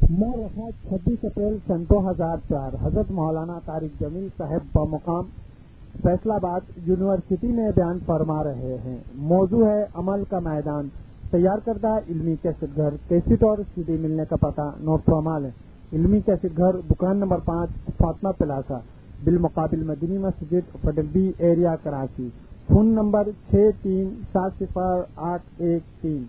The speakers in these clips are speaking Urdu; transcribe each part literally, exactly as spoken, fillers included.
مورخہ چھبیس اپریل سن دو ہزار چار حضرت مولانا طارق جمیل صاحب بمقام فیصل آباد یونیورسٹی میں بیان فرما رہے ہیں۔ موضوع ہے عمل کا میدان۔ تیار کردہ علمی کیسٹ گھر، کیسٹ اور سی ڈی ملنے کا پتہ نوٹ فرما لیں۔ علمی کیسٹ گھر، دکان نمبر پانچ، فاطمہ پلازا، بالمقابل مدنی مسجد، federal B area, Karachi. Phone number چھ تین سات صفر آٹھ ایک تین۔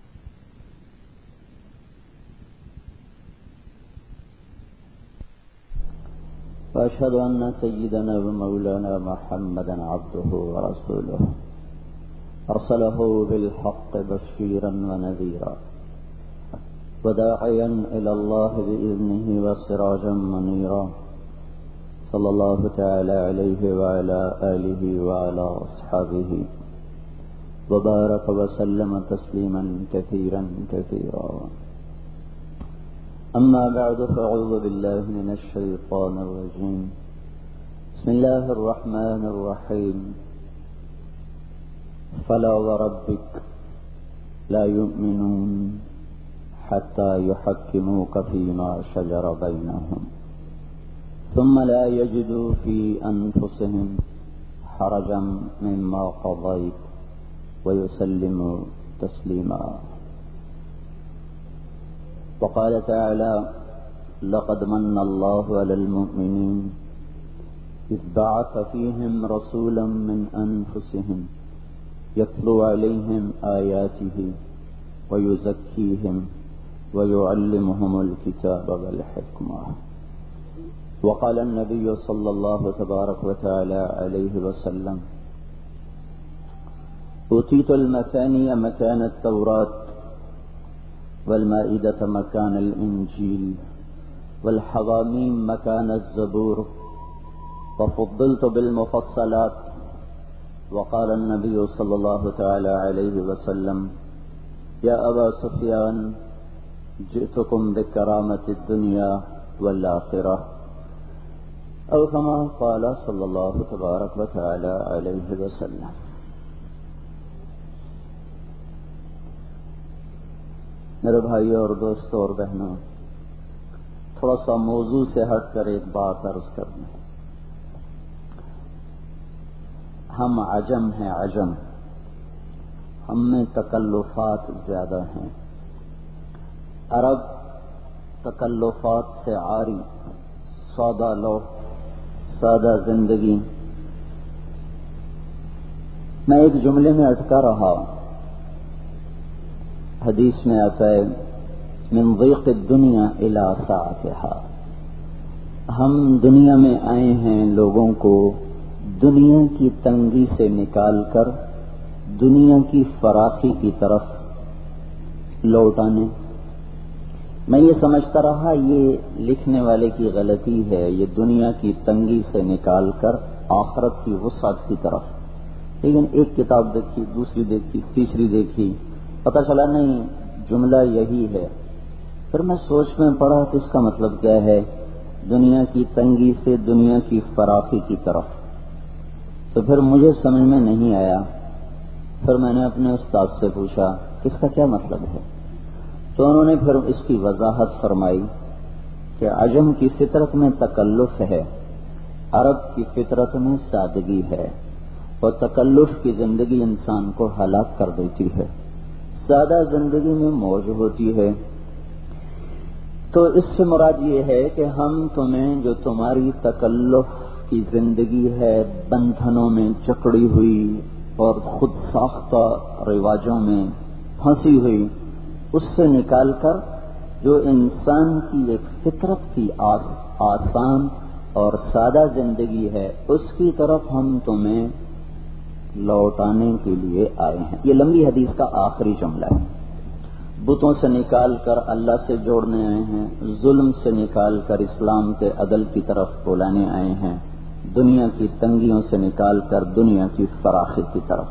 وأشهد أن سيدنا ومولانا محمدا عبده ورسوله أرسله بالحق بشيرا ونذيرا وداعيا إلى الله بإذنه وسراجا منيرا صلى الله تعالى عليه وعلى آله وعلى أصحابه وبارك وسلم تسليما كثيرا كثيرا. أما بعد فأعوذ بالله من الشيطان الرجيم. بسم الله الرحمن الرحيم. فلا وربك لا يؤمنون حتى يحكموك فيما شجر بينهم ثم لا يجدوا في أنفسهم حرجا مما قضيت ويسلموا تسليما. وقال تعالى: لقد من الله على المؤمنين إذ بعث فيهم رسولا من أنفسهم يتلو عليهم آياته ويزكيهم ويعلمهم الكتاب والحكمة. وقال النبي صلى الله تبارك وتعالى عليه وسلم: أوتيت المثاني مكان التوراة والمائدة مكان الإنجيل والحواميم مكان الزبور وفضلت بالمفصلات. وقال النبي صلى الله تعالى عليه وسلم: يا أبا سفيان جئتكم بكرامة الدنيا والآخرة، أو كما قال صلى الله تبارك وتعالى عليه وسلم. میرے بھائیوں اور دوستوں اور بہنوں، تھوڑا سا موضوع سے ہٹ کر ایک بات عرض کرنا ہے۔ ہم عجم ہیں، عجم، ہم میں تکلفات زیادہ ہیں۔ عرب تکلفات سے عاری، سادہ لوگ، سادہ زندگی۔ میں ایک جملے میں اٹکا رہا، حدیث میں آتا ہے: من ضیق الدنیا الی سعتها۔ ہم دنیا میں آئے ہیں لوگوں کو دنیا کی تنگی سے نکال کر دنیا کی فراخی کی طرف لوٹانے۔ میں یہ سمجھتا رہا یہ لکھنے والے کی غلطی ہے، یہ دنیا کی تنگی سے نکال کر آخرت کی وسعت کی طرف۔ لیکن ایک کتاب دیکھی، دوسری دیکھی، تیسری دیکھی، پتہ چلا نہیں جملہ یہی ہے۔ پھر میں سوچ میں پڑا کہ اس کا مطلب کیا ہے، دنیا کی تنگی سے دنیا کی فراخی کی طرف۔ تو پھر مجھے سمجھ میں نہیں آیا۔ پھر میں نے اپنے استاد سے پوچھا اس کا کیا مطلب ہے، تو انہوں نے پھر اس کی وضاحت فرمائی کہ عجم کی فطرت میں تکلف ہے، عرب کی فطرت میں سادگی ہے، اور تکلف کی زندگی انسان کو ہلاک کر دیتی ہے، سادہ زندگی میں موج ہوتی ہے۔ تو اس سے مراد یہ ہے کہ ہم تمہیں جو تمہاری تکلف کی زندگی ہے، بندھنوں میں جکڑی ہوئی اور خود ساختہ رواجوں میں پھنسی ہوئی، اس سے نکال کر جو انسان کی ایک فطرت کی آس آسان اور سادہ زندگی ہے، اس کی طرف ہم تمہیں لوٹانے کے لیے آئے ہیں۔ یہ لمبی حدیث کا آخری جملہ ہے۔ بتوں سے نکال کر اللہ سے جوڑنے آئے ہیں، ظلم سے نکال کر اسلام کے عدل کی طرف بلانے آئے ہیں، دنیا کی تنگیوں سے نکال کر دنیا کی فراخی کی طرف۔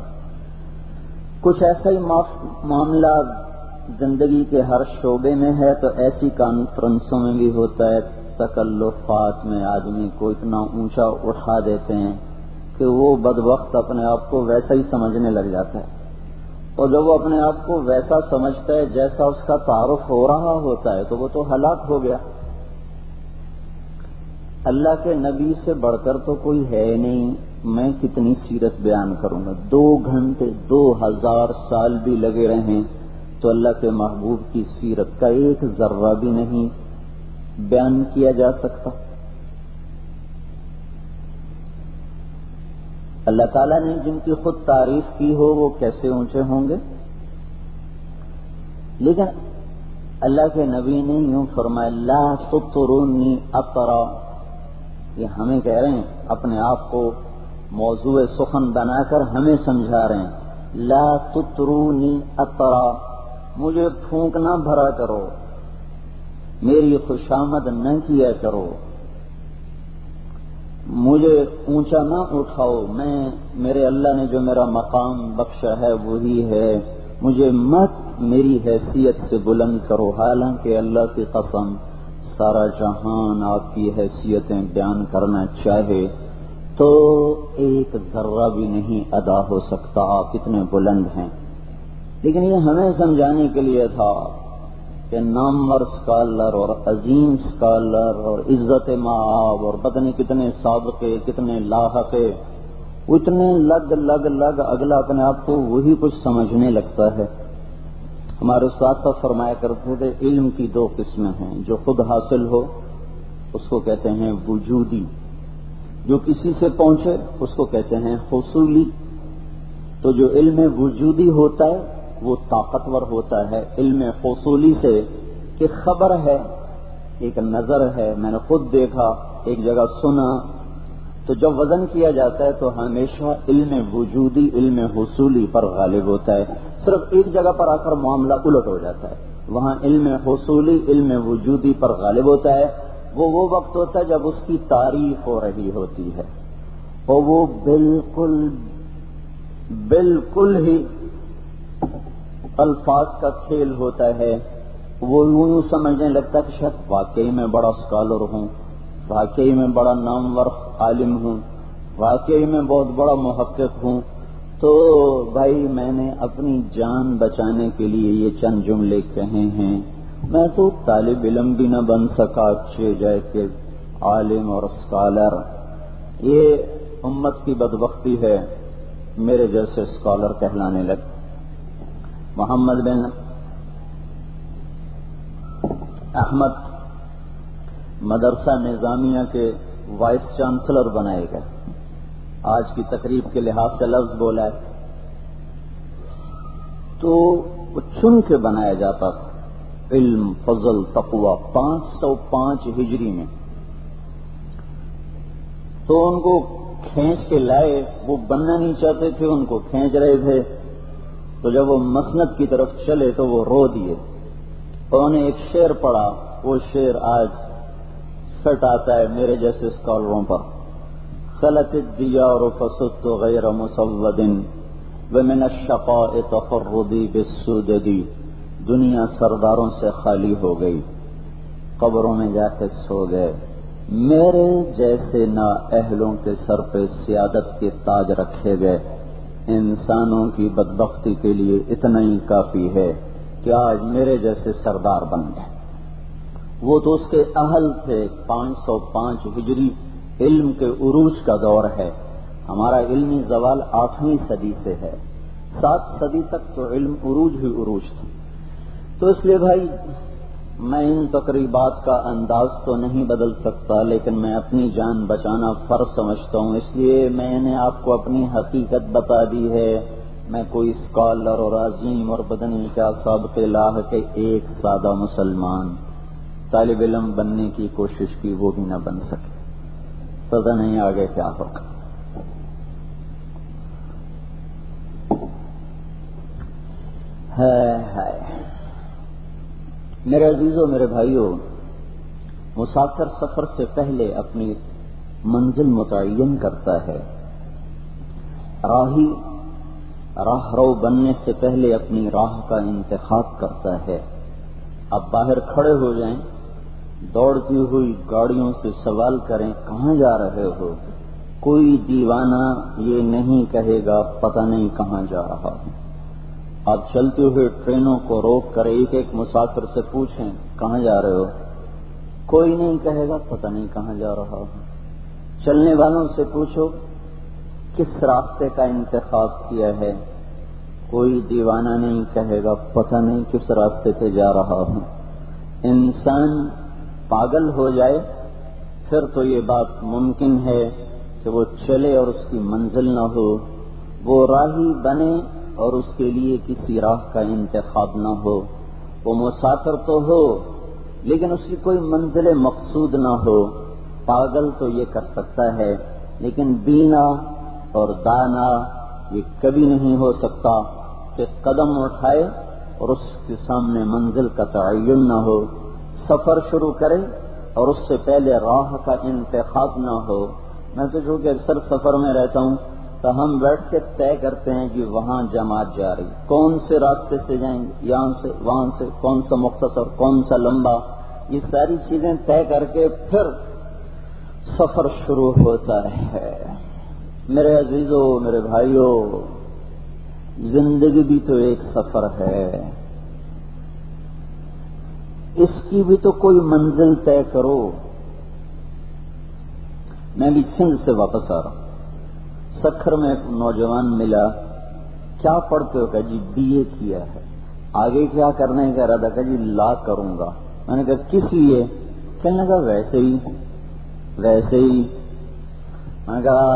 کچھ ایسا ہی معاملہ زندگی کے ہر شعبے میں ہے، تو ایسی کانفرنسوں میں بھی ہوتا ہے۔ تکلفات میں آدمی کو اتنا اونچا اٹھا دیتے ہیں کہ وہ بدبخت اپنے آپ کو ویسا ہی سمجھنے لگ جاتا ہے، اور جب وہ اپنے آپ کو ویسا سمجھتا ہے جیسا اس کا تعارف ہو رہا ہوتا ہے تو وہ تو ہلاک ہو گیا۔ اللہ کے نبی سے بڑھ کر تو کوئی ہے نہیں، میں کتنی سیرت بیان کروں گا، دو گھنٹے دو ہزار سال بھی لگے رہیں تو اللہ کے محبوب کی سیرت کا ایک ذرہ بھی نہیں بیان کیا جا سکتا۔ اللہ تعالیٰ نے جن کی خود تعریف کی ہو وہ کیسے اونچے ہوں گے، لیکن اللہ کے نبی نے یوں فرمایا لا تطرونی اطرا، یہ ہمیں کہہ رہے ہیں، اپنے آپ کو موضوع سخن بنا کر ہمیں سمجھا رہے ہیں، لا تطرونی اطرا، مجھے پھونک نہ بھرا کرو، میری خوشامد نہ کیا کرو، مجھے اونچا نہ اٹھاؤ، میں میرے اللہ نے جو میرا مقام بخشا ہے وہی ہے، مجھے مت میری حیثیت سے بلند کرو، حالانکہ اللہ کی قسم سارا جہان آپ کی حیثیتیں بیان کرنا چاہے تو ایک ذرہ بھی نہیں ادا ہو سکتا، آپ اتنے بلند ہیں۔ لیکن یہ ہمیں سمجھانے کے لیے تھا کہ نامور اسکالر اور عظیم اسکالر اور عزت معاب اور پتہ نہیں کتنے سابقے کتنے لاحقے، اتنے لگ لگ لگ اگلا اپنے آپ کو وہی کچھ سمجھنے لگتا ہے۔ ہمارے استاد صاحب فرمایا کرتے تھے علم کی دو قسمیں ہیں، جو خود حاصل ہو اس کو کہتے ہیں وجودی، جو کسی سے پہنچے اس کو کہتے ہیں حصولی۔ تو جو علم وجودی ہوتا ہے وہ طاقتور ہوتا ہے، علم حصولی سے کہ خبر ہے، ایک نظر ہے، میں نے خود دیکھا، ایک جگہ سنا، تو جب وزن کیا جاتا ہے تو ہمیشہ علم وجودی علم حصولی پر غالب ہوتا ہے، صرف ایک جگہ پر آ کر معاملہ الٹ ہو جاتا ہے، وہاں علم حصولی علم وجودی پر غالب ہوتا ہے۔ وہ وہ وقت ہوتا ہے جب اس کی تعریف ہو رہی ہوتی ہے اور وہ بالکل بالکل ہی الفاظ کا کھیل ہوتا ہے، وہ یوں سمجھنے لگتا ہے کہ شاید واقعی میں بڑا اسکالر ہوں، واقعی میں بڑا نامور عالم ہوں، واقعی میں بہت بڑا محقق ہوں۔ تو بھائی میں نے اپنی جان بچانے کے لیے یہ چند جملے کہے ہیں، میں تو طالب علم بھی نہ بن سکا اچھے جائے کہ عالم اور اسکالر، یہ امت کی بدبختی ہے، میرے جیسے اسکالر کہلانے لگے۔ محمد بن احمد مدرسہ نظامیہ کے وائس چانسلر بنائے گئے، آج کی تقریب کے لحاظ سے لفظ بولا ہے تو وہ چن کے بنایا جاتا تھا، علم فضل تقوی پانچ سو پانچ ہجری میں، تو ان کو کھینچ کے لائے، وہ بننا نہیں چاہتے تھے، ان کو کھینچ رہے تھے، تو جب وہ مسند کی طرف چلے تو وہ رو دیے، اور انہیں ایک شعر پڑھا، وہ شعر آج فٹ آتا ہے میرے جیسے اسکالروں پر، خلت الدیار فصدت غیر مسود ومن الشقاء تفردی بالسدد، دنیا سرداروں سے خالی ہو گئی، قبروں میں جا کے سو گئے، میرے جیسے نااہلوں کے سر پہ سیادت کے تاج رکھے گئے، انسانوں کی بدبختی کے لیے اتنا ہی کافی ہے کہ آج میرے جیسے سردار بن گئے۔ وہ تو اس کے اہل تھے، پانچ سو پانچ ہجری علم کے عروج کا دور ہے، ہمارا علمی زوال آٹھویں صدی سے ہے، سات صدی تک تو علم عروج ہی عروج تھا۔ تو اس لیے بھائی میں ان تقریبات کا انداز تو نہیں بدل سکتا، لیکن میں اپنی جان بچانا فرض سمجھتا ہوں، اس لیے میں نے آپ کو اپنی حقیقت بتا دی ہے، میں کوئی اسکالر اور عظیم اور بدنی کا سابق لاہ کے ایک سادہ مسلمان طالب علم بننے کی کوشش کی، وہ بھی نہ بن سکے، پتہ نہیں آگے کیا ہوگا۔ ہے ہے میرے عزیزوں، میرے بھائیوں، مسافر سفر سے پہلے اپنی منزل متعین کرتا ہے، راہی راہ رو بننے سے پہلے اپنی راہ کا انتخاب کرتا ہے۔ اب باہر کھڑے ہو جائیں، دوڑتی ہوئی گاڑیوں سے سوال کریں کہاں جا رہے ہو، کوئی دیوانہ یہ نہیں کہے گا پتہ نہیں کہاں جا رہا ہوں۔ آپ چلتے ہوئے ٹرینوں کو روک کر ایک ایک مسافر سے پوچھیں کہاں جا رہے ہو، کوئی نہیں کہے گا پتہ نہیں کہاں جا رہا ہوں۔ چلنے والوں سے پوچھو کس راستے کا انتخاب کیا ہے، کوئی دیوانہ نہیں کہے گا پتہ نہیں کس راستے پہ جا رہا ہوں۔ انسان پاگل ہو جائے پھر تو یہ بات ممکن ہے کہ وہ چلے اور اس کی منزل نہ ہو، وہ راہی بنے اور اس کے لیے کسی راہ کا انتخاب نہ ہو۔ وہ مسافر تو ہو لیکن اس کی کوئی منزل مقصود نہ ہو۔ پاگل تو یہ کر سکتا ہے لیکن بینا اور دانا یہ کبھی نہیں ہو سکتا کہ قدم اٹھائے اور اس کے سامنے منزل کا تعین نہ ہو، سفر شروع کرے اور اس سے پہلے راہ کا انتخاب نہ ہو۔ میں تو جو کہ اکثر سفر میں رہتا ہوں تو ہم بیٹھ کے طے کرتے ہیں کہ وہاں جماعت جا رہی، کون سے راستے سے جائیں گے، یہاں سے وہاں سے، کون سا مختصر کون سا لمبا، یہ ساری چیزیں طے کر کے پھر سفر شروع ہوتا ہے۔ میرے عزیزوں، میرے بھائیوں، زندگی بھی تو ایک سفر ہے، اس کی بھی تو کوئی منزل طے کرو۔ میں بھی سندھ سے واپس آ رہا ہوں، سکھر میں ایک نوجوان ملا، کیا پڑھتے ہو؟ کہ جی بی اے کیا ہے، آگے کیا کرنے کا ارادہ؟ کہ جی لا کروں گا۔ میں نے کہا کس لیے؟ کہنے لگا ویسے ہی ویسے ہی میں نے کہا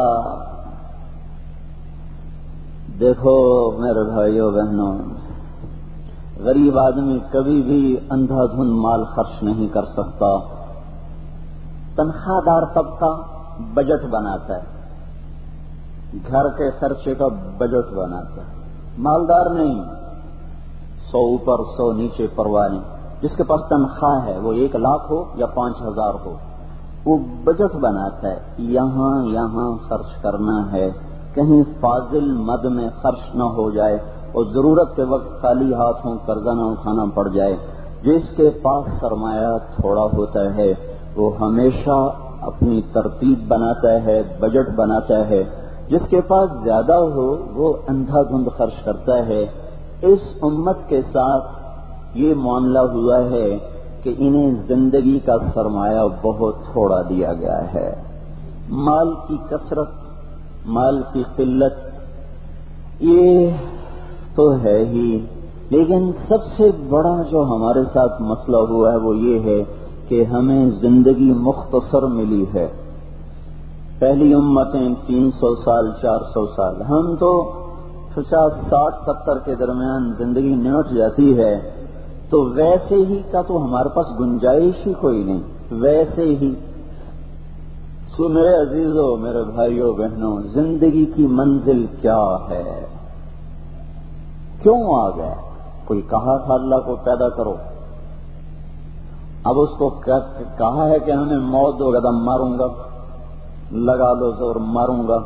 دیکھو میرے بھائیوں بہنوں، غریب آدمی کبھی بھی اندھا دھند مال خرچ نہیں کر سکتا۔ تنخواہ دار طبقہ بجٹ بناتا ہے، گھر کے خرچے کا بجٹ بناتا ہے، مالدار نہیں، سو اوپر سو نیچے پرواہ نہیں۔ جس کے پاس تنخواہ ہے وہ ایک لاکھ ہو یا پانچ ہزار ہو، وہ بجٹ بناتا ہے، یہاں یہاں خرچ کرنا ہے، کہیں فاضل مد میں خرچ نہ ہو جائے اور ضرورت کے وقت خالی ہاتھوں قرضہ نہ اٹھانا پڑ جائے۔ جس کے پاس سرمایہ تھوڑا ہوتا ہے وہ ہمیشہ اپنی ترتیب بناتا ہے، بجٹ بناتا ہے، جس کے پاس زیادہ ہو وہ اندھا دھند خرچ کرتا ہے۔ اس امت کے ساتھ یہ معاملہ ہوا ہے کہ انہیں زندگی کا سرمایہ بہت تھوڑا دیا گیا ہے۔ مال کی کثرت، مال کی قلت یہ تو ہے ہی، لیکن سب سے بڑا جو ہمارے ساتھ مسئلہ ہوا ہے وہ یہ ہے کہ ہمیں زندگی مختصر ملی ہے۔ پہلی امتیں تین سو سال، چار سو سال، ہم تو پچاس ساٹھ ستر کے درمیان زندگی نمٹ جاتی ہے، تو ویسے ہی کا تو ہمارے پاس گنجائش ہی کوئی نہیں، ویسے ہی۔ سو میرے عزیزوں، میرے بھائیوں بہنوں، زندگی کی منزل کیا ہے؟ کیوں آ گئے؟ کوئی کہا تھا اللہ کو پیدا کرو، اب اس کو کہا ہے کہ ہمیں موت دو گا ماروں گا، لگا لو زور ماروں گا۔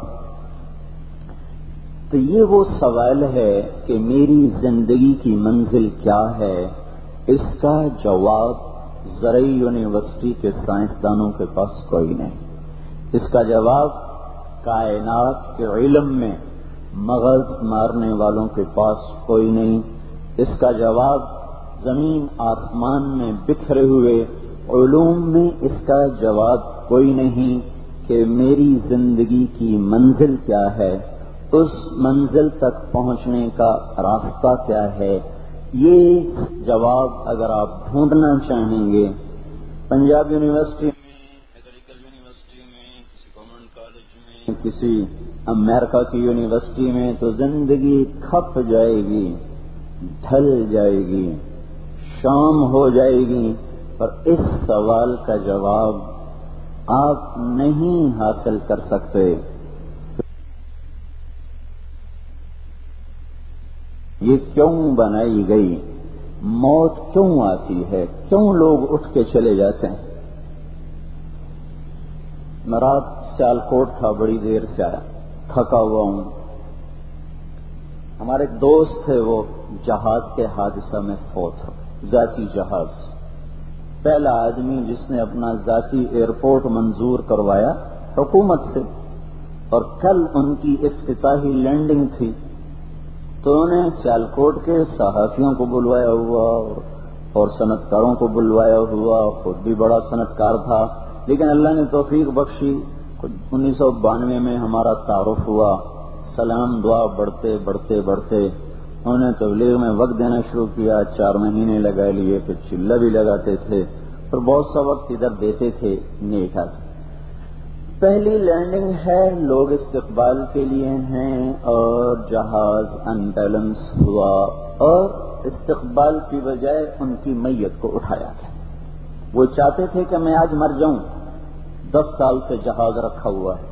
تو یہ وہ سوال ہے کہ میری زندگی کی منزل کیا ہے؟ اس کا جواب زرعی یونیورسٹی کے سائنسدانوں کے پاس کوئی نہیں، اس کا جواب کائنات کے علم میں مغز مارنے والوں کے پاس کوئی نہیں، اس کا جواب زمین آسمان میں بکھرے ہوئے علوم میں اس کا جواب کوئی نہیں کہ میری زندگی کی منزل کیا ہے، اس منزل تک پہنچنے کا راستہ کیا ہے۔ یہ جواب اگر آپ ڈھونڈنا چاہیں گے پنجاب یونیورسٹی میں، ایگریکل یونیورسٹی میں، کسی گورنمنٹ کالج میں، کسی امریکہ کی یونیورسٹی میں، تو زندگی کھپ جائے گی، ڈھل جائے گی، شام ہو جائے گی، پر اس سوال کا جواب آپ نہیں حاصل کر سکتے۔ یہ کیوں بنائی گئی؟ موت کیوں آتی ہے؟ کیوں لوگ اٹھ کے چلے جاتے ہیں؟ میں رات سیالکوٹ تھا، بڑی دیر سے آیا، تھکا ہوا ہوں۔ ہمارے ایک دوست تھے، وہ جہاز کے حادثہ میں فوت ہو، ذاتی جہاز، پہلا آدمی جس نے اپنا ذاتی ایئرپورٹ منظور کروایا حکومت سے، اور کل ان کی افتتاحی لینڈنگ تھی۔ تو انہوں نے سیالکوٹ کے صحافیوں کو بلوایا ہوا اور صنعتکاروں کو بلوایا ہوا، خود بھی بڑا صنعتکار تھا، لیکن اللہ نے توفیق بخشی، انیس سو بانوے میں ہمارا تعارف ہوا، سلام دعا بڑھتے بڑھتے بڑھتے انہوں نے تبلیغ میں وقت دینا شروع کیا، چار مہینے لگا لیے، پھر چلہ بھی لگاتے تھے اور بہت سا وقت ادھر دیتے تھے، نیٹا تھا۔ پہلی لینڈنگ ہے، لوگ استقبال کے لیے ہیں اور جہاز انبیلنس ہوا اور استقبال کی بجائے ان کی میت کو اٹھایا گیا۔ وہ چاہتے تھے کہ میں آج مر جاؤں، دس سال سے جہاز رکھا ہوا ہے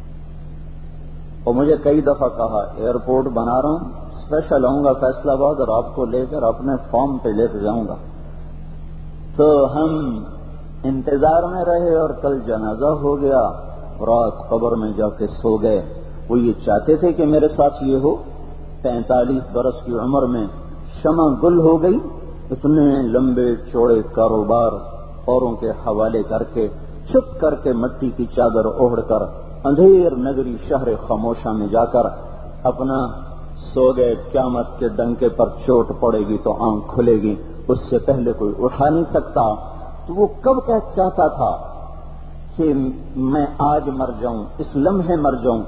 اور مجھے کئی دفعہ کہا ایئرپورٹ بنا رہا ہوں، اسپیشل آؤں گا فیصلہ آباد اور آپ کو لے کر اپنے فارم پہ لے کے جاؤں گا۔ تو ہم انتظار میں رہے اور کل جنازہ ہو گیا، رات قبر میں جا کے سو گئے۔ وہ یہ چاہتے تھے کہ میرے ساتھ یہ ہو، پینتالیس برس کی عمر میں شمع گل ہو گئی، اتنے لمبے چوڑے کاروبار اوروں کے حوالے کر کے چپ کر کے مٹی کی چادر اوڑھ کر اندھیر نگری شہر خاموشہ میں جا کر اپنا سو گئے۔ قیامت کے ڈنکے پر چوٹ پڑے گی تو آنکھ کھلے گی، اس سے پہلے کوئی اٹھا نہیں سکتا۔ تو وہ کب کہ چاہتا تھا کہ میں آج مر جاؤں، اس لمحے مر جاؤں،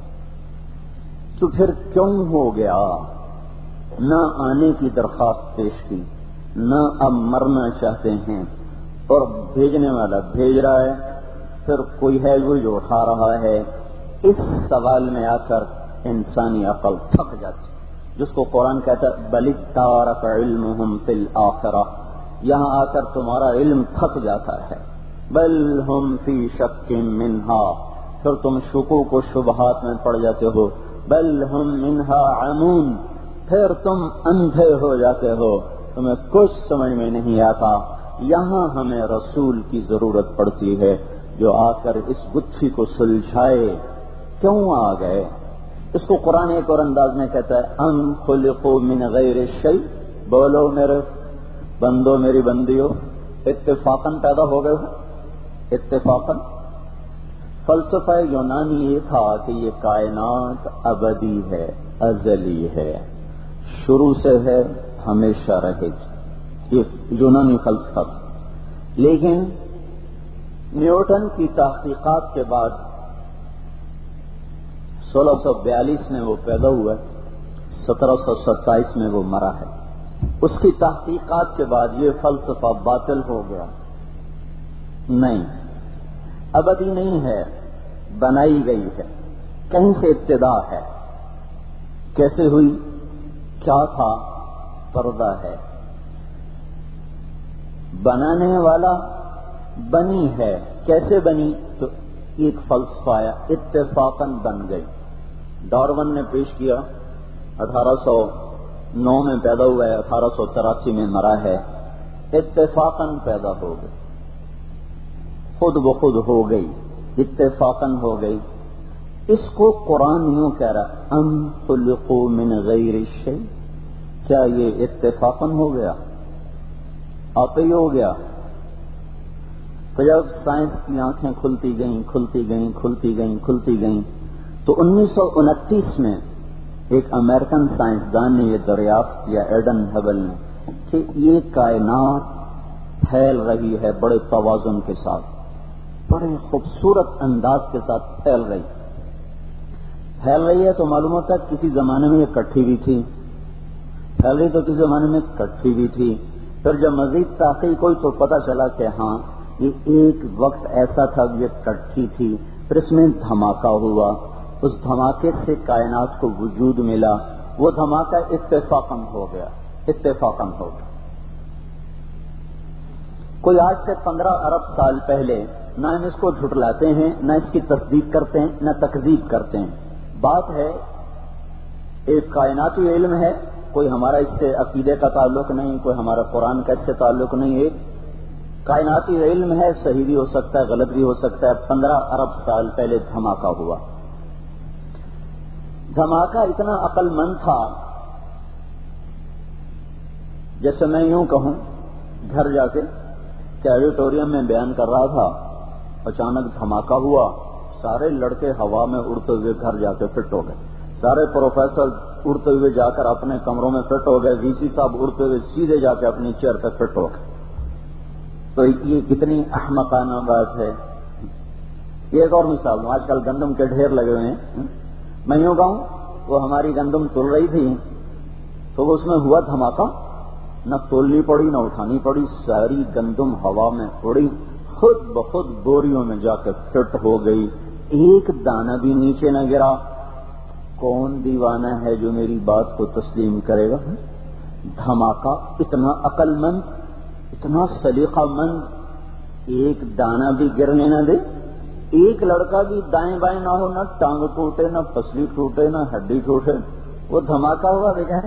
تو پھر کیوں ہو گیا؟ نہ آنے کی درخواست پیش کی، نہ اب مرنا چاہتے ہیں، اور بھیجنے والا بھیج رہا ہے، پھر کوئی ہے وہ جو اٹھا رہا ہے۔ اس سوال میں آ کر انسانی عقل تھک جاتی، جس کو قرآن کہتا ہے بل ادارک علمہم فی الآخرہ، یہاں آ کر تمہارا علم تھک جاتا ہے۔ بل ہم فی شک منہا، پھر تم شکوک و شبہات میں پڑ جاتے ہو۔ بل ہم منہا عمون، پھر تم اندھے ہو جاتے ہو، تمہیں کچھ سمجھ میں نہیں آتا۔ یہاں ہمیں رسول کی ضرورت پڑتی ہے جو آ کر اس گتھی کو سلجھائے۔ کیوں آ گئے؟ اس کو قرآن ایک اور انداز میں کہتا ہے ام خلقوا من غیر شیء، بولو میرے بندو میری بندیو، اتفاقاً پیدا ہو گئے ہو، اتفاقاً۔ فلسفہ یونانی یہ تھا کہ یہ کائنات ابدی ہے، ازلی ہے، شروع سے ہے، ہمیشہ رہے گی، یہ یونانی فلسفہ تھا۔ لیکن نیوٹن کی تحقیقات کے بعد سولہ سو بیالیس میں وہ پیدا ہوا ہے، سترہ سو ستائیس میں وہ مرا ہے۔ اس کی تحقیقات کے بعد یہ فلسفہ باطل ہو گیا۔ نہیں، ابدی نہیں ہے، بنائی گئی ہے، کہیں سے ابتدا ہے۔ کیسے ہوئی؟ کیا تھا؟ پردہ ہے، بنانے والا بنی ہے۔ کیسے بنی؟ تو ایک فلسفہ آیا، اتفاقاً بن گئی۔ ڈارون نے پیش کیا، اٹھارہ سو نو میں پیدا ہوا ہے، اٹھارہ سو تراسی میں مرا ہے، اتفاقاً پیدا ہو گئی، خود بخود ہو گئی، اتفاقاً ہو گئی۔ اس کو قرآن یوں کہہ رہا ام خلقوا من غیر شیء، کیا یہ اتفاقاً ہو گیا؟ آپ ہی ہو گیا؟ تو جب سائنس کی آنکھیں کھلتی گئیں کھلتی گئیں کھلتی گئیں کھلتی گئیں تو انیس سو انتیس میں ایک امریکن سائنسدان نے یہ دریافت کیا، ایڈن ہبل نے، کہ یہ کائنات پھیل رہی ہے بڑے توازن کے ساتھ، بڑے خوبصورت انداز کے ساتھ پھیل رہی پھیل رہی ہے تو معلوم ہوتا ہے کسی زمانے میں یہ کٹھی بھی تھی، پھیل رہی تو کسی زمانے میں کٹھی بھی تھی۔ پھر جب مزید تحقیق ہوئی تو پتہ چلا کہ ہاں یہ ایک وقت ایسا تھا کہ یہ کٹھی تھی، پھر اس میں دھماکہ ہوا، اس دھماکے سے کائنات کو وجود ملا، وہ دھماکہ اتفاقاً ہو گیا، اتفاقاً ہو گیا۔ کوئی آج سے پندرہ ارب سال پہلے نہ ہم اس کو جھٹلاتے ہیں، نہ اس کی تصدیق کرتے ہیں، نہ تکذیب کرتے ہیں۔ بات ہے ایک کائناتی علم ہے، کوئی ہمارا اس سے عقیدے کا تعلق نہیں، کوئی ہمارا قرآن کا اس سے تعلق نہیں ہے، کائناتی علم ہے، صحیح بھی ہو سکتا ہے غلط بھی ہو سکتا ہے۔ پندرہ ارب سال پہلے دھماکہ ہوا، دھماکہ اتنا عقل مند تھا، جیسے میں یوں کہوں گھر جا کے کہ آڈیٹوریم میں بیان کر رہا تھا، اچانک دھماکہ ہوا، سارے لڑکے ہوا میں اڑتے ہوئے گھر جا کے فٹ ہو گئے، سارے پروفیسر اڑتے ہوئے جا کر اپنے کمروں میں فٹ ہو گئے، وی سی صاحب اڑتے ہوئے سیدھے جا کے اپنی چیئر پہ فٹ ہو گئے. تو یہ کتنی احمقانہ بات ہے. یہ ایک اور مثال ہوں، آج کل گندم کے ڈھیر لگے ہوئے ہیں. میں یوں کہوں وہ ہماری گندم تل رہی تھی تو وہ اس میں ہوا دھماکہ، نہ تولنی پڑی نہ اٹھانی پڑی، ساری گندم ہوا میں اڑی، خود بخود بوریوں میں جا کے فٹ ہو گئی، ایک دانہ بھی نیچے نہ گرا. کون دیوانہ ہے جو میری بات کو تسلیم کرے گا؟ دھماکہ اتنا عقل مند، اتنا سلیقہ مند، ایک دانہ بھی گرنے نہ دے. ایک لڑکا بھی دائیں بائیں نہ ہو، نہ ٹانگ ٹوٹے نہ پسلی ٹوٹے نہ ہڈی ٹوٹے، وہ دھماکہ ہوا بیچارے.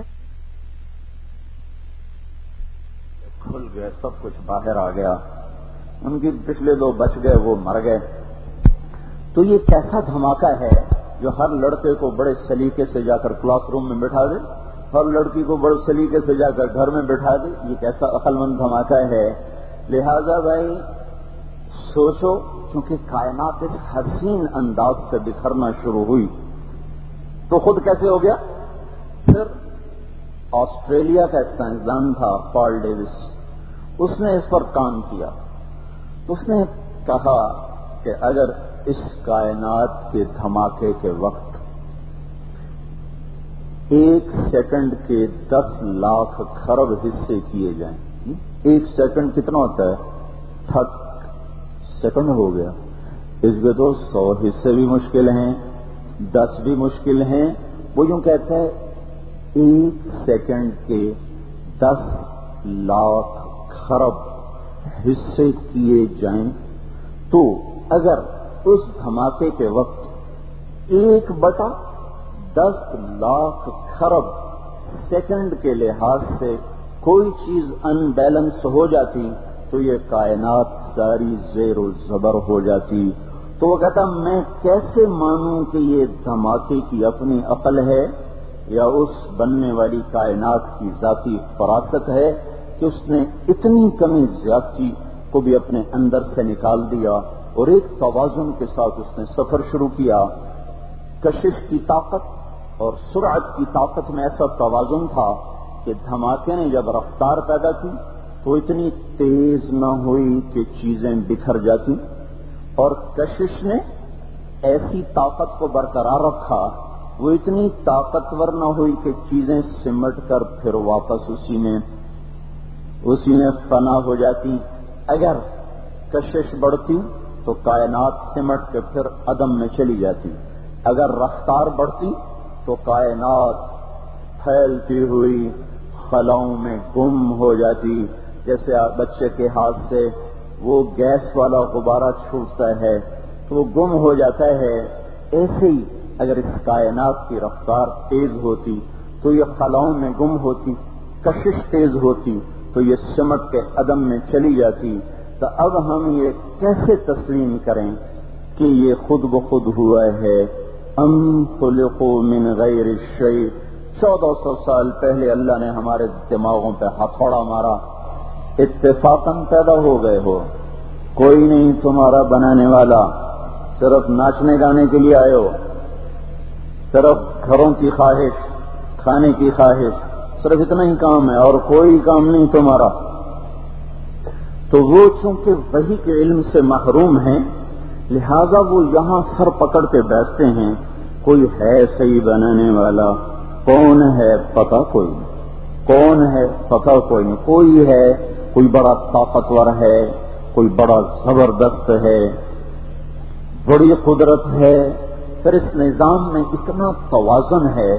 کھل گئے، سب کچھ باہر آ گیا، ان کی پچھلے دو بچ گئے، وہ مر گئے. تو یہ کیسا دھماکہ ہے جو ہر لڑکے کو بڑے سلیقے سے جا کر کلاس روم میں بٹھا دے، ہر لڑکی کو بڑے سلیقے سے جا کر گھر میں بٹھا دے. یہ کیسا عقل مند دھماکہ ہے. لہذا بھائی سوچو، کیونکہ کائنات اس حسین انداز سے بکھرنا شروع ہوئی تو خود کیسے ہو گیا. پھر آسٹریلیا کا ایک سائنسدان تھا پال ڈیوس، اس نے اس پر کام کیا. اس نے کہا کہ اگر اس کائنات کے دھماکے کے وقت ایک سیکنڈ کے دس لاکھ خرب حصے کیے جائیں، ایک سیکنڈ کتنا ہوتا ہے؟ تھرٹی سیکنڈ ہو گیا. اس کے تو سو حصے بھی مشکل ہیں، دس بھی مشکل ہیں. وہ یوں کہتا ہے ایک سیکنڈ کے دس لاکھ خرب حصے کیے جائیں تو اگر اس دھماکے کے وقت ایک بٹا دس لاکھ خرب سیکنڈ کے لحاظ سے کوئی چیز ان بیلنس ہو جاتی تو یہ کائنات ساری زیر و زبر ہو جاتی. تو وہ کہتا میں کیسے مانوں کہ یہ دھماکے کی اپنی عقل ہے یا اس بننے والی کائنات کی ذاتی فراست ہے کہ اس نے اتنی کمی زیادتی کو بھی اپنے اندر سے نکال دیا اور ایک توازن کے ساتھ اس نے سفر شروع کیا. کشش کی طاقت اور سرعت کی طاقت میں ایسا توازن تھا کہ دھماکے نے جب رفتار پیدا کی تو اتنی تیز نہ ہوئی کہ چیزیں بکھر جاتی، اور کشش نے ایسی طاقت کو برقرار رکھا، وہ اتنی طاقتور نہ ہوئی کہ چیزیں سمٹ کر پھر واپس اسی میں اسی میں فنا ہو جاتی. اگر کشش بڑھتی تو کائنات سمٹ کے پھر عدم میں چلی جاتی، اگر رفتار بڑھتی تو کائنات پھیلتی ہوئی خلاؤں میں گم ہو جاتی. جیسے بچے کے ہاتھ سے وہ گیس والا غبارہ چھوٹتا ہے تو وہ گم ہو جاتا ہے، ایسے ہی اگر اس کائنات کی رفتار تیز ہوتی تو یہ خلاؤں میں گم ہوتی، کشش تیز ہوتی تو یہ سمٹ کے عدم میں چلی جاتی. تو اب ہم یہ کیسے تسلیم کریں کہ یہ خود بخود ہوا ہے؟ ام خلقوا من غیر الشیء. چودہ سو سال پہلے اللہ نے ہمارے دماغوں پہ ہتھوڑا مارا، اتفاقاً پیدا ہو گئے ہو، کوئی نہیں تمہارا بنانے والا، صرف ناچنے گانے کے لیے آئے ہو، صرف گھروں کی خواہش، کھانے کی خواہش، صرف اتنا ہی کام ہے اور کوئی کام نہیں تمہارا. تو وہ چونکہ وحی کے علم سے محروم ہیں لہذا وہ یہاں سر پکڑ کے بیٹھتے ہیں، کوئی ہے صحیح بنانے والا؟ کون ہے؟ پتہ کوئی نہیں. کون ہے؟ پتہ کوئی نہیں. کوئی ہے، کوئی بڑا طاقتور ہے، کوئی بڑا زبردست ہے، بڑی قدرت ہے. پھر اس نظام میں اتنا توازن ہے،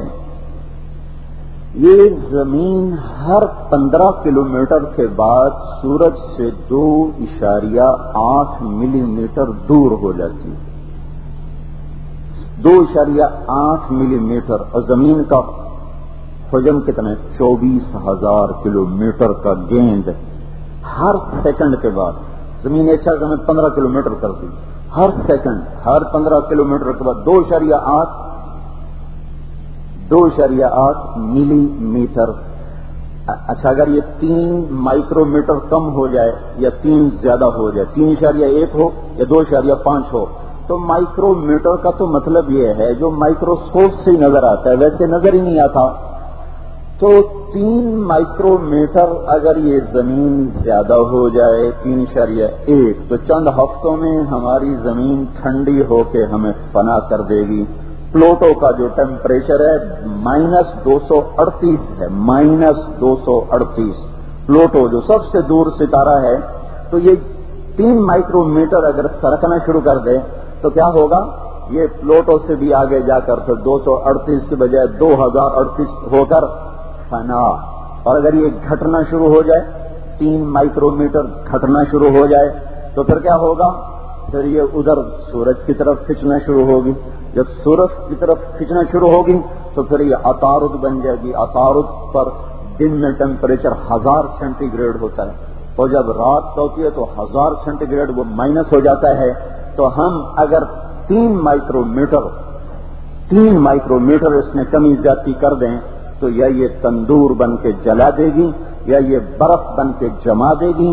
یہ زمین ہر پندرہ کلومیٹر کے بعد سورج سے دو اشاریہ آٹھ ملی میٹر دور ہو جاتی ہے. دو اشاریہ آٹھ ملی میٹر، اور زمین کا حجم کتنا ہے؟ چوبیس ہزار کلو میٹر کا گیند. ہر سیکنڈ کے بعد زمین ایک سیکنڈ میں پندرہ کلو میٹر کرتی، ہر سیکنڈ ہر پندرہ کلو میٹر کے بعد دو اشاریہ آٹھ دو اشاریہ آٹھ ملی میٹر. اچھا اگر یہ تین مائکرو میٹر کم ہو جائے یا تین زیادہ ہو جائے، تین اشاریہ ایک ہو یا دو اشاریہ پانچ ہو، تو مائکرو میٹر کا تو مطلب یہ ہے جو مائکروسکوپ سے نظر آتا ہے، ویسے نظر ہی نہیں آتا. تو تین مائکرو میٹر اگر یہ زمین زیادہ ہو جائے، تین اشاریہ ایک، تو چند ہفتوں میں ہماری زمین ٹھنڈی ہو کے ہمیں فنا کر دے گی. پلوٹو کا جو ٹیمپریچر ہے مائنس دو سو اڑتیس ہے، مائنس دو سو اڑتیس پلوٹو جو سب سے دور ستارہ ہے. تو یہ تین مائکرو میٹر اگر سرکنا شروع کر دے تو کیا ہوگا؟ یہ پلوٹو سے بھی آگے جا کر پھر دو سو اڑتیس کے بجائے دو ہزار اڑتیس ہو کر فنا. اور اگر یہ گھٹنا شروع ہو جائے، تین مائکرو میٹر گھٹنا شروع ہو جائے تو پھر کیا ہوگا؟ پھر یہ ادھر سورج کی طرف کھنچنا شروع ہوگی. جب سورج کی طرف کھنچنا شروع ہوگی تو پھر یہ عطارد بن جائے گی. عطارد پر دن میں ٹیمپریچر ہزار سینٹی گریڈ ہوتا ہے، اور جب رات ہوتی ہے تو ہزار سینٹی گریڈ وہ مائنس ہو جاتا ہے. تو ہم اگر تین مائکرو میٹر تین مائکرو میٹر اس میں کمی زیادتی کر دیں تو یا یہ تندور بن کے جلا دے گی یا یہ برف بن کے جما دے گی.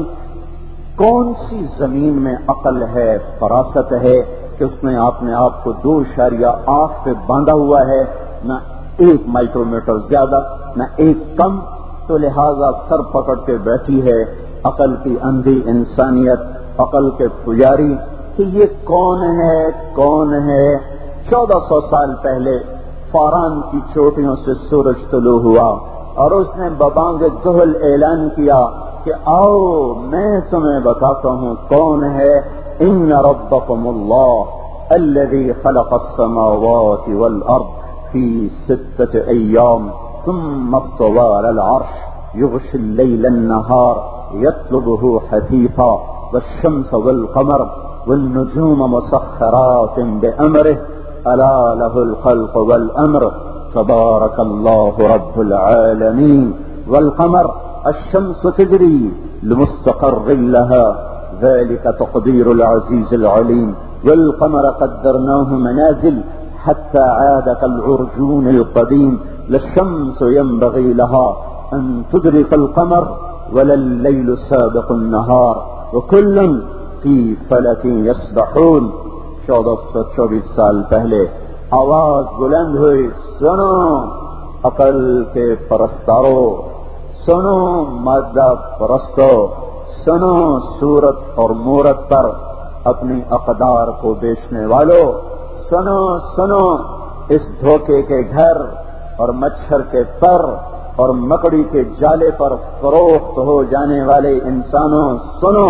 کون سی زمین میں عقل ہے، فراست ہے کہ اس نے آپ نے آپ کو دو اشاریہ آٹھ پہ باندھا ہوا ہے، نہ ایک مائکرو میٹر زیادہ نہ ایک کم. تو لہذا سر پکڑ کے بیٹھی ہے عقل کی اندھی انسانیت، عقل کے پجاری کہ یہ کون ہے کون ہے. چودہ سو سال پہلے فاران کی چوٹیوں سے سورج طلوع ہوا اور اس نے ببانگ دہل اعلان کیا کہ آؤ میں تمہیں بتاتا ہوں کون ہے. ان ربکم اللہ الذی خلق السماوات والارض فی ستۃ ایام ثم استوى على العرش يغشي الليل النهار يطلبه حثيثا والشمس والقمر والنجوم مسخرات بأمره ألا له الخلق والأمر تبارك الله رب العالمين. والقمر الشمس تجري لمستقر لها ذلك تقدير العزيز العليم. والقمر قدرناه منازل حتى عاد كالعرجون القديم. لا الشمس ينبغي لها أن تدرك القمر ولا الليل سابق النهار وكل في فلك يسبحون. چودہ سو چوبیس سال پہلے آواز بلند ہوئی، سنو عقل کے پرستارو، سنو مادہ پرستو، سنو صورت اور مورت پر اپنی اقدار کو بیچنے والو، سنو سنو اس دھوکے کے گھر اور مچھر کے پر اور مکڑی کے جالے پر فروخت ہو جانے والے انسانوں، سنو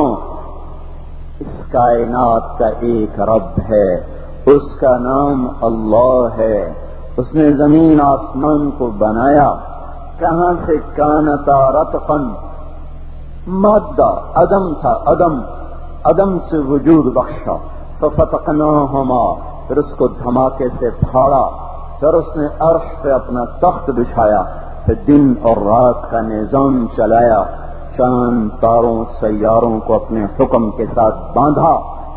اس کائنات کا ایک رب ہے، اس کا نام اللہ ہے. اس نے زمین آسمان کو بنایا. کہاں سے؟ کانتا رتقا، مادہ عدم تھا، عدم عدم سے وجود بخشا. ففتقناہما، پھر اس کو دھماکے سے پھاڑا. پھر اس نے عرش پہ اپنا تخت بچھایا، پھر دن اور رات کا نظام چلایا. چاند تاروں سیاروں کو اپنے حکم کے ساتھ باندھا.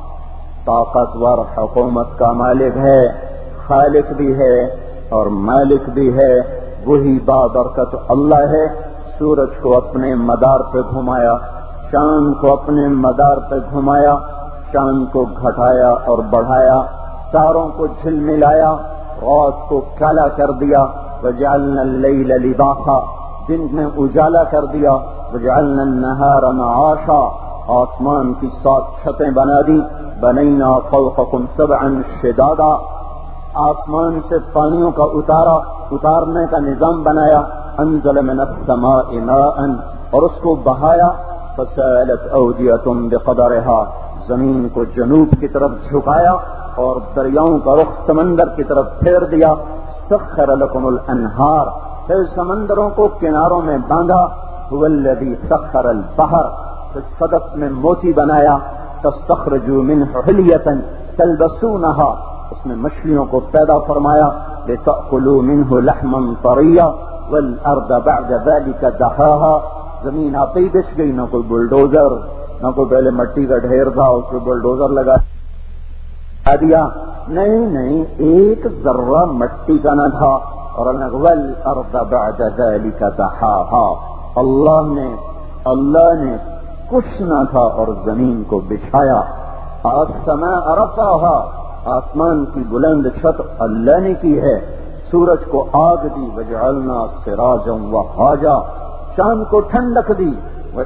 طاقتور حکومت کا مالک ہے، خالق بھی ہے اور مالک بھی ہے، وہی بابرکت اللہ ہے. سورج کو اپنے مدار پہ گھمایا، چاند کو اپنے مدار پہ گھمایا، چاند کو گھٹایا اور بڑھایا، تاروں کو جھلملایا، رات کو کالا کر دیا. وجعلنا اللیل لباسا، دن میں اجالا کر دیا. وجعلنا النہار معاشا، آسمان کی سات چھتیں بنا دی. بنینا فوقکم سبعا شدادا، آسمان سے پانیوں کا اتارا اتارنے کا نظام بنایا. انزل من السماء ماء، اور اس کو بہایا. فسالت اودیۃ بقدرها، زمین کو جنوب کی طرف جھکایا اور دریاؤں کا رخ سمندر کی طرف پھیر دیا. سخر لکم الانہار، پھر سمندروں کو کناروں میں باندھا. هو الذی سخر البحر، اس فدق میں موتی بنایا. تستخرجوا منه حلیۃ تلبسونها، اس میں مچھلیوں کو پیدا فرمایا. لتأکلوا منه لحما طریا والارض بعد ذلك دحاها، زمین آپ ہی بچ گئی، نہ کوئی بلڈوزر، نہ کوئی پہلے مٹی کا ڈھیر تھا اس پہ بلڈوزر لگا دیا. نہیں نہیں، ایک ذرہ مٹی کا نہ تھا. اور والارض بعد ذلك دحاها، اللہ نے اللہ نے کچھ نہ تھا اور زمین کو بچھایا. السماء رفعها، آسمان کی بلند چھت اللہ نے کی ہے، سورج کو آگ دی وجعلنا سراجا وہاجا، چاند کو ٹھنڈک دی، وہ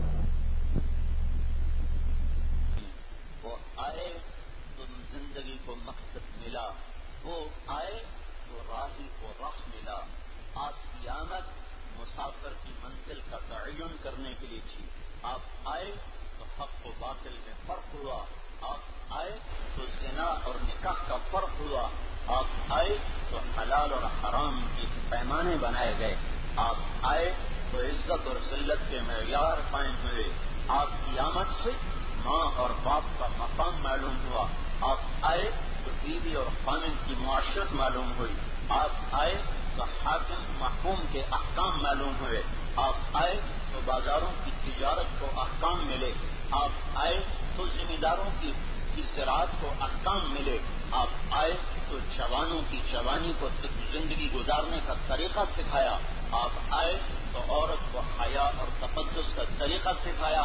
آئے تو زندگی کو مقصد ملا، وہ آئے تو راہی کو راہ ملا۔ آپ کی آمد مسافر کی منزل کا تعین کرنے کے لیے تھی، آپ آئے تو حق و باطل میں فرق ہوا، آپ آئے تو زنا اور نکاح کا فرق ہوا، آپ آئے تو حلال اور حرام کے پیمانے بنائے گئے، آپ آئے تو عزت اور ذلت کے معیار قائم ہوئے، آپ کی آمد سے ماں اور باپ کا مقام معلوم ہوا، آپ آئے تو بیوی اور خامن کی معاشرت معلوم ہوئی، آپ آئے تو حاکم محکوم کے احکام معلوم ہوئے، آپ آئے تو بازاروں کی تجارت کو احکام ملے، آپ آئے تو ذمہ داروں کی زراعت کو احکام ملے، آپ آئے تو جوانوں کی جوانی کو زندگی گزارنے کا طریقہ سکھایا، آپ آئے تو عورت کو حیا اور تقدس کا طریقہ سکھایا،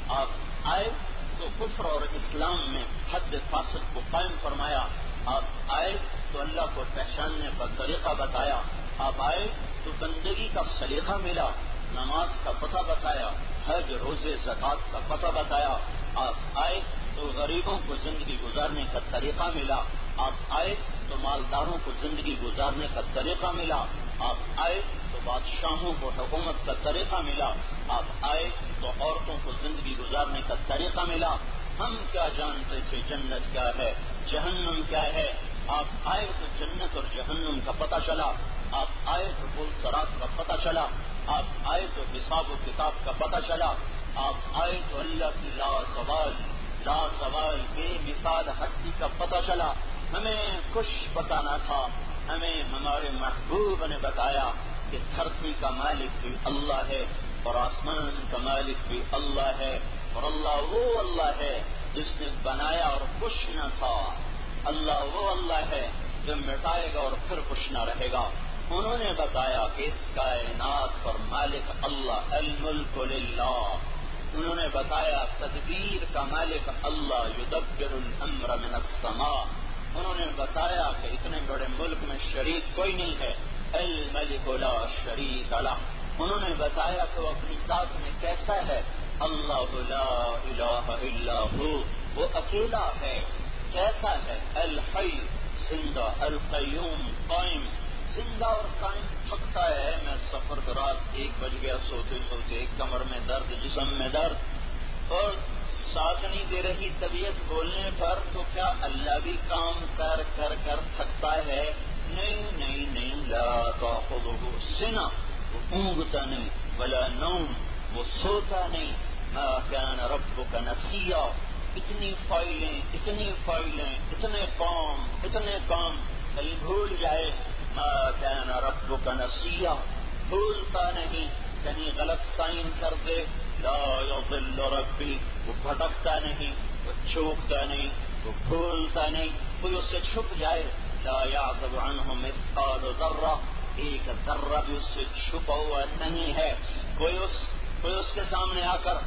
آپ آئے تو کفر اور اسلام میں حد فاصل کو قائم فرمایا، آپ آئے تو اللہ کو پہچاننے کا طریقہ بتایا، آپ آئے تو بندگی کا سلیقہ ملا، نماز کا پتہ بتایا، حج روزے زکوٰۃ کا پتہ بتایا، آپ آئے تو غریبوں کو زندگی گزارنے کا طریقہ ملا، آپ آئے تو مالداروں کو زندگی گزارنے کا طریقہ ملا، آپ آئے تو بادشاہوں کو حکومت کا طریقہ ملا، آپ آئے تو عورتوں کو زندگی گزارنے کا طریقہ ملا۔ ہم کیا جانتے تھے جنت کیا ہے، جہنم کیا ہے؟ آپ آئے تو جنت اور جہنم کا پتہ چلا، آپ آئے تو پل صراط کا پتہ چلا، آپ آئے تو حساب و کتاب کا پتہ چلا، آپ آئے تو اللہ کی لا زوال لا زوال بے مثال ہستی کا پتہ چلا۔ ہمیں کچھ پتہ نہ تھا، ہمیں ہمارے محبوب نے بتایا کہ دھرتی کا مالک بھی اللہ ہے اور آسمان کا مالک بھی اللہ ہے، اور اللہ وہ اللہ ہے جس نے بنایا اور کچھ نہ تھا، اللہ وہ اللہ ہے جو مٹائے گا اور پھر کچھ نہ رہے گا۔ انہوں نے بتایا کہ اس کائنات پر مالک اللہ، الملک للہ۔ انہوں نے بتایا تدبیر کا مالک اللہ، یدبر الامر من السماء۔ انہوں نے بتایا کہ اتنے بڑے ملک میں شریک کوئی نہیں ہے، الملک لا شریک لہ۔ انہوں نے بتایا کہ وہ اپنی ذات میں کیسا ہے، اللہ لا الہ الا ہو، وہ اکیلا ہے۔ کیسا ہے، الحی زندہ، القیوم قائم، زندہ اور قائم۔ تھکتا ہے، میں سفر رات ایک بج گیا، سوتے سوتے ایک کمر میں درد، جسم میں درد، اور ساتھ نہیں دے رہی طبیعت بولنے پر، تو کیا اللہ بھی کام کر کر کر تھکتا ہے؟ نہیں نہیں نہیں، لا تأخذہ سنہ، وہ اونگتا نہیں، ولا نوم، وہ سوتا نہیں، ما کان ربک نسیا۔ اتنی فائلیں اتنی فائلیں اتنے کام اتنے کام، کہیں بھول جائے، ما کان ربک نسیا، بھولتا نہیں، کہیں غلط سائن کر دے، لا یضل ربی، وہ بھٹکتا نہیں، وہ چوکتا نہیں، وہ بھولتا نہیں، کوئی اس سے چھپ جائے، لا یعزب عنہ مثقال ذرہ، ایک ذرہ بھی اس سے چھپا ہوا نہیں ہے۔ کوئی اس کوئی اس کے سامنے آ کر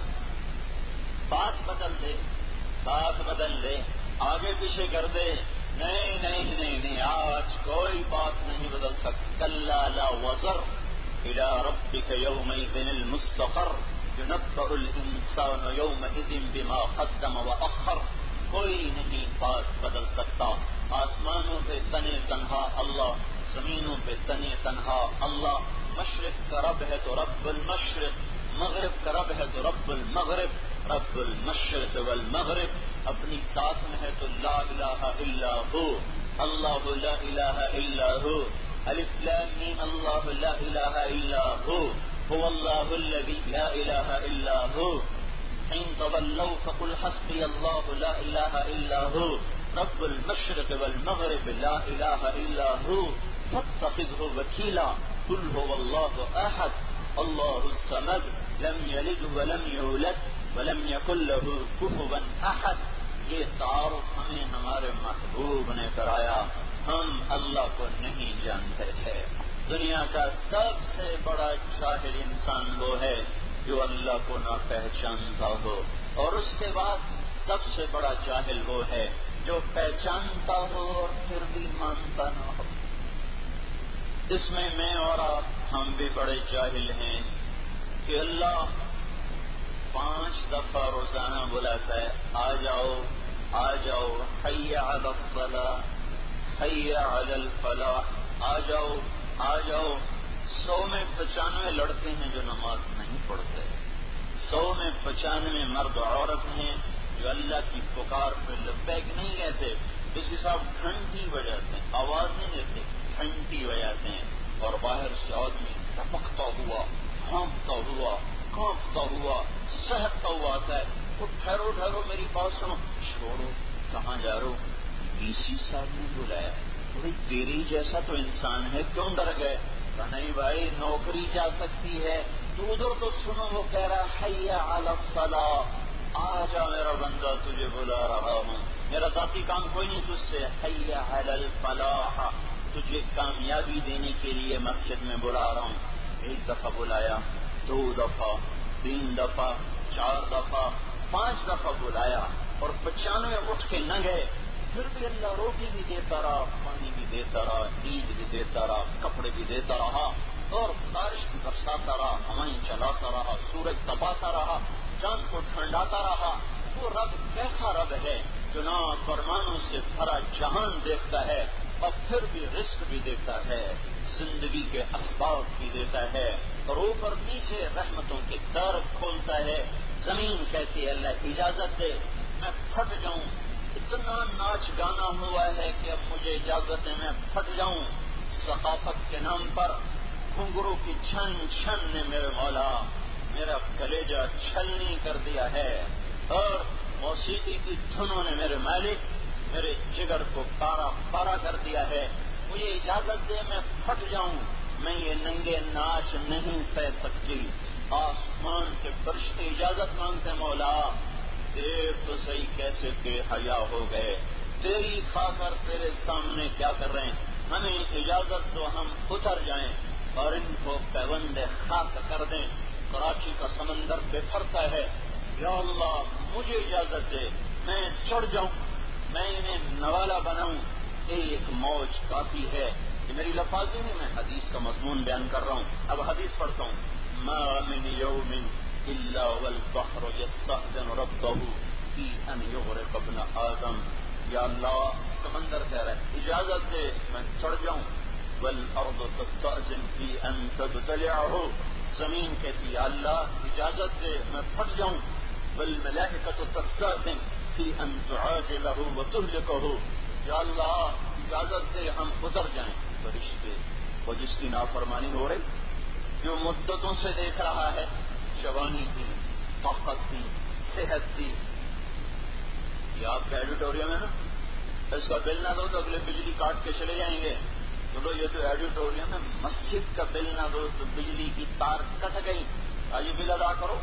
بات بدل دے بات بدل دے آگے پیچھے کر دے، نہیں نہیں نہیں نہیں، آج کوئی بات نہیں بدل سکتی۔ کلا لا وزر الى ربک یومئذ المستقر، ينبأ الانسان یومئذ بما قدم واخر۔ کوئی نہیں بات بدل سکتا۔ آسمانوں پہ تنے تنہا اللہ، زمینوں پہ تنے تنہا اللہ۔ مشرق کا رب ہے تو رب المشرق، مغرب کا رب ہے تو رب المغرب، رب المشرق والمغرب۔ اپنی ذات میں ہے تو لا الہ الا ہو، اللہ لا الہ الا ہو، الف لام میم، اللہ لا الہ الا ہو، هو اللہ الذی لا الہ الا ہو۔ حين تولوا فقل حسبي الله لا إله إلا هو، رب المشرق والمغرب لا إله إلا هو، فاتخذه وكيلا، قل هو الله أحد الله الصمد لم يلد ولم يولد ولم يكن له كفوا أحد۔ یہ تعارف ہمیں ہمارے محبوب نے کرایا، ہم اللہ کو نہیں جانتے تھے۔ دنیا کا سب سے بڑا جاہل انسان وہ ہے جو اللہ کو نہ پہچانتا ہو، اور اس کے بعد سب سے بڑا جاہل وہ ہے جو پہچانتا ہو اور پھر بھی مانتا نہ ہو۔ اس میں میں اور آپ ہم بھی بڑے جاہل ہیں کہ اللہ پانچ دفعہ روزانہ بلاتا ہے، آ جاؤ آ جاؤ، حی علی الصلاۃ حی علی الفلاح، آ جاؤ آ جاؤ۔ سو میں پچانوے لڑکے ہیں جو نماز نہیں پڑھتے، سو میں پچانوے مرد عورت ہیں جو اللہ کی پکار پہ لبیک نہیں کہتے، اس حساب گھنٹی بجاتے ہیں، آواز نہیں دیتے، گھنٹی بجاتے ہیں، اور باہر سے آدمی ٹپکتا ہوا ہانپتا ہوا کانپتا ہوا سہتا ہوا آتا ہے۔ وہ ٹھہرو ٹھہرو میری بات سنو، چھوڑو کہاں جا رہو؟ ڈی سی صاحب نے بلایا، بھائی تیری جیسا تو انسان ہے، کیوں ڈر گئے؟ نہیں بھائی نوکری جا سکتی ہے، تو ادھر تو سنو، وہ کہہ رہا حی علی الصلاۃ، آ جا میرا بندہ تجھے بلا رہا ہوں، میرا ذاتی کام کوئی نہیں تجھ سے، حی علی الفلاح، تجھے کامیابی دینے کے لیے مسجد میں بلا رہا ہوں۔ ایک دفعہ بلایا، دو دفعہ، تین دفعہ، چار دفعہ، پانچ دفعہ بلایا، اور پچانوے اٹھ کے نہ گئے، پھر بھی اللہ روٹی بھی دیتا رہا، پانی بھی دیتا رہا، نیند بھی دیتا رہا، کپڑے بھی دیتا رہا، اور بارش بھی برساتا رہا، ہوائیں چلاتا رہا، سورج تپاتا رہا، چاند کو ٹھنڈاتا رہا۔ وہ رب کیسا رب ہے جو نافرمانوں سے بھرا جہان دیکھتا ہے اور پھر بھی رزق بھی دیتا ہے، زندگی کے اسباب بھی دیتا ہے، اور اوپر نیچے رحمتوں کے در کھولتا ہے۔ زمین کہتی ہے اللہ اجازت دے میں پھٹ جاؤں، اتنا ناچ گانا ہوا ہے کہ اب مجھے اجازت ہے میں پھٹ جاؤں۔ ثقافت کے نام پر گھنگرو کی چھن چھن نے میرے مولا میرا کلیجہ چھلنی کر دیا ہے، اور موسیقی کی دھنوں نے میرے مالک میرے جگر کو پارا پارا کر دیا ہے۔ مجھے اجازت دے میں پھٹ جاؤں، میں یہ ننگے ناچ نہیں سہ سکتی۔ آسمان کے فرشتے اجازت مانگتے مولا، دیکھ تو صحیح کیسے بے حیا ہو گئے، تیری کھا کر تیرے سامنے کیا کر رہے ہیں، ہمیں اجازت دو ہم اتر جائیں اور ان کو پیوند خاک کر دیں۔ کراچی کا سمندر بکھرتا ہے، یا اللہ مجھے اجازت دے میں چڑھ جاؤں، میں انہیں نوالا بناؤں، ایک موج کافی ہے۔ یہ میری لفاظی نہیں، میں حدیث کا مضمون بیان کر رہا ہوں۔ اب حدیث پڑھتا ہوں، ما من یوم الا والبحر یستأذن ربہ فی ان یغرق ابن آدم۔ یا اللہ سمندر کہہ رہا ہے اجازت دے میں چڑھ جاؤں، والارض تستأذن فی ان تبتلعہ، زمین کہتی ہے اللہ اجازت دے میں پھٹ جاؤں، والملائکۃ تستأذن فی ان تعاجلہ وتہلکہ، یا اللہ اجازت دے ہم اتر جائیں۔ فرشتے وہ جس کی نافرمانی ہو رہی، جو مدتوں سے دیکھ رہا ہے، جوانی تھی، طاقت تھی، صحت تھی، یہ آپ کا ایڈیٹوریم ہے نا، اس کا بل نہ دو تو اگلے بجلی کاٹ کے چلے جائیں گے، بولو یہ تو ایڈیٹوریم ہے، مسجد کا بل نہ دو تو بجلی کی تار کٹ گئی، آئیے بل ادا کرو۔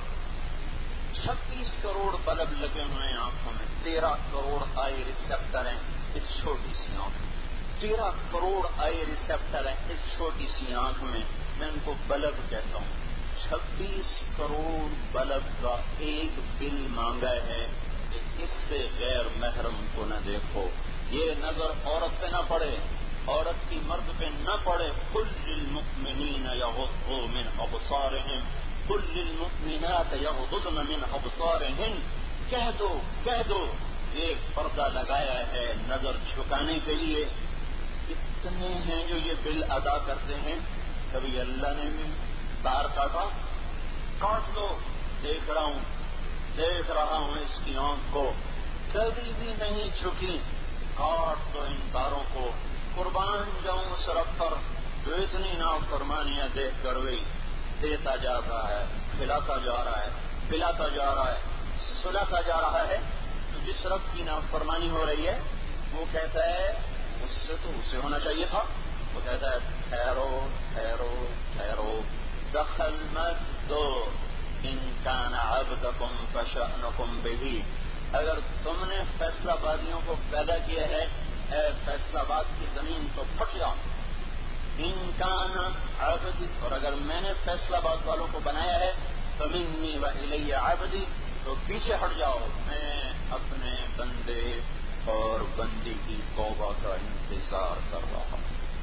چھبیس کروڑ بلب لگے ہوئے ہیں آنکھوں میں، تیرہ کروڑ آئی ریسیپٹر ہیں اس چھوٹی سی آنکھ میں، تیرہ کروڑ آئی ریسیپٹر ہیں اس چھوٹی سی آنکھ میں، میں ان کو بلب کہتا ہوں۔ چھبیس کروڑ بلب کا ایک بل مانگا ہے کہ اس سے غیر محرم کو نہ دیکھو، یہ نظر عورت پہ نہ پڑے، عورت کی مرد پہ نہ پڑے۔ قل للمؤمنین یغضوا من ابصارہم، قل للمؤمنات یغضضن من ابصارہن، کہہ دو کہہ دو یہ پردہ لگایا ہے نظر جھکانے کے لیے۔ کتنے ہیں جو یہ بل ادا کرتے ہیں؟ کبھی اللہ نے بھی تار کاٹا، کاٹ دو، دیکھ رہا ہوں دیکھ رہا ہوں اس کی آنکھ کو، کبھی بھی نہیں جھکی، کاٹ دو ان تاروں کو۔ قربان جاؤں اس رب پر جو اتنی نافرمانیاں دیکھ کر بھی دیتا جا رہا ہے، کھلاتا جا رہا ہے، پلاتا جا رہا ہے، سلاتا جا رہا ہے۔ تو جس رب کی نافرمانی ہو رہی ہے وہ کہتا ہے اس سے تو اسے ہونا چاہیے تھا، وہ کہتا ہے ٹھہرو ٹھہرو ٹھہرو، دخل مت دو، ان کان عبدکم فشأنکم بہ، اگر تم نے فیصلہ بادیوں کو پیدا کیا ہے، اے فیصلہ باد کی زمین تو پھٹ جاؤ، ان کان عبدی، اور اگر میں نے فیصلہ باد والوں کو بنایا ہے فمنی و الی عبدی، تو پیچھے ہٹ جاؤ، میں اپنے بندے اور بندی کی توبہ کا انتظار کر رہا.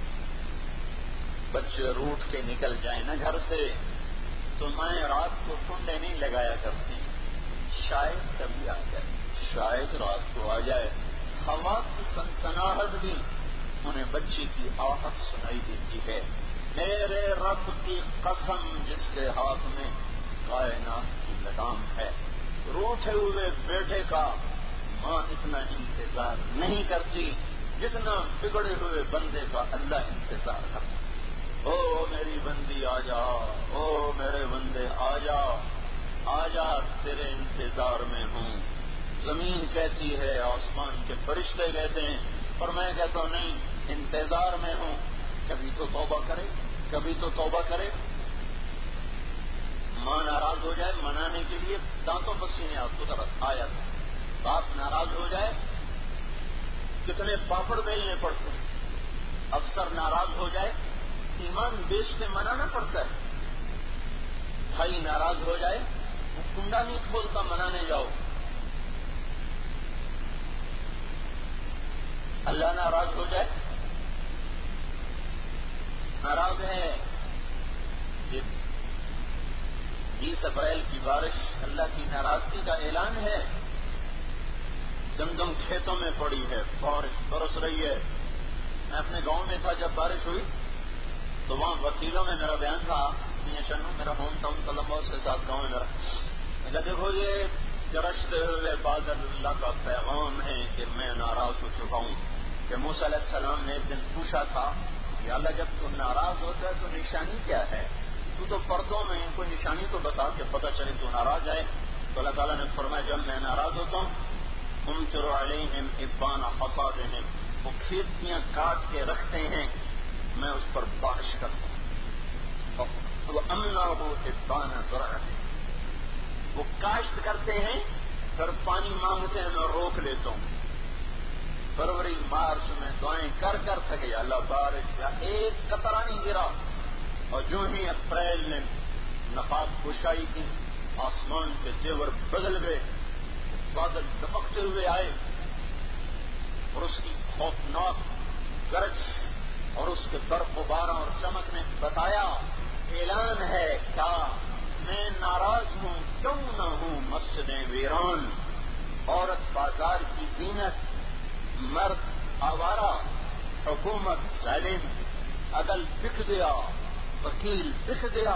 بچے روٹ کے نکل جائیں نا گھر سے تو میں رات کو کنڈے نہیں لگایا کرتی، شاید کبھی آ جائے، شاید رات کو آ جائے. ہوا کی سنسناہٹ بھی انہیں بچی کی آہٹ سنائی دیتی ہے. میرے رب کی قسم جس کے ہاتھ میں کائنات کی لگام ہے، روٹھے ہوئے بیٹے کا ماں اتنا انتظار نہیں کرتی جتنا بگڑے ہوئے بندے کا اللہ انتظار کرتا. او میری بندی آ جا، او میرے بندے آ جا، آ جا تیرے انتظار میں ہوں. زمین کہتی ہے، آسمان کے فرشتے کہتے ہیں، اور میں کہتا ہوں نہیں، انتظار میں ہوں. کبھی تو توبہ کرے، کبھی تو توبہ کرے. ماں ناراض ہو جائے منانے کے لیے دانتوں پسینے آپ کو طرف آیا تھا. باپ ناراض ہو جائے کتنے پاپڑ بیلنے پڑتے ہیں. افسر ناراض ہو جائے ایمان بیچ کے منانا پڑتا ہے. بھائی ناراض ہو جائے وہ کنڈا نہیں کھولتا منانے جاؤ. اللہ ناراض ہو جائے، ناراض ہے. یہ بیس اپریل کی بارش اللہ کی ناراضگی کا اعلان ہے. دم دم کھیتوں میں پڑی ہے، بارش برس رہی ہے. میں اپنے گاؤں میں تھا جب بارش ہوئی تو وہاں وکیلوں میں میرا بیان تھا. شنو میرا ہوم ٹاؤن کولمبو، اس کے ساتھ گاؤں ہے میرا. میں کہا دیکھو یہ گرجتے ہوئے بادل اللہ کا پیغام ہے کہ میں ناراض ہو چکا ہوں. کہ موسیٰ علیہ السلام نے ایک دن پوچھا تھا کہ اللہ جب تو ناراض ہوتا ہے تو نشانی کیا ہے؟ تو تو پردوں میں کوئی نشانی تو بتا کہ پتہ چلے تو ناراض ہے. تو اللہ تعالیٰ نے فرمایا جب میں ناراض ہوتا ہوں امطر علیہم ابان حصادہم، وہ کھیتیاں کاٹ کے رکھتے ہیں میں اس پر بارش کرتا ہوں. وہ امنا ہو ابان زرعہم، وہ کاشت کرتے ہیں پھر پانی مانگتے ہیں میں روک لیتا ہوں. فروری مارچ میں دعائیں کر کر تھکے اللہ بارش کا ایک قطرہ نہیں گرا. اور جو ہی اپریل نے نفاق کشائی کی آسمان کے زیور بدل گئے، بادل دپکتے ہوئے آئے اور اس کی خوفناک گرج اور اس کے برف و بارہ اور چمک نے بتایا اعلان ہے کیا میں ناراض ہوں کیوں نہ ہوں. مسجدیں ویران، عورت بازار کی زینت، مرد آوارہ، حکومت ظالم، عدل بک گیا، وکیل بک گیا،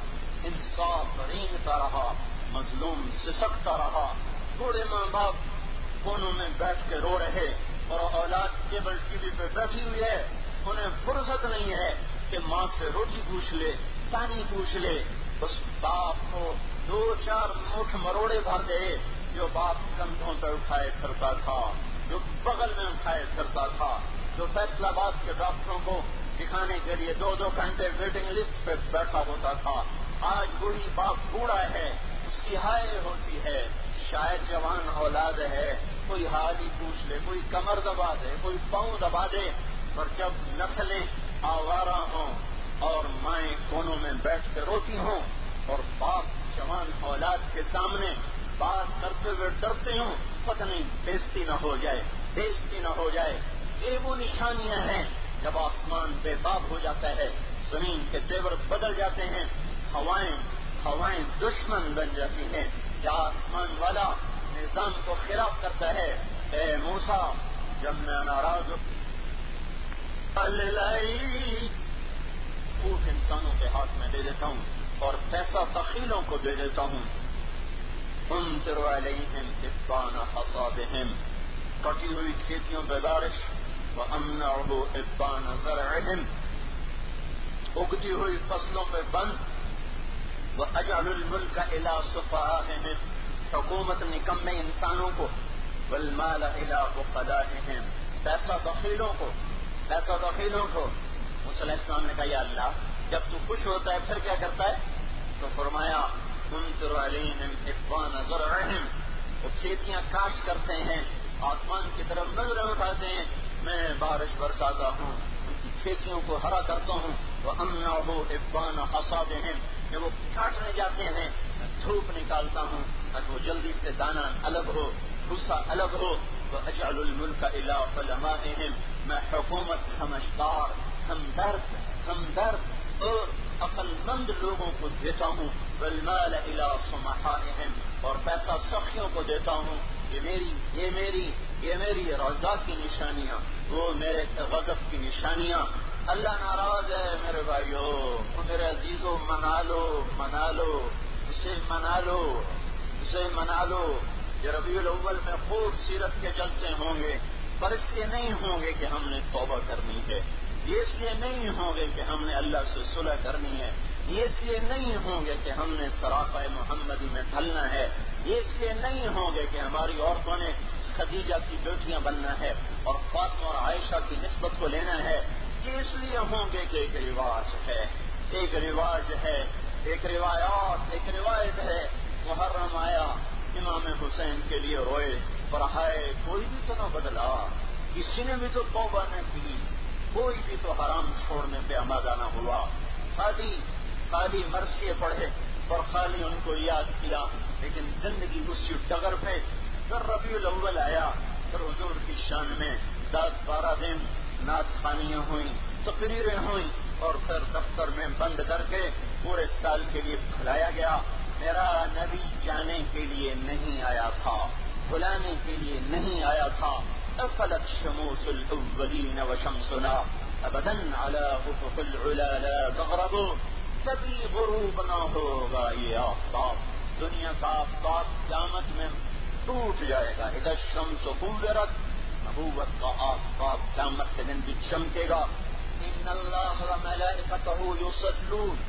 انصاف رینگتا رہا، مظلوم سسکتا رہا. بوڑھے ماں باپ کونوں میں بیٹھ کے رو رہے اور اولاد کیبل ٹی وی پہ بیٹھی ہوئی ہے. انہیں فرصت نہیں ہے کہ ماں سے روٹی پوچھ لے، پانی پوچھ لے. اس باپ کو دو چار مٹھ مروڑے بھر دے جو باپ کندھوں پہ اٹھائے پھرتا تھا، جو بغل میں اٹھائے پھرتا تھا، جو فیصل آباد کے ڈاکٹروں کو دکھانے کے لیے دو دو گھنٹے ویٹنگ لسٹ پہ بیٹھا ہوتا تھا. آج بوڑھی باپ بوڑھا ہے، اس کی ہائے ہوتی ہے. شاید جوان اولاد ہے، کوئی حال ہی پوچھ لے، کوئی کمر دبا دے، کوئی پاؤں دبا دے. اور جب نسلیں آوارہ ہوں اور مائیں کونوں میں بیٹھ کے روتی ہوں اور باپ جوان اولاد کے سامنے بات کرتے ہوئے ڈرتے ہوں پتہ نہیں بےزتی نہ ہو جائے، بےزتی نہ ہو جائے. یہ وہ نشانیاں ہیں جب آسمان بے تاب ہو جاتا ہے، زمین کے تیور بدل جاتے ہیں، ہوائیں ہوائیں دشمن بن جاتی ہیں. یا آسمان والا نظام کو خلاف کرتا ہے. اے موسیٰ جب میں ناراض ہوں اونٹ انسانوں کے ہاتھ میں دے دیتا ہوں اور پیسہ بخیلوں کو دے دیتا ہوں. امطر علیہم ابان حصادہم، کٹی ہوئی کھیتیوں پہ بارش. وامنعہ ابان زرعہم، اگتی ہوئی فصلوں پہ بند. واجعل الملک الی سفہائہم، حکومت نکمے انسانوں کو. والمال الی فقراءہم، پیسہ بخیلوں کو، پیسہ بخیلوں کو. موسیٰ علیہ السلام نے کہا یا اللہ جب تو خوش ہوتا ہے پھر کیا کرتا ہے؟ تو فرمایا امطر علیہم ابان زرعہم، وہ کھیتیاں کاشت کرتے ہیں، آسمان کی طرف نظریں اٹھاتے ہیں، میں بارش برساتا ہوں، ان کی کھیتیوں کو ہرا کرتا ہوں. وامنعہ ابان حصادہم، کہ وہ کاٹنے جاتے ہیں میں دھوپ نکالتا ہوں تاکہ وہ جلدی سے دانا الگ ہو، بھوسا الگ ہو. وَأَجْعَلُ الْمُلْكَ إِلَىٰ عُلَمَائِهِمْ، میں حکومت سمجھدار، ہمدرد ہمدرد اور عقل مند لوگوں کو دیتا ہوں، وَالْمَالَ إِلَىٰ صُمَحَائِهِمْ، اور پیسہ سخیوں کو دیتا ہوں. یہ میری یہ میری یہ میری رضا کی نشانیاں، وہ میرے غضب کی نشانیاں. اللہ ناراض ہے میرے بھائیو، میرے عزیزو، منا لو منا لو اسے منا لو اسے منا لو. یہ ربیع الاول میں خوب سیرت کے جلسے ہوں گے، پر اس لیے نہیں ہوں گے کہ ہم نے توبہ کرنی ہے، یہ اس لیے نہیں ہوں گے کہ ہم نے اللہ سے صلح کرنی ہے، یہ اس لیے نہیں ہوں گے کہ ہم نے صراطۂ محمدی میں ڈھلنا ہے، یہ اس لیے نہیں ہوں گے کہ ہماری عورتوں نے خدیجہ کی بیٹیاں بننا ہے اور فاطمہ اور عائشہ کی نسبت کو لینا ہے. یہ اس لیے ہوں گے کہ ایک رواج ہے ایک رواج ہے ایک روایات ایک روایت ہے. محرم آیا، امام حسین کے لیے روئے، پر ہائے کوئی بھی تو نہ بدلا، کسی نے بھی تو توبہ نہ کی، کوئی بھی تو حرام چھوڑنے پہ آمادہ نہ ہوا. خالی خالی مرثیے پڑھے اور خالی ان کو یاد کیا، لیکن زندگی اسی ڈگر پہ. پھر ربیع الاول آیا، پھر حضور کی شان میں دس بارہ دن نعت خوانیاں ہوئیں، تقریریں ہوئیں، اور پھر دفتر میں بند کر کے پورے سال کے لیے کھلایا گیا. میرا نبی جانے کے لیے نہیں آیا تھا، بلانے کے لیے نہیں آیا تھا. افلت شموس الاولین وشمسنا ابدا على افق العلا لا تغرب، کبھی غروب نہ ہوگا یہ آفتاب. دنیا کا آفتاب قیامت میں ٹوٹ جائے گا. اذا الشمس كورت، نبوت کا آفتاب قیامت کے دن بھی چمکے گا. ان اللہ وملائکتہ یصلون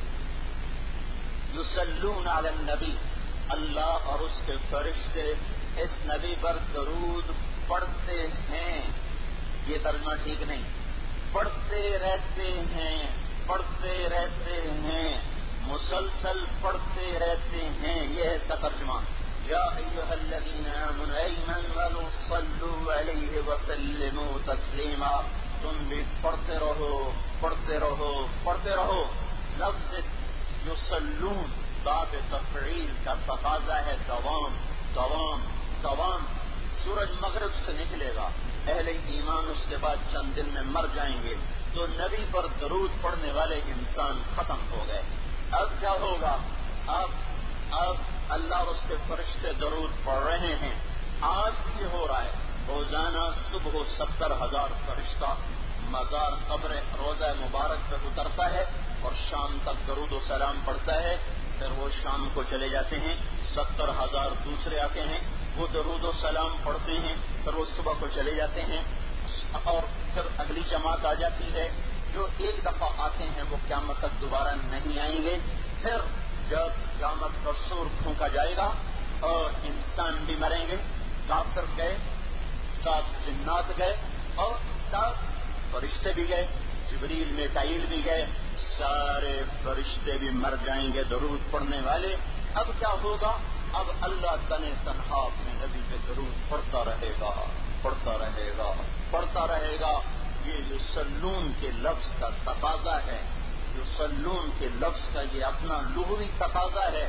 یصلون علی النبی، اللہ اور اس کے فرشتے اس نبی پر درود پڑھتے ہیں. یہ ترجمہ ٹھیک نہیں، پڑھتے رہتے ہیں پڑھتے رہتے ہیں مسلسل پڑھتے رہتے ہیں. یہ ہے اس کا ترجمہ. یا ایھا الذین آمنوا آمنوا صلوا علیہ وسلموا تسلیما، تم بھی پڑھتے رہو پڑھتے رہو پڑھتے رہو. لفظ یصلون باب تفعیل کا تقاضا ہے دوام دوام دوام. سورج مغرب سے نکلے گا، اہل ایمان اس کے بعد چند دن میں مر جائیں گے، تو نبی پر درود پڑھنے والے انسان ختم ہو گئے. اب کیا ہوگا؟ اب اب اللہ اور اس کے فرشتے درود پڑھ رہے ہیں. آج بھی ہو رہا ہے. روزانہ صبح ستر ہزار فرشتہ مزار قبر روضہ مبارک پہ اترتا ہے اور شام تک درود و سلام پڑھتا ہے. پھر وہ شام کو چلے جاتے ہیں، ستر ہزار دوسرے آتے ہیں، وہ درود و سلام پڑھتے ہیں. پھر وہ صبح کو چلے جاتے ہیں اور پھر اگلی جماعت آ جاتی ہے. جو ایک دفعہ آتے ہیں وہ قیامت تک دوبارہ نہیں آئیں گے. پھر جب قیامت کا سور پھونکا جائے گا اور انسان بھی مریں گے، کافر گئے، سات جنات گئے اور سات فرشتے بھی گئے، جبریل میکائیل بھی گئے، سارے فرشتے بھی مر جائیں گے درود پڑھنے والے. اب کیا ہوگا؟ اب اللہ تنے تنہا اپنے نبی پہ درود پڑھتا رہے گا پڑھتا رہے گا پڑھتا رہے گا. یہ یصلون کے لفظ کا تقاضا ہے، یصلون کے لفظ کا یہ اپنا لغوی تقاضا ہے.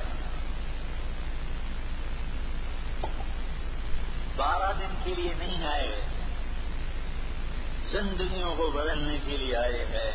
بارہ دن کے لیے نہیں آئے، زندگیوں کو بدلنے کے لیے آئے ہیں.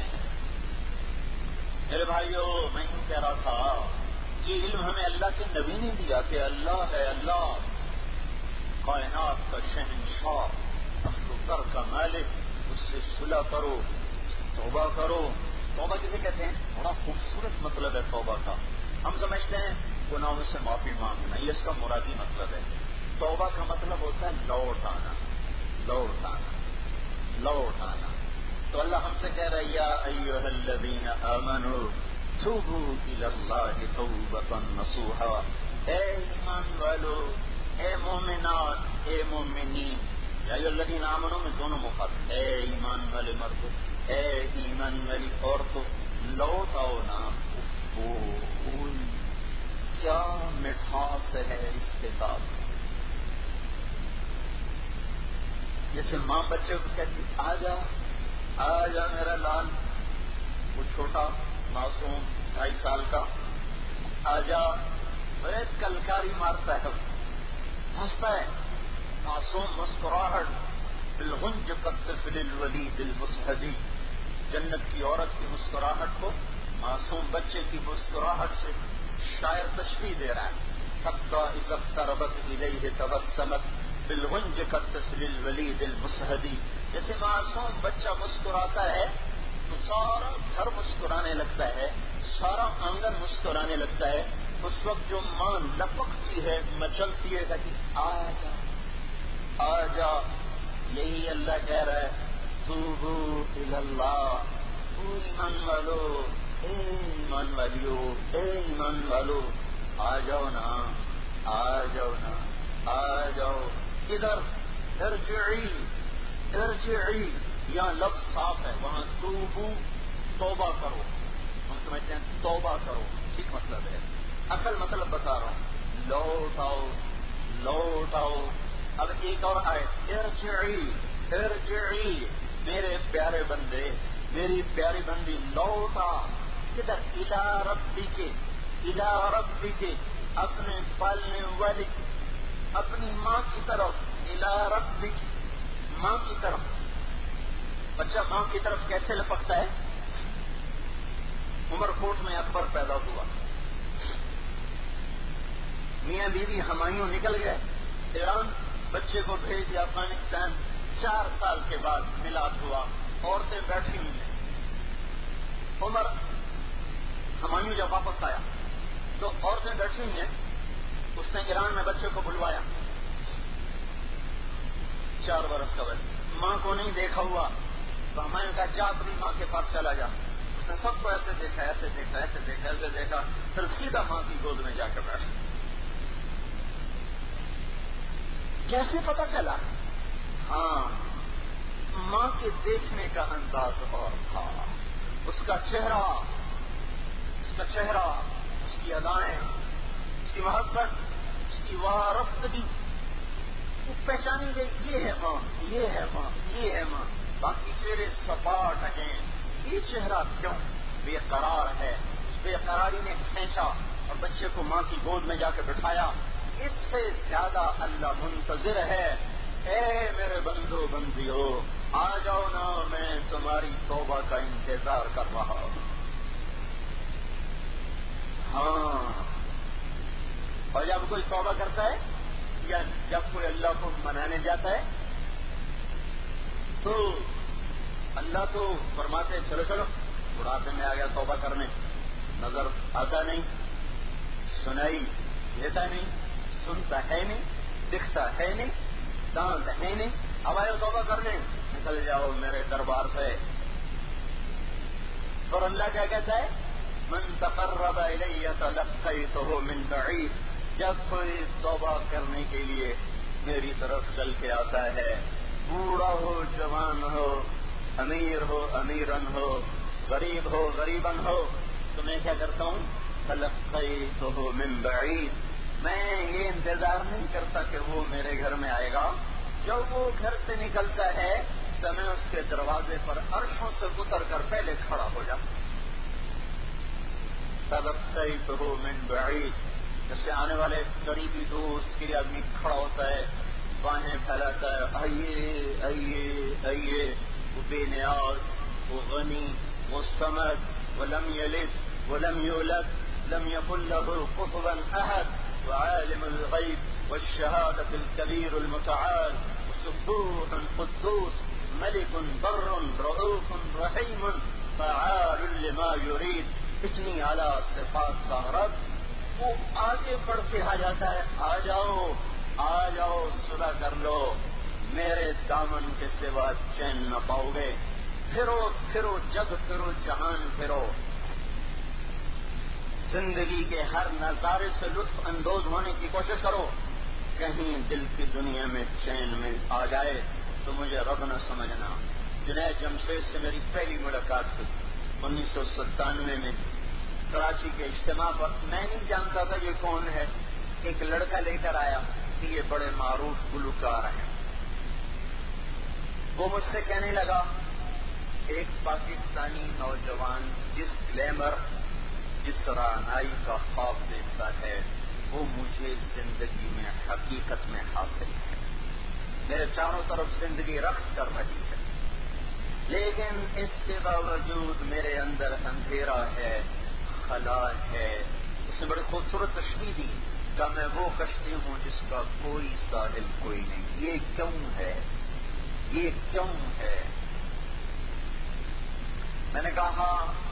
میرے بھائیو، میں یوں کہہ رہا تھا، یہ علم ہمیں اللہ کے نبی نے دیا کہ اللہ ہے، اللہ کائنات کا شہنشاہ، اخر و کر کا مالک، اس سے صلح کرو، توبہ کرو. توبہ کسے کہتے ہیں؟ بڑا خوبصورت مطلب ہے توبہ کا. ہم سمجھتے ہیں گناہوں سے معافی مانگنا، یہ اس کا مرادی مطلب ہے. توبہ کا مطلب ہوتا ہے لوٹ آنا لوٹ آنا لوٹ آنا. تو اللہ ہم سے کہہ رہا ہے، یا ایھا الذین آمنوا توبوا الی اللہ توبۃ نصوحا. اے ایمان والو، اے مومنات، اے مومنین. یا ایھا الذین آمنوا میں دونوں مخاطب، اے ایمان والے مردو، اے ایمان والی عورتوں، لوٹ آؤ نا. اوہ کیا مٹھاس ہے اس کتاب میں. جیسے ماں بچے کو کہتی آ جا آ جا میرا لال، وہ چھوٹا معصوم ڈھائی سال کا، آ جا. بڑے کلکاری مارتا ہے، ہنستا ہے، معصوم مسکراہٹ بالغنج كالطفل الولید المصحدی، جنت کی عورت کی مسکراہٹ کو معصوم بچے کی مسکراہٹ سے شاعر تشبیہ دے رہا ہے. حتی اذا اقتربت الیہ تبسمت بالغنج كالطفل الولید المصحدی. جیسے معصوم بچہ مسکراتا ہے تو سارا گھر مسکرانے لگتا ہے، سارا آنگن مسکرانے لگتا ہے. اس وقت جو ماں لپکتی ہے، مچلتی ہے، کہتی آ جا آ جا. یہی اللہ کہہ رہا ہے توبو الی اللہ، او ایمان والو، اے ایمان والیو، اے ایمان والو آ جاؤ نا، آ جاؤ نا، آ جاؤ. کدھر؟ ارجعی ارجعی. یہاں لفظ صاف ہے، وہاں توبو توبہ کرو. ہم سمجھتے ہیں توبہ کرو، ٹھیک مطلب ہے، اصل مطلب بتا رہا ہوں لوٹ آؤ لوٹ آؤ. اب ایک اور آئے ارجعی ارجعی، میرے پیارے بندے، میری پیاری بندی لوٹا. کدھر؟ الی ربک، الی ربک، اپنے پالنے والی اپنی ماں کی طرف. الی ربک، ماں کی طرف. بچہ ماں کی طرف کیسے لپکتا ہے؟ عمر کوٹ میں اکبر پیدا ہوا، میاں بیوی ہمایوں نکل گئے ایران، بچے کو بھیج دیا افغانستان. چار سال کے بعد میلاد ہوا، عورتیں بیٹھی ہوئی ہیں. عمر ہمایوں جب واپس آیا تو عورتیں بیٹھی ہوئی ہیں، اس نے ایران میں بچے کو بلوایا. چار برس کا بچہ، ماں کو نہیں دیکھا ہوا تو ہمایوں کہا جا اپنی ماں کے پاس چلا جا. اس نے سب کو ایسے دیکھا ایسے دیکھا ایسے دیکھا ایسے دیکھا، پھر سیدھا ماں کی گود میں جا کے بیٹھا. کیسے پتا چلا؟ ہاں، ماں کے دیکھنے کا انداز اور تھا. اس کا چہرہ اس کا چہرہ اس کی ادائیں، اس کی محبت، اس کی وارفتگی، وہ پہچانی گئی یہ ہے ماں، یہ ہے ماں، یہ ہے ماں. باقی چہرے سپاٹ ہیں، یہ چہرہ کیوں بے قرار ہے؟ اس بے قراری نے کھینچا اور بچے کو ماں کی گود میں جا کے بٹھایا. اس سے زیادہ اللہ منتظر ہے. اے میرے بندو بندیو آ جاؤ نا، میں تمہاری توبہ کا انتظار کر رہا ہوں. ہاں، اور جب کوئی توبہ کرتا ہے یا جب کوئی اللہ کو منانے جاتا ہے تو اللہ تو فرماتے چلو چلو، بڑھاپے میں آ گیا توبہ کرنے، نظر آتا نہیں، سنائی دیتا نہیں، سنتا ہے نہیں، دکھتا ہے نہیں، دانت ہے نہیں، اب آئے توبہ کرنے، نکل جاؤ میرے دربار سے. اور اللہ کیا کہتا ہے؟ من تقرب الی تلقیتہ من بعید. جب کوئی توبہ کرنے کے لیے میری طرف چل کے آتا ہے، بوڑھا ہو جوان ہو، امیر ہو امیرن ہو، غریب ہو غریبن ہو، تو میں کیا کرتا ہوں؟ تلقیتہ من بعید. میں یہ انتظار نہیں کرتا کہ وہ میرے گھر میں آئے گا. جب وہ گھر سے نکلتا ہے تو میں اس کے دروازے پر عرشوں سے اتر کر پہلے کھڑا ہو جاتا. تلقیتہ من بعید، جیسے آنے والے قریبی دوست کے لیے آدمی کھڑا ہوتا ہے، باہیں پھیلاتا ہے، آئیے آئیے آئیے. وہ بے نیاز، وہ غنی، وہ صمد، ولم یلد ولم یولد، لم یکن له کفوا احد، وعالم الغیب والشہادة الكبیر المتعال، سبوح قدوس ملک بر رؤوف رحیم فعال لما یرید. اتنی اعلیٰ صفات کا رب وہ آگے بڑھ کے آ جاتا ہے. آ جاؤ آ جاؤ، صلح کر لو، میرے دامن کے سوا چین نہ پاؤ گے. پھرو پھرو جگ پھرو جہان پھرو، زندگی کے ہر نظارے سے لطف اندوز ہونے کی کوشش کرو. کہیں دل کی دنیا میں چین میں آ جائے تو مجھے رب نہ سمجھنا. جنید جمشید سے میری پہلی ملاقات ہوئی انیس سو ستانوے میں کراچی کے اجتماع پر. میں نہیں جانتا تھا یہ کون ہے. ایک لڑکا لے کر آیا کہ یہ بڑے معروف گلوکار ہیں. وہ مجھ سے کہنے لگا ایک پاکستانی نوجوان جس گلیمر جس رعنائی کا خواب دیکھتا ہے وہ مجھے زندگی میں حقیقت میں حاصل ہے. میرے چاروں طرف زندگی رقص کر رہی ہے، لیکن اس کے باوجود میرے اندر اندھیرا ہے، خلا ہے۔ اس نے بڑی خوبصورت تشبیہ دی کہ میں وہ کشتی ہوں جس کا کوئی ساحل کوئی نہیں۔ یہ کیوں ہے؟ یہ کیوں ہے؟ میں نے کہا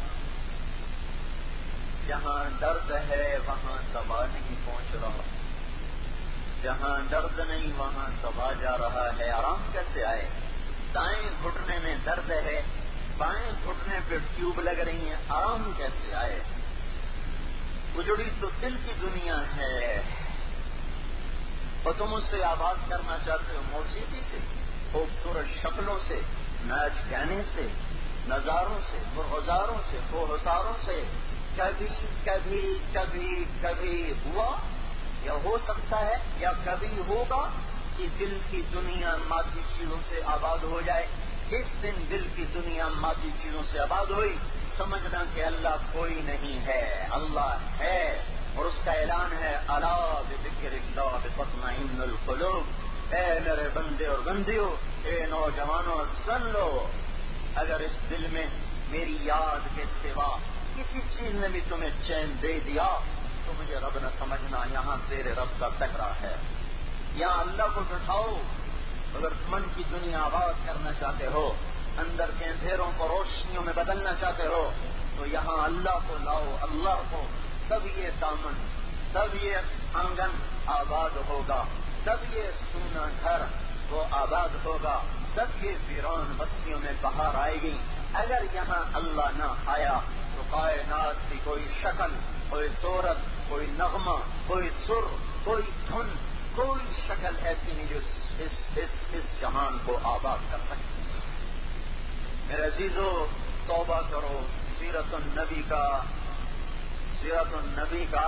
جہاں درد ہے وہاں دوا نہیں پہنچ رہا، جہاں درد نہیں وہاں دوا جا رہا ہے۔ آرام کیسے آئے؟ دائیں گھٹنے میں درد ہے، بائیں گھٹنے پہ ٹیوب لگ رہی ہیں، آرام کیسے آئے؟ اجڑی تو دل کی دنیا ہے، اور تم اس سے آباد کرنا چاہتے ہو موسیقی سے، خوبصورت شکلوں سے، ناچ گانے سے، نظاروں سے، مرغزاروں سے، کوہساروں سے۔ کبھی کبھی کبھی کبھی ہوا یا ہو سکتا ہے یا کبھی ہوگا کہ دل کی دنیا مادی چیزوں سے آباد ہو جائے۔ جس دن دل کی دنیا مادی چیزوں سے آباد ہوئی، سمجھنا کہ اللہ کوئی نہیں ہے، اللہ ہے، اور اس کا اعلان ہے الا بذکر اللہ تطمئن القلوب۔ اے میرے بندے اور بندیوں، اے نوجوانوں، سن لو، اگر اس دل میں میری یاد کے سوا کسی چیز نے بھی تمہیں چین دے دیا تو مجھے رب نہ سمجھنا، یہاں تیرے رب کا پہرا ہے۔ یہاں اللہ کو بٹھاؤ۔ اگر من کی دنیا آباد کرنا چاہتے ہو، اندر کے اندھیروں کو روشنیوں میں بدلنا چاہتے ہو، تو یہاں اللہ کو لاؤ، اللہ کو، تب یہ دامن، تب یہ آنگن آباد ہوگا، تب یہ سونا گھر وہ آباد ہوگا، تب یہ ویران بستیوں میں بہار آئے گی۔ اگر یہاں اللہ نہ آیا تو کائنات کی کوئی شکل، کوئی صورت، کوئی نغمہ، کوئی سر، کوئی دھن، کوئی شکل ایسی نہیں جو اس اس اس جہان کو آباد کر سکتی۔ میرے عزیزو، توبہ کرو، سیرت النبی کا سیرت النبی کا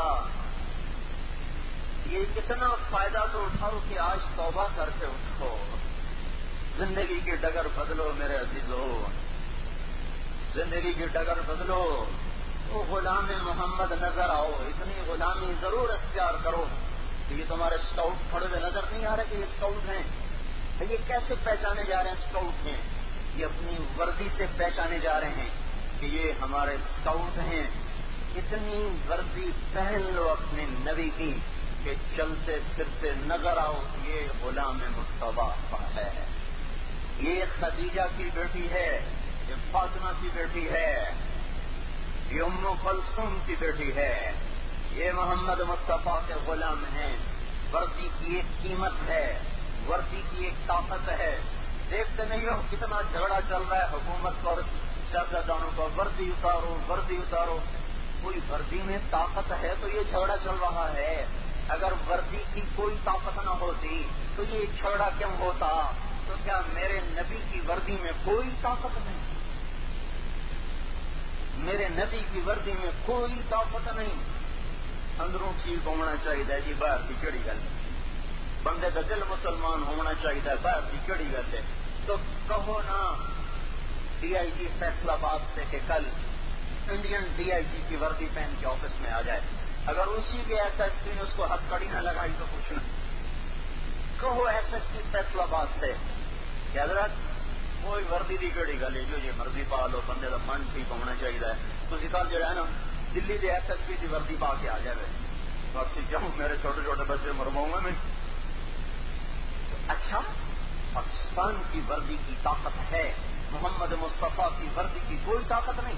یہ کتنا فائدہ تو اٹھاؤ کہ آج توبہ کر کے اٹھو، زندگی کی ڈگر بدلو میرے عزیزو، زندگی کی ڈگر بدلو۔ وہ غلام محمد نظر آؤ، اتنی غلامی ضرور اختیار کرو کہ یہ تمہارے اسکاؤٹ کھڑے ہوئے نظر نہیں آ رہے کہ یہ اسکاؤٹ ہیں؟ یہ کیسے پہچانے جا رہے ہیں اسکاؤٹ ہیں؟ یہ اپنی وردی سے پہچانے جا رہے ہیں کہ یہ ہمارے اسکاؤٹ ہیں۔ اتنی وردی پہن لو اپنے نبی کی کہ چلتے پھرتے نظر آؤ یہ غلام مصطفیٰ ہے، یہ خدیجہ کی بیٹی ہے، یہ فاطمہ کی بیٹی ہے، یہ ام کلثوم کی بیٹی ہے، یہ محمد مصطفیٰ کے غلام ہیں۔ وردی کی ایک قیمت ہے، وردی کی ایک طاقت ہے۔ دیکھتے نہیں ہو کتنا جھگڑا چل رہا ہے حکومت اور سیاستدانوں کو، وردی اتارو، وردی اتارو۔ کوئی وردی میں طاقت ہے تو یہ جھگڑا چل رہا ہے۔ اگر وردی کی کوئی طاقت نہ ہوتی تو یہ جھگڑا کیوں ہوتا؟ تو کیا میرے نبی کی وردی میں کوئی طاقت نہیں؟ میرے نبی کی وردی میں کوئی طاقت نہیں۔ اندروں ٹھیک ہونا چاہیے جی، باہر کی کیڑی گل ہے؟ بندے کا دل مسلمان ہونا چاہیے، باہر کی کیڑی گل ہے؟ تو کہو نا ڈی آئی جی فیصلہ باد سے کہ کل انڈین ڈی آئی جی کی وردی پہن کے آفس میں آ جائے، اگر اسی کے ایس ایس پی نے اس کو ہتھ کڑی نہ لگائی تو پوچھنا۔ کہو ایس ایس پی فیصلہ باد سے کہ حضرت کوئی وردی کی کیڑی گل ہے، جو یہ مرضی پا لو، بندے کا من ٹھیک ہونا چاہیے۔ تھی کل جو ہے نا دلی کے ایس ایس پی کی وردی پا کے آ جائے، بس جاؤں میرے چھوٹے چھوٹے بچے مرواؤں گا میں۔ اچھا، پاکستان کی وردی کی طاقت ہے، محمد مصطفیٰ کی وردی کی کوئی طاقت نہیں۔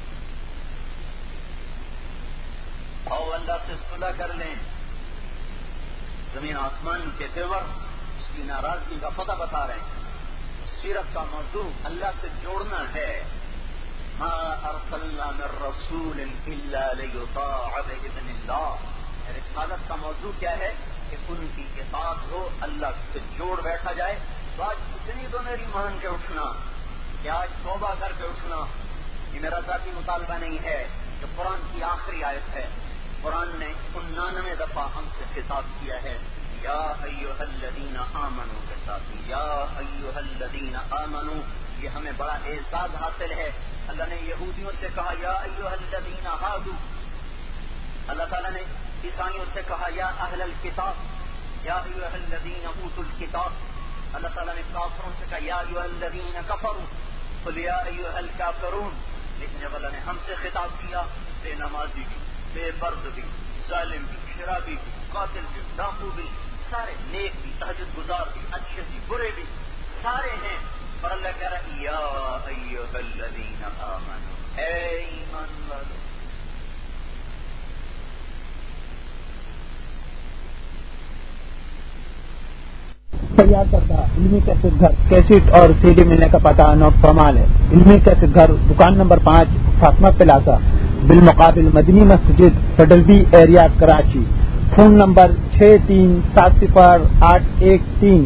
اور اللہ سے صلح کر لیں، زمین آسمان کے تیور اس کی ناراضگی کا پتہ بتا رہے ہیں۔ سیرت کا موضوع اللہ سے جوڑنا ہے۔ ما ارسلنا من رسول الا لیطاع باذن اللہ۔ رسالت کا موضوع کیا ہے کہ ان کی اطاعت ہو، اللہ سے جوڑ بیٹھا جائے۔ تو آج اتنی تو میری مان کے اٹھنا کہ آج توبہ کر کے اٹھنا، یہ میرا ذاتی مطالبہ نہیں ہے، کہ قرآن کی آخری آیت ہے۔ قرآن نے انانوے دفعہ ہم سے خطاب کیا ہے، یا ایھا الذین آمنوا کے ساتھ، یا ایھا الذین آمنوا۔ یہ ہمیں بڑا اعزاز حاصل ہے۔ اللہ نے یہودیوں سے کہا یا ایھا الذین ہادوا، اللہ تعالیٰ نے عیسائیوں سے کہا یا اہل الکتاب، یا ایھا الذین اوتوا الکتاب۔ اللہ تعالیٰ نے کافروں سے کہا یا ایھا الذین کفروا قل یا ایھا الکافرون، لیکن جب اللہ نے ہم سے خطاب کیا، بے نمازی بھی، بے فرض بھی، ظالم بھی، شرابی بھی، قاتل بھی، ڈاکو بھی، سارے نیک بھی، تہجد گزار بھی، اچھے بھی، برے بھی، سارے ہیں، اور اللہ کہہ رہا ہے یا ایھا الذین آمنوا، اے ایمان والو۔ تیار کرتا علمی کیسٹ گھر کیسٹ اور سی ڈی ملنے کا پتہ نوٹ فرما لے۔ علمی کیسٹ گھر دکان نمبر پانچ فاطمہ پلازا بالمقابل مدنی مسجد federal B area Karachi, phone number چھ تین سات صفر آٹھ ایک تین۔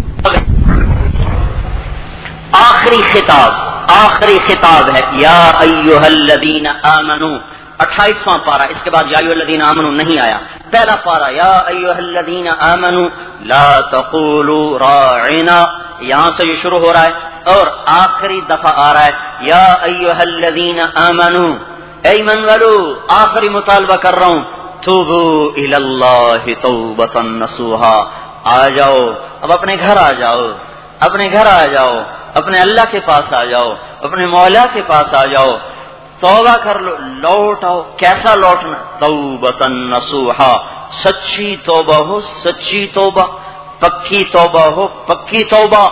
آخری خطاب آخری خطاب ہے یا ایھا الذین آمنو، اٹھائیسواں پارہ، اس کے بعد یا ایھا الذین آمنو نہیں آیا۔ پہلا پارہ یا ایھا الذین آمنو لا تقولوا راعنا، یہاں سے یہ شروع ہو رہا ہے اور آخری دفعہ آ رہا ہے یا ایھا الذین آمنو، اے ایمان والو، آخری مطالبہ کر رہا ہوں، توبوا الی اللہ توبۃ نصوحا، آ جاؤ، اب اپنے گھر آ جاؤ، اپنے گھر آ جاؤ، اپنے اللہ کے پاس آ جاؤ، اپنے مولا کے پاس آ جاؤ، توبہ کر لو، لوٹ آؤ۔ کیسا لوٹنا؟ توبۃ نصوحا، سچی توبہ ہو، سچی توبہ، پکی توبہ ہو، پکی توبہ۔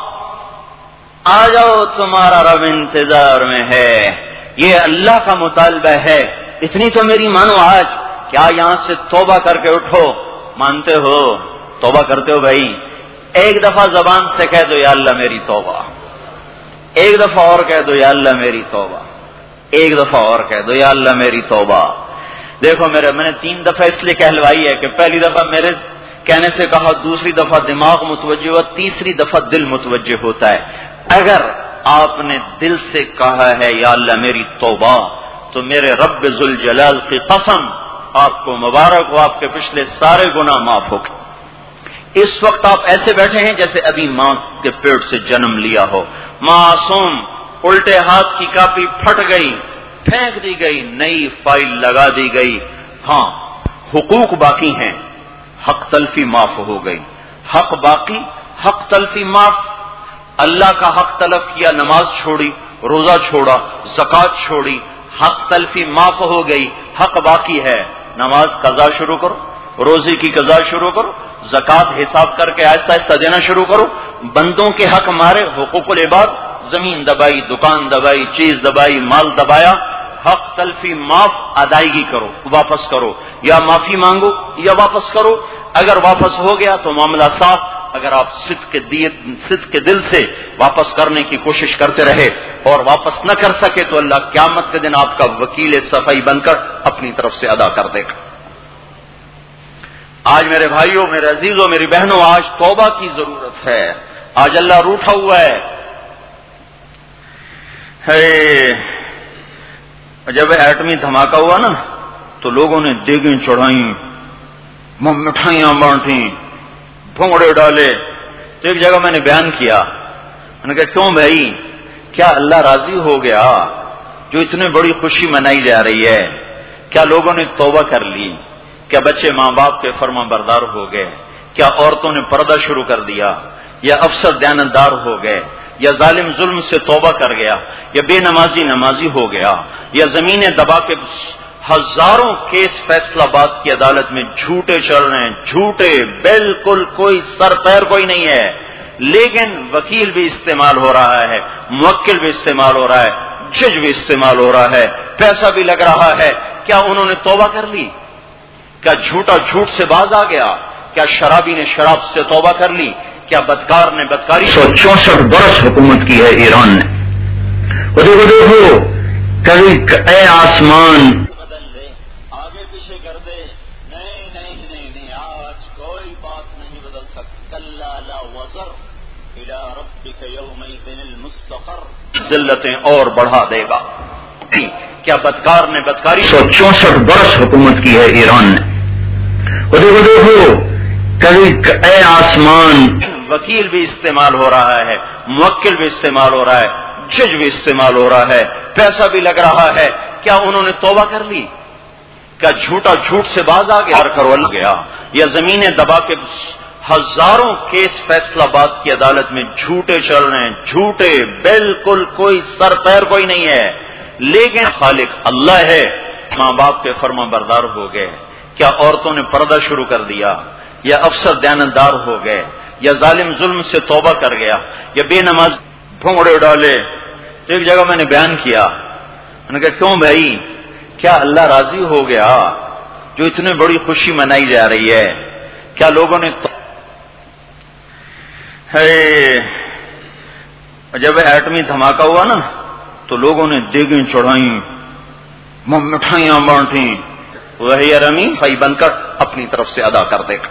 آ جاؤ، تمہارا رب انتظار میں ہے، یہ اللہ کا مطالبہ ہے، اتنی تو میری مانو آج۔ کیا یہاں سے توبہ کر کے اٹھو؟ مانتے ہو؟ توبہ کرتے ہو بھائی؟ ایک دفعہ زبان سے کہہ دو یا اللہ میری توبہ، ایک دفعہ اور کہہ دو یا اللہ میری توبہ، ایک دفعہ اور کہہ دو یا اللہ میری توبہ۔ دیکھو میرے، میں نے تین دفعہ اس لیے کہلوائی ہے کہ پہلی دفعہ میرے کہنے سے کہا، دوسری دفعہ دماغ متوجہ ہوا، تیسری دفعہ دل متوجہ ہوتا ہے۔ اگر آپ نے دل سے کہا ہے یا اللہ میری توبہ، تو میرے رب ذوالجلال کی قسم آپ کو مبارک ہو، آپ کے پچھلے سارے گناہ معاف ہو گئے۔ اس وقت آپ ایسے بیٹھے ہیں جیسے ابھی ماں کے پیٹ سے جنم لیا ہو، معصوم۔ الٹے ہاتھ کی کاپی پھٹ گئی، پھینک دی گئی، نئی فائل لگا دی گئی۔ ہاں، حقوق باقی ہیں، حق تلفی معاف ہو گئی، حق باقی، حق تلفی معاف۔ اللہ کا حق تلف کیا، نماز چھوڑی، روزہ چھوڑا، زکوٰۃ چھوڑی، حق تلفی معاف ہو گئی، حق باقی ہے۔ نماز قضا شروع کرو، روزے کی قضا شروع کرو، زکوٰۃ حساب کر کے آہستہ آہستہ دینا شروع کرو۔ بندوں کے حق مارے، حقوق العباد، زمین دبائی، دکان دبائی، چیز دبائی، مال دبایا، حق تلفی معاف، ادائیگی کرو، واپس کرو، یا معافی مانگو یا واپس کرو۔ اگر واپس ہو گیا تو معاملہ صاف، اگر آپ صدق صدق کے دل سے واپس کرنے کی کوشش کرتے رہے اور واپس نہ کر سکے تو اللہ قیامت کے دن آپ کا وکیل صفائی بن کر اپنی طرف سے ادا کر دے گا۔ آج میرے بھائیوں، میرے عزیزوں، میری بہنوں، آج توبہ کی ضرورت ہے۔ آج اللہ روٹھا ہوا ہے۔ جب ایٹمی دھماکہ ہوا نا تو لوگوں نے دیگیں چڑھائیں، مٹھائیاں بانٹیں، بھونگڑے ڈالے۔ تو ایک جگہ میں نے بیان کیا، میں نے کہا کیوں بھائی، کیا اللہ راضی ہو گیا جو اتنے بڑی خوشی منائی جا رہی ہے؟ کیا لوگوں نے توبہ کر لی؟ کیا بچے ماں باپ کے فرما بردار ہو گئے؟ کیا عورتوں نے پردہ شروع کر دیا؟ یا افسر دیانتدار ہو گئے؟ یا ظالم ظلم سے توبہ کر گیا؟ یا بے نمازی نمازی ہو گیا؟ یا زمینیں دبا کے ہزاروں کیس فیصلہ باد کی عدالت میں جھوٹے چل رہے ہیں، جھوٹے، بالکل کوئی سر پیر کوئی نہیں ہے، لیکن وکیل بھی استعمال ہو رہا ہے، موکل بھی استعمال ہو رہا ہے، جج بھی استعمال ہو رہا ہے، پیسہ بھی لگ رہا ہے۔ کیا انہوں نے توبہ کر لی؟ کیا جھوٹا جھوٹ سے باز آ گیا؟ کیا شرابی نے شراب سے توبہ کر لی؟ کیا بدکار نے بدکاری؟ سو چونسٹھ برس حکومت کی ہے ایران نے۔ دیکھو دیکھو کبھی اے آسمان بدل دے، آگے پیچھے کر دے، نہیں نہیں نہیں نہیں، آج کوئی بات نہیں بدل سکتی۔ کلا لا وزر الی ربک یومئذ المستقر، ذلتیں اور بڑھا دے گا۔ کیا بدکار نے بدکاری؟ سو چونسٹھ برس حکومت کی ہے ایران نے۔ دیکھو دیکھو کبھی اے آسمان، وکیل بھی استعمال ہو رہا ہے، موکل بھی استعمال ہو رہا ہے، جج بھی استعمال ہو رہا ہے، پیسہ بھی لگ رہا ہے۔ کیا انہوں نے توبہ کر لی؟ کیا جھوٹا جھوٹ سے باز آ گیا؟ کرو گیا یا زمینیں دبا کے ہزاروں کیس فیصلہ باد کی عدالت میں جھوٹے چل رہے ہیں، جھوٹے، بالکل کوئی سر پیر کوئی نہیں ہے، لیکن خالق اللہ ہے۔ ماں باپ کے فرما بردار ہو گئے، کیا عورتوں نے پردہ شروع کر دیا، یا افسر دیانتدار ہو گئے، یا ظالم ظلم سے توبہ کر گیا، یا بے نماز بھونگڑے ڈالے؟ تو ایک جگہ میں نے بیان کیا، میں نے کہا کیوں بھائی، کیا اللہ راضی ہو گیا جو اتنی بڑی خوشی منائی جا رہی ہے؟ کیا لوگوں نے جب ایٹمی دھماکہ ہوا نا تو لوگوں نے دیگیں چڑھائیں، مٹھائیاں بانٹیں، وہی رمی فائی بن کر اپنی طرف سے ادا کر دے گا۔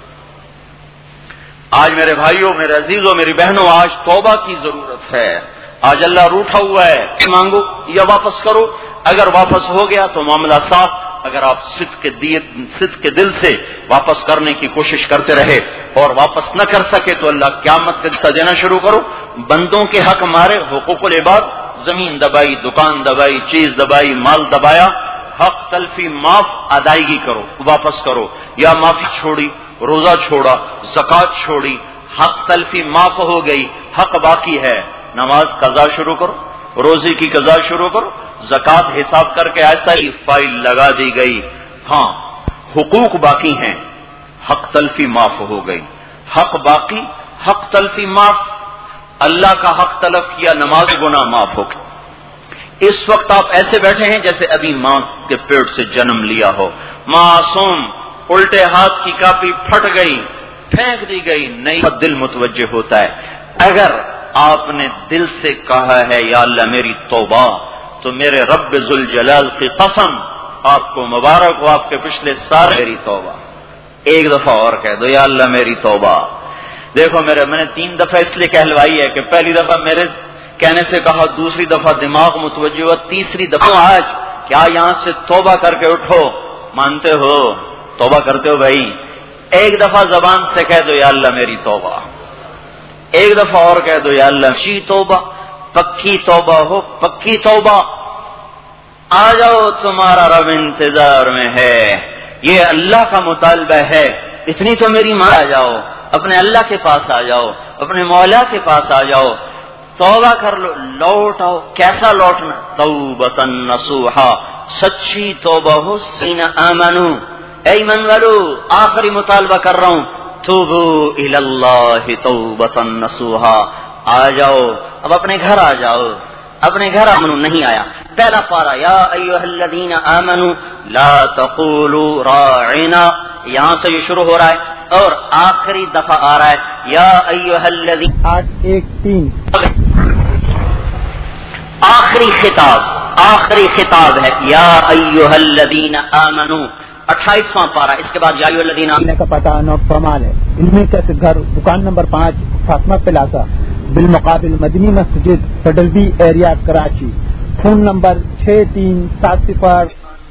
آج میرے بھائیوں، میرے عزیزوں، میری بہنوں، آج توبہ کی ضرورت ہے۔ آج اللہ روٹھا ہوا ہے، مانگو یا واپس کرو، اگر واپس ہو گیا تو معاملہ صاف، اگر آپ صدق کے صدق کے دل سے واپس کرنے کی کوشش کرتے رہے اور واپس نہ کر سکے تو اللہ قیامت کا حصہ دینا شروع کرو۔ بندوں کے حق مارے، حقوق العباد، زمین دبائی، دکان دبائی، چیز دبائی، مال دبایا، حق تلفی معاف، ادائیگی کرو، واپس کرو، یا معافی چھوڑی، روزہ چھوڑا، زکوٰۃ چھوڑی، حق تلفی معاف ہو گئی، حق باقی ہے، نماز قضا شروع کرو، روزے کی قضا شروع کرو، زکوٰۃ حساب کر کے ایسا ہی فائل لگا دی گئی۔ ہاں حقوق باقی ہیں، حق تلفی معاف ہو گئی، حق باقی، حق تلفی معاف، اللہ کا حق تلف کیا، نماز گناہ معاف ہو گئی۔ اس وقت آپ ایسے بیٹھے ہیں جیسے ابھی ماں کے پیٹ سے جنم لیا ہو، معصوم، الٹے ہاتھ کی کاپی پھٹ گئی، پھینک دی گئی، نہیں دل متوجہ ہوتا ہے۔ اگر آپ نے دل سے کہا ہے یا اللہ میری توبہ، تو میرے رب ذوالجلال کی قسم آپ کو مبارک ہو، آپ کے پچھلے سارے میری توبہ۔ ایک دفعہ اور کہہ دو یا اللہ میری توبہ۔ دیکھو میرے میں نے تین دفعہ اس لیے کہلوائی ہے کہ پہلی دفعہ میرے کہنے سے کہا، دوسری دفعہ دماغ متوجہ ہوا، تیسری دفعہ آج کیا یہاں سے توبہ کر کے اٹھو؟ مانتے ہو توبہ کرتے ہو بھائی؟ ایک دفعہ زبان سے کہہ دو یا اللہ میری توبہ، ایک دفعہ اور کہہ دو یا اللہ شی توبہ، پکی توبہ ہو، پکی توبہ۔ آ جاؤ تمہارا رب انتظار میں ہے، یہ اللہ کا مطالبہ ہے، اتنی تو میری ماں آ جاؤ، اپنے اللہ کے پاس آ جاؤ، اپنے مولا کے پاس آ جاؤ، توبہ کر لو، لوٹ آؤ۔ کیسا لوٹنا؟ توبۃ نصوحا، سچی توبہ ہو، سین آمنو، اے ایمان والو آخری مطالبہ کر رہا ہوں، توبو الی اللہ توبۃ نصوحا، آ جاؤ، اب اپنے گھر آ جاؤ، اپنے گھر آمنو نہیں آیا۔ پہلا پارا یا ایھا الذین آمنوا لا تقولوا راعنا، یہاں سے یہ شروع ہو رہا ہے اور آخری دفعہ آ رہا ہے یا ایھا الذین، آٹھ ایک تین، آخری خطاب، آخری خطاب ہے یا ایھا الذین آمنوا، اٹھائیسواں پارا، اس کے بعد یا ایھا الذین آمنوا کا پتہ نوٹ فرمان ہے، علمی کا گھر، دکان نمبر پانچ، فاطمہ پلازا، بالمقابل مدنی مسجد، federal B area, Karachi, phone number چھ تین سات صفر۔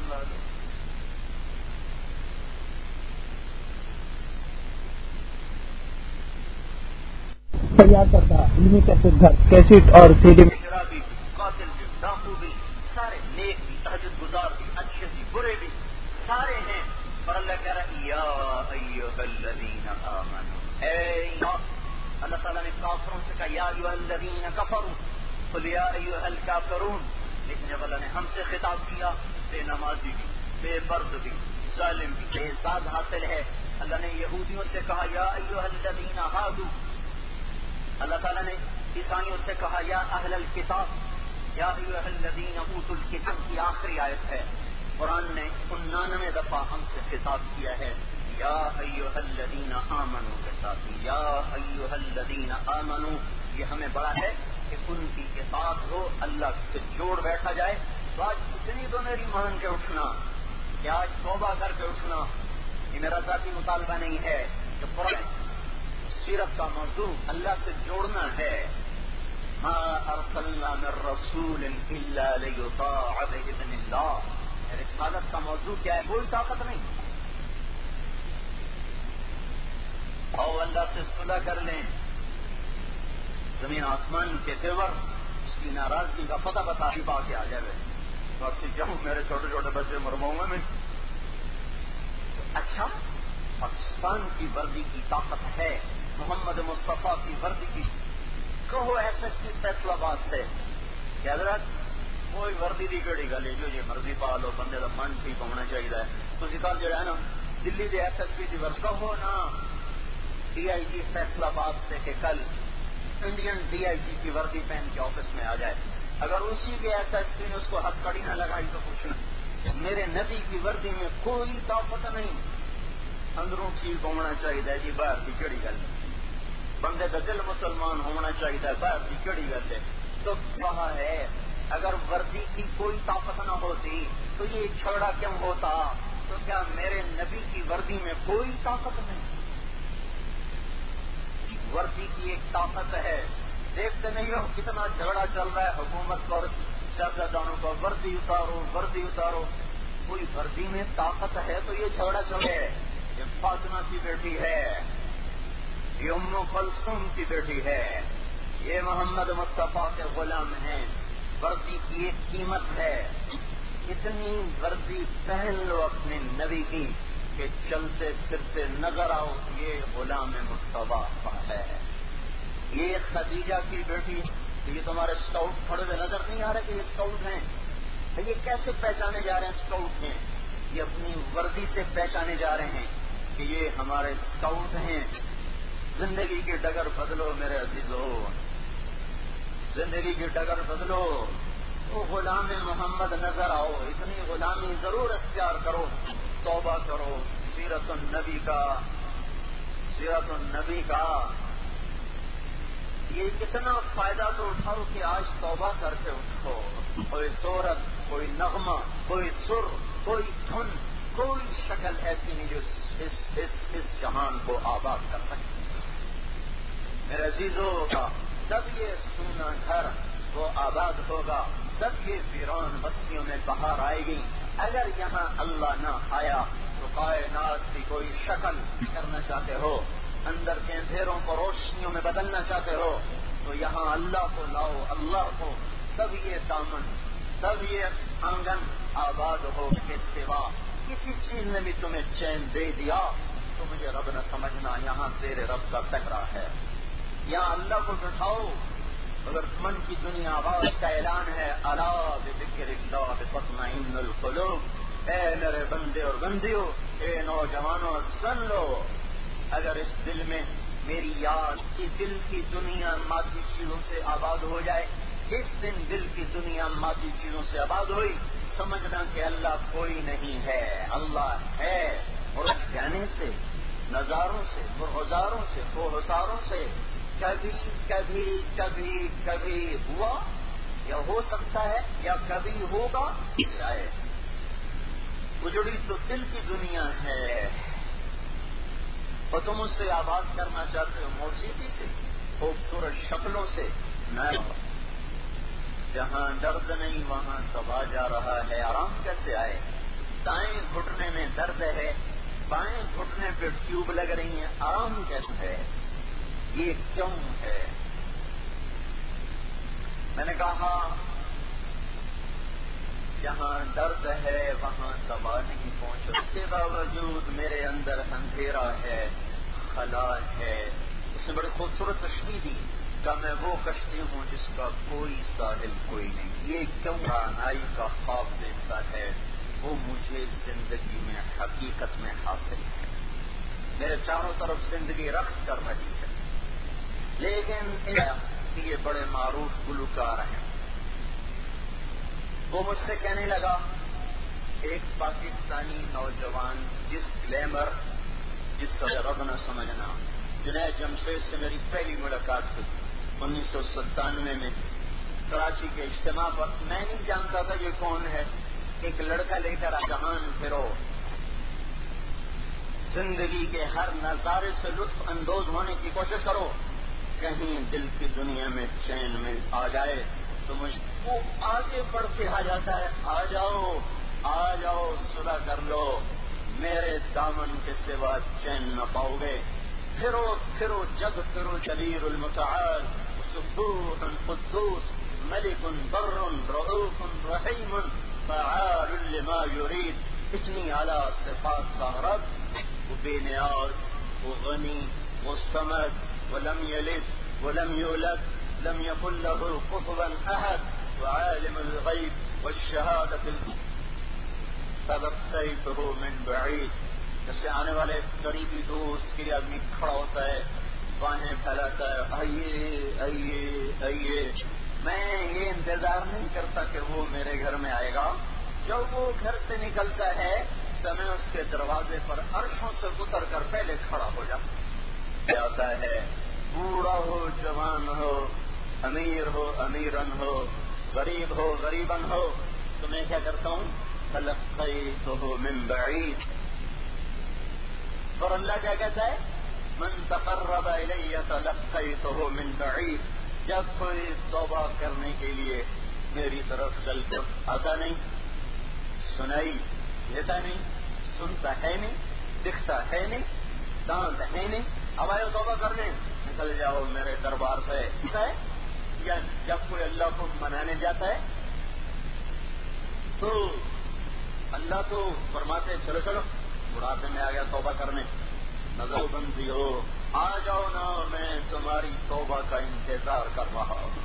تیار کردہ علمی کیسٹ گھر، کیسٹ اور سی ڈی، قاتل بھی، ڈاکو بھی، سارے نیک بھی، تہجد گزار بھی، اچھے بھی، برے بھی، سارے ہیں، اور اللہ کہہ رہا ہے یا ایھا الذین آمنوا، اے ایمان، اللہ تعالیٰ نے کافروں سے کہا یا ایھا الذین کفروا قل یا ایھا الکافرون، لیکن جب اللہ نے ہم سے خطاب کیا، بے نمازی بھی، بے برد بھی، ظالم بھی، بے اعزاز حاصل ہے۔ اللہ نے یہودیوں سے کہا یا ایھا الذین ہادوا، اللہ تعالیٰ نے عیسائیوں سے کہا یا اہل الکتاب، یا ایھا الذین اوتوا الکتاب کی آخری آیت ہے۔ قرآن نے انانوے دفعہ ہم سے خطاب کیا ہے یا ایھا الذین آمنوا کے ساتھ، یا ایھا الذین آمنوا، یہ ہمیں بڑا ہے کہ ان کی اطاعت ہو، اللہ سے جوڑ بیٹھا جائے۔ تو آج اتنی تو میری مان کے اٹھنا کہ آج توبہ کر کے اٹھنا، یہ میرا ذاتی مطالبہ نہیں ہے کہ قرآن سیرت کا موضوع اللہ سے جوڑنا ہے۔ ما ارسلنا من رسول الا لیطاع باذن اللہ، رسالت کا موضوع کیا ہے؟ کوئی طاقت نہیں، اور اللہ سے صلح کر لیں، زمین آسمان کے تیور، اس کی ناراضگی کا پتہ بتا چھپا کے آ جائے، اور سے جاؤں میرے چھوٹے چھوٹے بچے مرواؤں گا میں۔ اچھا پاکستان کی وردی کی طاقت ہے، محمد مصطفیٰ کی وردی کی. کہو ایسے کی فیصلہ باد سے کہ حضرت کوئی وردی کی کہڑی گل ہے جو یہ مرضی پا لو، بندے کا من ٹھیک ہونا چاہیے. تھی کل جو ہے نا دلی کے ایس ایس پی کی ورز کہو نا ڈی آئی جی فیصلہ باد سے کہ کل انڈین ڈی آئی جی کی وردی پہن کے آفس میں آ جائے. اگر اسی کے ایس ایس پی نے اس کو ہتھ کڑی نہ لگائی تو کچھ نہیں. میرے نبی کی وردی میں کوئی طاقت نہیں، اندروں ٹھیک ہونا چاہیے جی، باہر کی کہڑی گل ہے. بندے کا دل مسلمان ہونا چاہیے، باہر کی کہڑی گل ہے. تو کہا ہے اگر وردی کی کوئی طاقت نہ ہوتی تو یہ جھگڑا کیوں ہوتا؟ تو کیا میرے نبی کی وردی میں کوئی طاقت نہیں؟ وردی کی ایک طاقت ہے. دیکھتے نہیں ہو کتنا جھگڑا چل رہا ہے حکومت اور سیاستدانوں کو، وردی اتارو وردی اتارو. کوئی وردی میں طاقت ہے تو یہ جھگڑا چلے. یہ فاطمہ کی بیٹی ہے، یہ ام کلثوم کی بیٹی ہے، یہ محمد مصطفیٰ کے غلام ہیں. وردی کی ایک قیمت ہے. اتنی وردی پہن لو اپنے نبی کی کہ چلتے پھرتے نظر آؤ یہ غلام مصطفیٰ ہے. یہ خدیجہ کی بیٹی، یہ تمہارے اسکاؤٹ کھڑے ہوئے نظر نہیں آ رہے کہ یہ اسکاؤٹ ہیں؟ یہ کیسے پہچانے جا رہے ہیں اسکاؤٹ ہیں؟ یہ اپنی وردی سے پہچانے جا رہے ہیں کہ یہ ہمارے اسکاؤٹ ہیں. زندگی کی ڈگر بدلو میرے عزیزو، زندگی کی ڈگر بدلو. وہ غلام محمد نظر آؤ، اتنی غلامی ضرور اختیار کرو، توبہ کرو. سیرت النبی کا سیرت النبی کا یہ اتنا فائدہ تو اٹھاؤ کہ آج توبہ کر کے اٹھو. کوئی صورت، کوئی نغمہ، کوئی سر، کوئی دھن، کوئی شکل ایسی نہیں جو اس اس اس جہان کو آباد کر سکتی. میرے عزیزوں کا جب یہ سونا گھر وہ آباد ہوگا، تب یہ ویران بستیوں میں بہار آئے گی. اگر یہاں اللہ نہ آیا تو کائنات کی کوئی شکل کرنا چاہتے ہو، اندر کے اندھیروں کو روشنیوں میں بدلنا چاہتے ہو تو یہاں اللہ کو لاؤ، اللہ کو. تب یہ دامن، تب یہ آنگن آباد ہو کے سوا کسی چیز نے بھی تمہیں چین دے دیا تو مجھے رب نہ سمجھنا. یہاں تیرے رب کا پہرا ہے. یہاں اللہ کو بٹھاؤ. اگر من کی دنیا آواز کا اعلان ہے الا بذکر اللہ تطمئن القلوب، اے میرے بندے اور بندیوں، اے نوجوانوں سن لو. اگر اس دل میں میری یاد کی دل کی دنیا مادی چیزوں سے آباد ہو جائے، جس دن دل کی دنیا مادی چیزوں سے آباد ہوئی، سمجھنا کہ اللہ کوئی نہیں ہے. اللہ ہے. اور اس کہنے سے، نظاروں سے، مرغزاروں سے، کوہساروں سے کبھی کبھی کبھی کبھی ہوا یا ہو سکتا ہے یا کبھی ہوگا. اجڑی تو دل کی دنیا ہے اور تم اس سے آباد کرنا چاہتے ہو موسیقی سے، خوبصورت شکلوں سے. جہاں درد نہیں وہاں سبا جا رہا ہے. آرام کیسے آئے؟ دائیں گھٹنے میں درد ہے، بائیں گھٹنے پہ ٹیوب لگ رہی ہیں. آرام کیسے ہے؟ یہ کیوں ہے؟ میں نے کہا جہاں درد ہے وہاں دوا نہیں پہنچ. اس کے باوجود میرے اندر اندھیرا ہے، خلا ہے. اس نے بڑی خوبصورت تشبیہ دی کہ میں وہ کشتی ہوں جس کا کوئی ساحل کوئی نہیں. یہ کیوں رانائی کا خواب دیکھتا ہے؟ وہ مجھے زندگی میں حقیقت میں حاصل ہے. میرے چاروں طرف زندگی رقص کر رہی ہے، لیکن یہ بڑے معروف گلوکار ہیں. وہ مجھ سے کہنے لگا ایک پاکستانی نوجوان جس گلیمر جس کا رب نہ سمجھنا، جنید جمشید سے میری پہلی ملاقات ہوئی انیس سو ستانوے میں کراچی کے اجتماع پر. میں نہیں جانتا تھا یہ کون ہے. ایک لڑکا لے کر جہان پھرو، زندگی کے ہر نظارے سے لطف اندوز ہونے کی کوشش کرو، کہیں دل کی دنیا میں چین میں آ جائے تو مجھ کو آگے بڑھ کے آ جاتا ہے. آ جاؤ آ جاؤ صلح کر لو، میرے دامن کے سوا چین نہ پاؤ گے. پھرو پھرو جگ پھرو جلیل المتعال، سبوح قدوس ملک بر رؤوف رحیم فعال لما یرید. اتنی اعلیٰ صفات کا رب وہ بے نیاز، وہ غنی، وہ صمد، ولم یلد ولم یولد لم یکن لہ کفوا احد وعالم الغیب والشہادۃ تلقیتہ من بعید. جیسے آنے والے قریبی دوست کے لیے آدمی کھڑا ہوتا ہے، باہیں پھیلاتا ہے، آئیے آئیے آئیے. میں یہ انتظار نہیں کرتا کہ وہ میرے گھر میں آئے گا، جب وہ گھر سے نکلتا ہے تو میں اس کے دروازے پر عرشوں سے اتر کر پہلے کھڑا ہو جاتا ہے. بوڑھا ہو، جوان ہو، امیر ہو، امیرن ہو، غریب ہو، غریبن ہو، تو میں کیا کرتا ہوں؟ تلقیتہ من بعید. اور اللہ کیا کہتا ہے؟ من تقرب الی تلقیتہ من بعید. جب کوئی توبہ کرنے کے لیے میری طرف چل کر آتا نہیں، سنائی دیتا نہیں، سنتا ہے نہیں، دکھتا ہے نہیں، دانت ہے نہیں، اب آئے توبہ کرنے، نکل جاؤ میرے دربار سے. یا جب کوئی اللہ کو منانے جاتا ہے تو اللہ تو فرماتے چلو چلو بڑھاپے میں آ گیا توبہ کرنے، نظر بندی ہو، آ جاؤ نا، میں تمہاری توبہ کا انتظار کر رہا ہوں.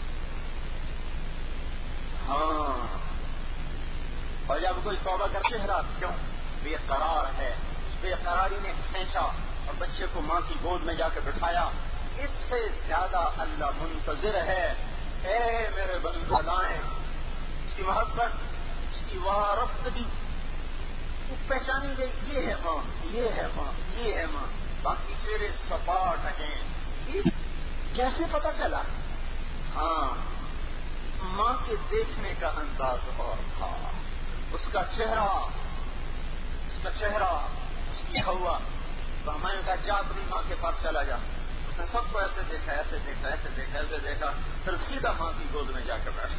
ہاں، اور جب کوئی توبہ کا چہرہ کیوں بے قرار ہے، اس بے قراری نے کھینچا اور بچے کو ماں کی گود میں جا کے بٹھایا، اس سے زیادہ اللہ منتظر ہے. اے میرے بندے لائیں، اس کی محبت، اس کی وارفتگی وہ پہچانی گئی، یہ ہے ماں، یہ ہے ماں، یہ ہے ماں. باقی چہرے سپاٹ ہیں، کیسے پتہ چلا؟ ہاں، ماں کے دیکھنے کا انداز اور تھا، اس کا چہرہ، اس کا چہرہ، اس کی ہوا. تو ہمیں کہا جا اپنی ماں کے پاس چلا جا. اس نے سب کو ایسے دیکھا، ایسے دیکھا، ایسے دیکھا، ایسے دیکھا، پھر سیدھا ماں کی گود میں جا کے بیٹھا.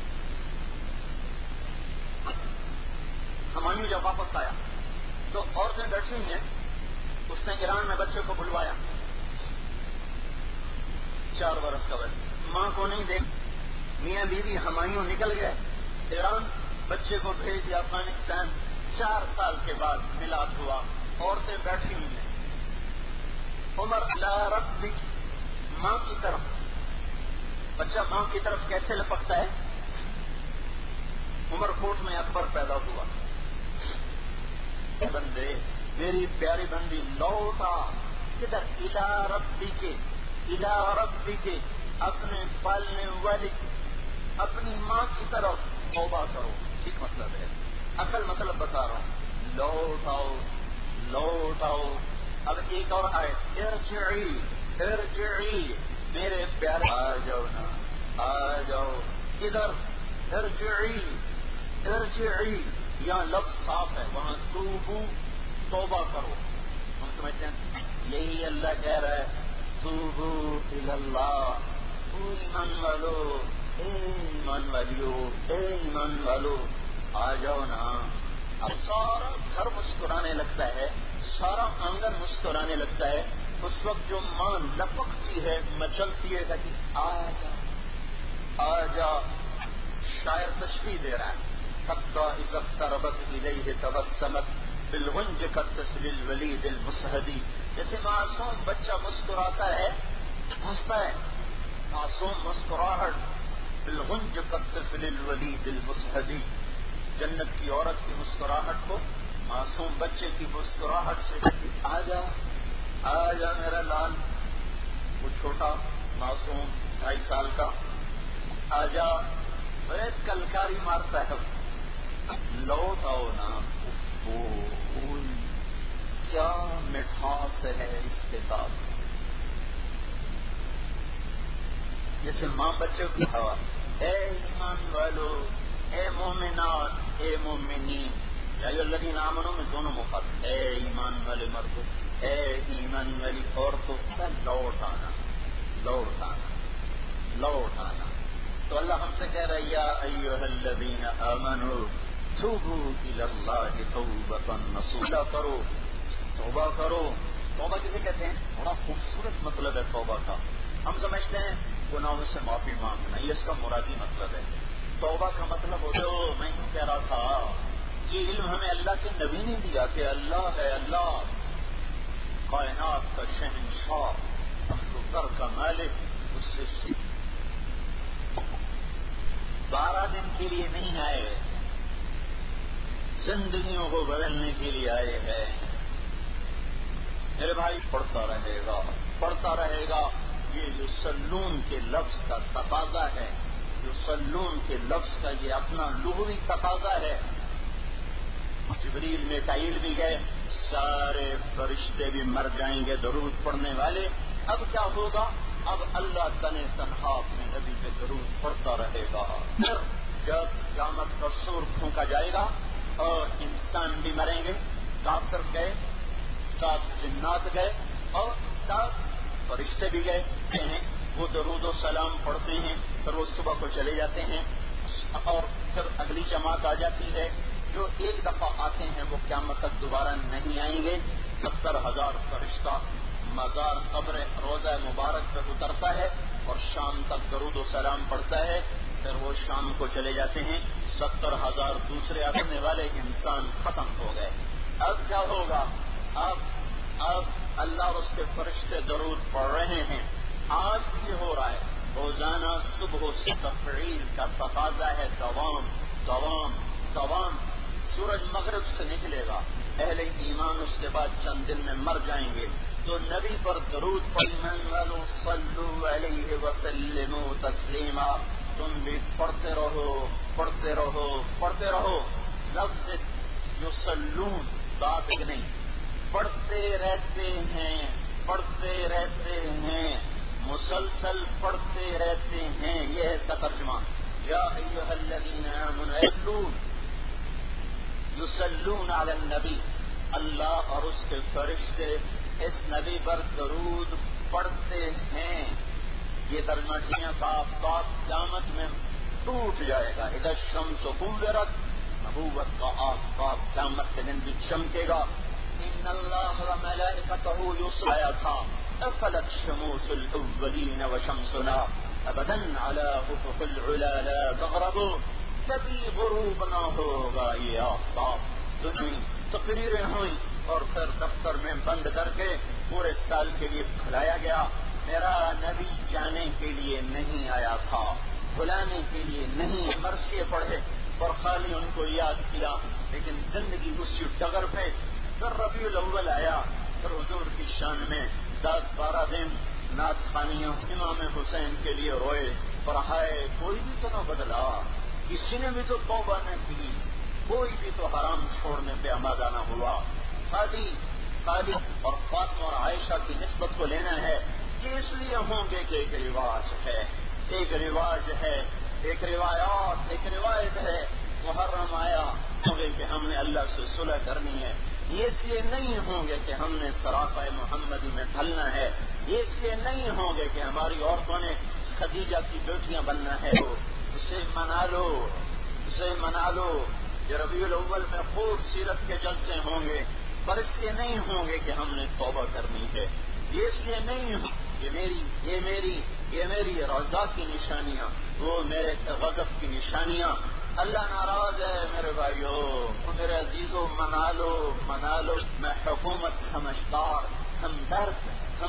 ہمایوں جب واپس آیا تو عورتیں بیٹھی ہوئی ہیں، اس نے ایران میں بچے کو بلوایا، چار برس کا بچہ، ماں کو نہیں دیکھ. میاں بیوی ہمایوں نکل گئے ایران، بچے کو بھیج دیا افغانستان. چار سال کے بعد میلاد ہوا، عورتیں بیٹھی ہوئی ہیں. عمر اللہ رب ماں کی طرف، بچہ ماں کی طرف کیسے لپکتا ہے؟ عمر کوٹ میں اکبر پیدا ہوا. بندے، میری پیاری بندی لوٹا کدھر؟ الہ ربی کے، الہ ربی کے، اپنے پالنے والی اپنی ماں کی طرف توبہ کرو. ٹھیک مطلب ہے، اصل مطلب بتا رہا ہوں. لوٹ آؤ، لوٹ آؤ. اب ایک اور آئے، ارجعی ارجعی، میرے پیارے آ جاؤ نا، آ جاؤ. کدھر؟ ارجعی ارجعی. یہاں لفظ صاف ہے، وہاں توبو، توبہ کرو. ہم سمجھتے ہیں یہی اللہ کہہ رہا ہے، توبو اللہ. او ایمان والو، اے ایمان والیو، اے ایمان والو، آ جاؤ نا. اب سارا گھر مسکرانے لگتا ہے، سارا آنگن مسکرانے لگتا ہے. اس وقت جو ماں لپکتی ہے، مچلتی ہے، کہتی آ جا آ جا. شاعر تشبیہ دے رہا ہے، حتی اذا اقتربت الیہ تبسمت بالغنج کالطفل الولید المصہدی. جیسے معصوم بچہ مسکراتا ہے، ہنستا ہے، معصوم مسکراہٹ، بالغنج کالطفل الولید المصہدی. جنت کی عورت کی مسکراہٹ کو معصوم بچے کی مسکراہٹ سے آ جا آ جا میرا لال. وہ چھوٹا معصوم ڈھائی سال کا، آ جا. بڑے کلکاری مارتا ہے، لوٹ آؤ نا. کیا مٹھاس ہے اس کتاب. جیسے ماں بچے کی ہوا، اے ایمان والو، اے مومنات، اے مومنین. یا الذین آمنوا میں دونوں مخاطب، اے ایمان والے مردوں، اے ایمان والی عورتوں. لوٹ آنا، لوٹ آنا، لوٹ آنا. تو اللہ ہم سے کہہ رہا ہے، یا ایھا الذین آمنوا توبوا الی اللہ توبۃ نصوحا. کرو، توبہ کرو. توبہ کسے کہتے ہیں؟ بڑا خوبصورت مطلب ہے توبہ کا. ہم سمجھتے ہیں گناہوں سے معافی مانگنا، یہ اس کا مرادی مطلب ہے. توبہ کا مطلب ہو جو میں یوں کہہ رہا تھا، یہ علم ہمیں اللہ کے نبی نے دیا کہ اللہ ہے، اللہ کائنات کا شہنشاہ، اخلوقر کا مالک، اس سے بارہ دن کے لیے نہیں آئے، زندگیوں کو بدلنے کے لیے آئے ہیں۔ میرے بھائی پڑھتا رہے گا پڑھتا رہے گا، یہ جو سلون کے لفظ کا تقاضا ہے، جو سلون کے لفظ کا یہ اپنا لغوی تقاضا ہے۔ جبریل میکائیل بھی گئے، سارے فرشتے بھی مر جائیں گے درود پڑھنے والے۔ اب کیا ہوگا؟ اب اللہ تن تنہا اپنے نبی پہ درود پڑھتا رہے گا۔ پھر جب قیامت کا سور پھونکا جائے گا اور انسان بھی مریں گے، کافر گئے، سات جنات گئے اور سات فرشتے بھی گئے ہیں، وہ درود و سلام پڑھتے ہیں، پھر وہ صبح کو چلے جاتے ہیں اور پھر اگلی جماعت آ جاتی ہے۔ جو ایک دفعہ آتے ہیں وہ قیامت تک دوبارہ نہیں آئیں گے۔ ستر ہزار فرشتہ مزار قبر روضہ مبارک پر اترتا ہے اور شام تک درود و سلام پڑھتا ہے، پھر وہ شام کو چلے جاتے ہیں۔ ستر ہزار دوسرے آنے والے انسان ختم ہو گئے۔ اب کیا ہوگا؟ اب اب اللہ اور اس کے فرشتے درود پڑھ رہے ہیں۔ آج بھی ہو رہا ہے، روزانہ صبح سے تفعیل کا تقاضا ہے، دوام دوام دوام۔ سورج مغرب سے نکلے گا، اہل ایمان اس کے بعد چند دن میں مر جائیں گے، تو نبی پر درود پڑھنے والوں صلو علیہ وسلموا تسلیما، تم بھی پڑھتے رہو پڑھتے رہو پڑھتے رہو۔ لفظ جو سلون بات نہیں، پڑھتے رہتے ہیں پڑھتے رہتے ہیں مسلسل پڑھتے رہتے ہیں، یہ ہے اس کا ترجمہ۔ یا ایھا الذین آمنوا یصلون علی النبی، اللہ اور اس کے فرشتے اس نبی پر درود پڑھتے ہیں۔ یہ ترجمہ ٹھیک کا آفتاب قیامت میں ٹوٹ جائے گا۔ اذا الشمس کورت، نبوت کا آفتاب قیامت کے دن بھی چمکے گا۔ ان اللہ وملائکتہ یصلون تھا افلت شموس الاولین وشمسنا ابدا علی افق العلا لا تغرب، کبھی غروب نہ ہوگا یہ آفتاب۔ دنیا تقریریں ہوئیں اور پھر دفتر میں بند کر کے پورے سال کے لیے کھلایا گیا۔ میرا نبی جانے کے لیے نہیں آیا تھا، بلانے کے لیے نہیں، مرثیے پڑھے اور خالی ان کو یاد کیا، لیکن زندگی اسی ڈگر پہ۔ پھر ربیع الاول آیا، پھر حضور کی شان میں دس بارہ دن نعت خوانیاں امام حسین کے لیے روئے، اور ہائے کوئی بھی تو نہ بدلا، کسی نے بھی تو توبہ نہ کی، کوئی بھی تو حرام چھوڑنے پہ آمادہ نہ ہوا۔ خالی خالی اور فاطمہ اور عائشہ کی نسبت کو لینا ہے، یہ اس لیے ہوں گے کہ ایک رواج ہے ایک رواج ہے ایک روایات ایک روایت ہے۔ محرم آیا ہوں گے کہ ہم نے اللہ سے صلح کرنی ہے، یہ اس لیے نہیں ہوں گے کہ ہم نے صرافہ محمدی میں ڈھلنا ہے، یہ اس لیے نہیں ہوں گے کہ ہماری عورتوں نے خدیجہ کی بیٹیاں بننا ہے۔ اسے منا لو اسے منا لو۔ یہ ربیع الاول میں خوب سیرت کے جلسے ہوں گے، پر اس لیے نہیں ہوں گے کہ ہم نے توبہ کرنی ہے، یہ اس لیے نہیں ہوں یہ میری یہ میری یہ میری رضا کی نشانیاں، وہ میرے غضب کی نشانیاں۔ اللہ ناراض ہے میرے بھائیو، میرے عزیزو، منا لو منا لو۔ میں حکومت سمجھدار، ہمدرد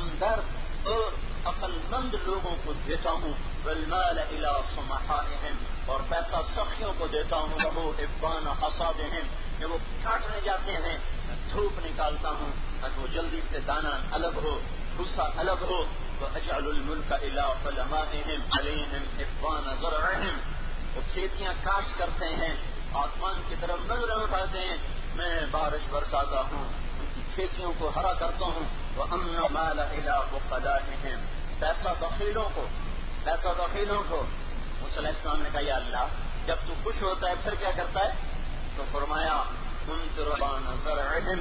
ہمدرد اور عقل مند لوگوں کو دیتا ہوں، والمال الی صمحائہم، اور پیسہ سخیوں کو دیتا ہوں، لہو ابان حصادہم، کہ وہ کاٹنے جاتے ہیں میں دھوپ نکالتا ہوں تاکہ وہ جلدی سے دانا الگ ہو، بھوسا الگ ہو۔ وَأَجْعَلُ الْمُلْكَ إِلَىٰ خُلَمَائِهِمْ عَلَيْهِمْ إِبْوَانَ زَرْعِهِمْ، وہ کھیتیاں کاشت کرتے ہیں، آسمان کی طرف نظریں اٹھاتے ہیں، میں بارش برساتا ہوں، ان کی کھیتیوں کو ہرا کرتا ہوں۔ وَأَمْنَ مَالَ إِلَىٰ فُقَرَائِهِمْ، پیسہ بخیلوں کو پیسہ بخیلوں کو۔ موسیٰ علیہ السلام نے کہا یا اللہ جب تو خوش ہوتا ہے پھر کیا کرتا ہے؟ تو فرمایا مُمْطِرَ بَانَ زَرْعِهِمْ،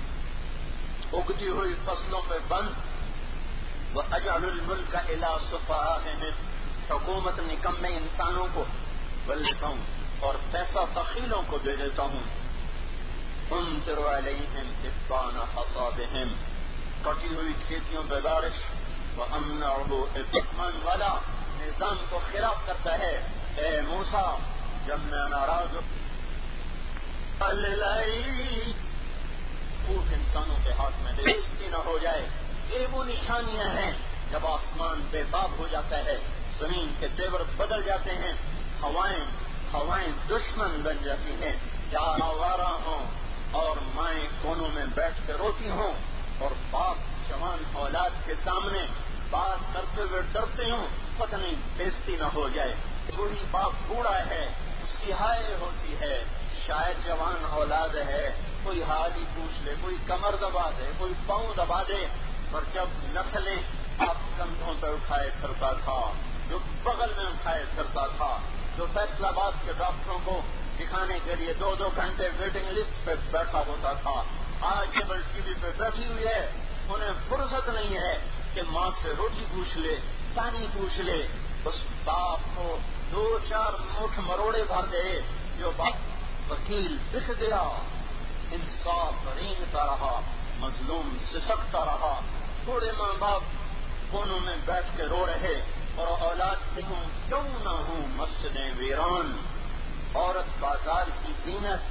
اگتی ہوئی فصلوں پہ بند۔ وَأَجْعَلُ الْمُلْكَ إِلَىٰ صُفَهَائِهِمْ، حکومت نکمے انسانوں کو بلتا ہوں اور پیسہ بخیلوں کو دے دیتا ہوں۔ أُمْطِرُ عَلَيْهِمْ إِبْطَانَ حَصَادِهِمْ، کٹی ہوئی کھیتیوں پہ بارش۔ وَأَمْنَعُهُ إِبْطَانَ والا نظام کو خلاف کرتا ہے۔ اے موسیٰ جب میں ناراض ہوں اونٹ انسانوں کے ہاتھ میں بےزتی نہ ہو جائے. یہ وہ نشانیاں ہیں جب آسمان بے تاب ہو جاتا ہے, زمین کے تیور بدل جاتے ہیں, ہوائیں ہوائیں دشمن بن جاتی ہیں, چار آوارہ ہوں اور مائیں کونوں میں بیٹھ کے روتی ہوں, اور باپ جوان اولاد کے سامنے بات کرتے ہوئے ڈرتے ہوں پتہ نہیں بےزتی نہ ہو جائے. وہی باپ بوڑھا ہے, اس کی ہائے ہوتی ہے, شاید جوان اولاد ہے, کوئی حال ہی پوچھ لے, کوئی کمر دبا دے, کوئی پاؤں دبا دے. اور جب نسلیں آپ کندھوں پہ اٹھائے پھرتا تھا, جو بغل میں اٹھائے پھرتا تھا, جو فیصلہ آباد کے ڈاکٹروں کو دکھانے کے لیے دو دو گھنٹے ویٹنگ لسٹ پہ بیٹھا ہوتا تھا, آج کیبل ٹی وی پہ بیٹھی ہوئی ہے. انہیں فرصت نہیں ہے کہ ماں سے روٹی پوچھ لے, پانی پوچھ لے. اس باپ کو دو چار مٹھ مروڑے بھر دے. جو باپ وکیل دکھ گیا, انصاف رینگتا رہا, مظلوم سسکتا رہا. تھوڑے ماں باپ کونوں میں بیٹھ کے رو رہے, اور اولاد ہوں کیوں نہ ہوں مسجدیں ویران, عورت بازار کی زینت,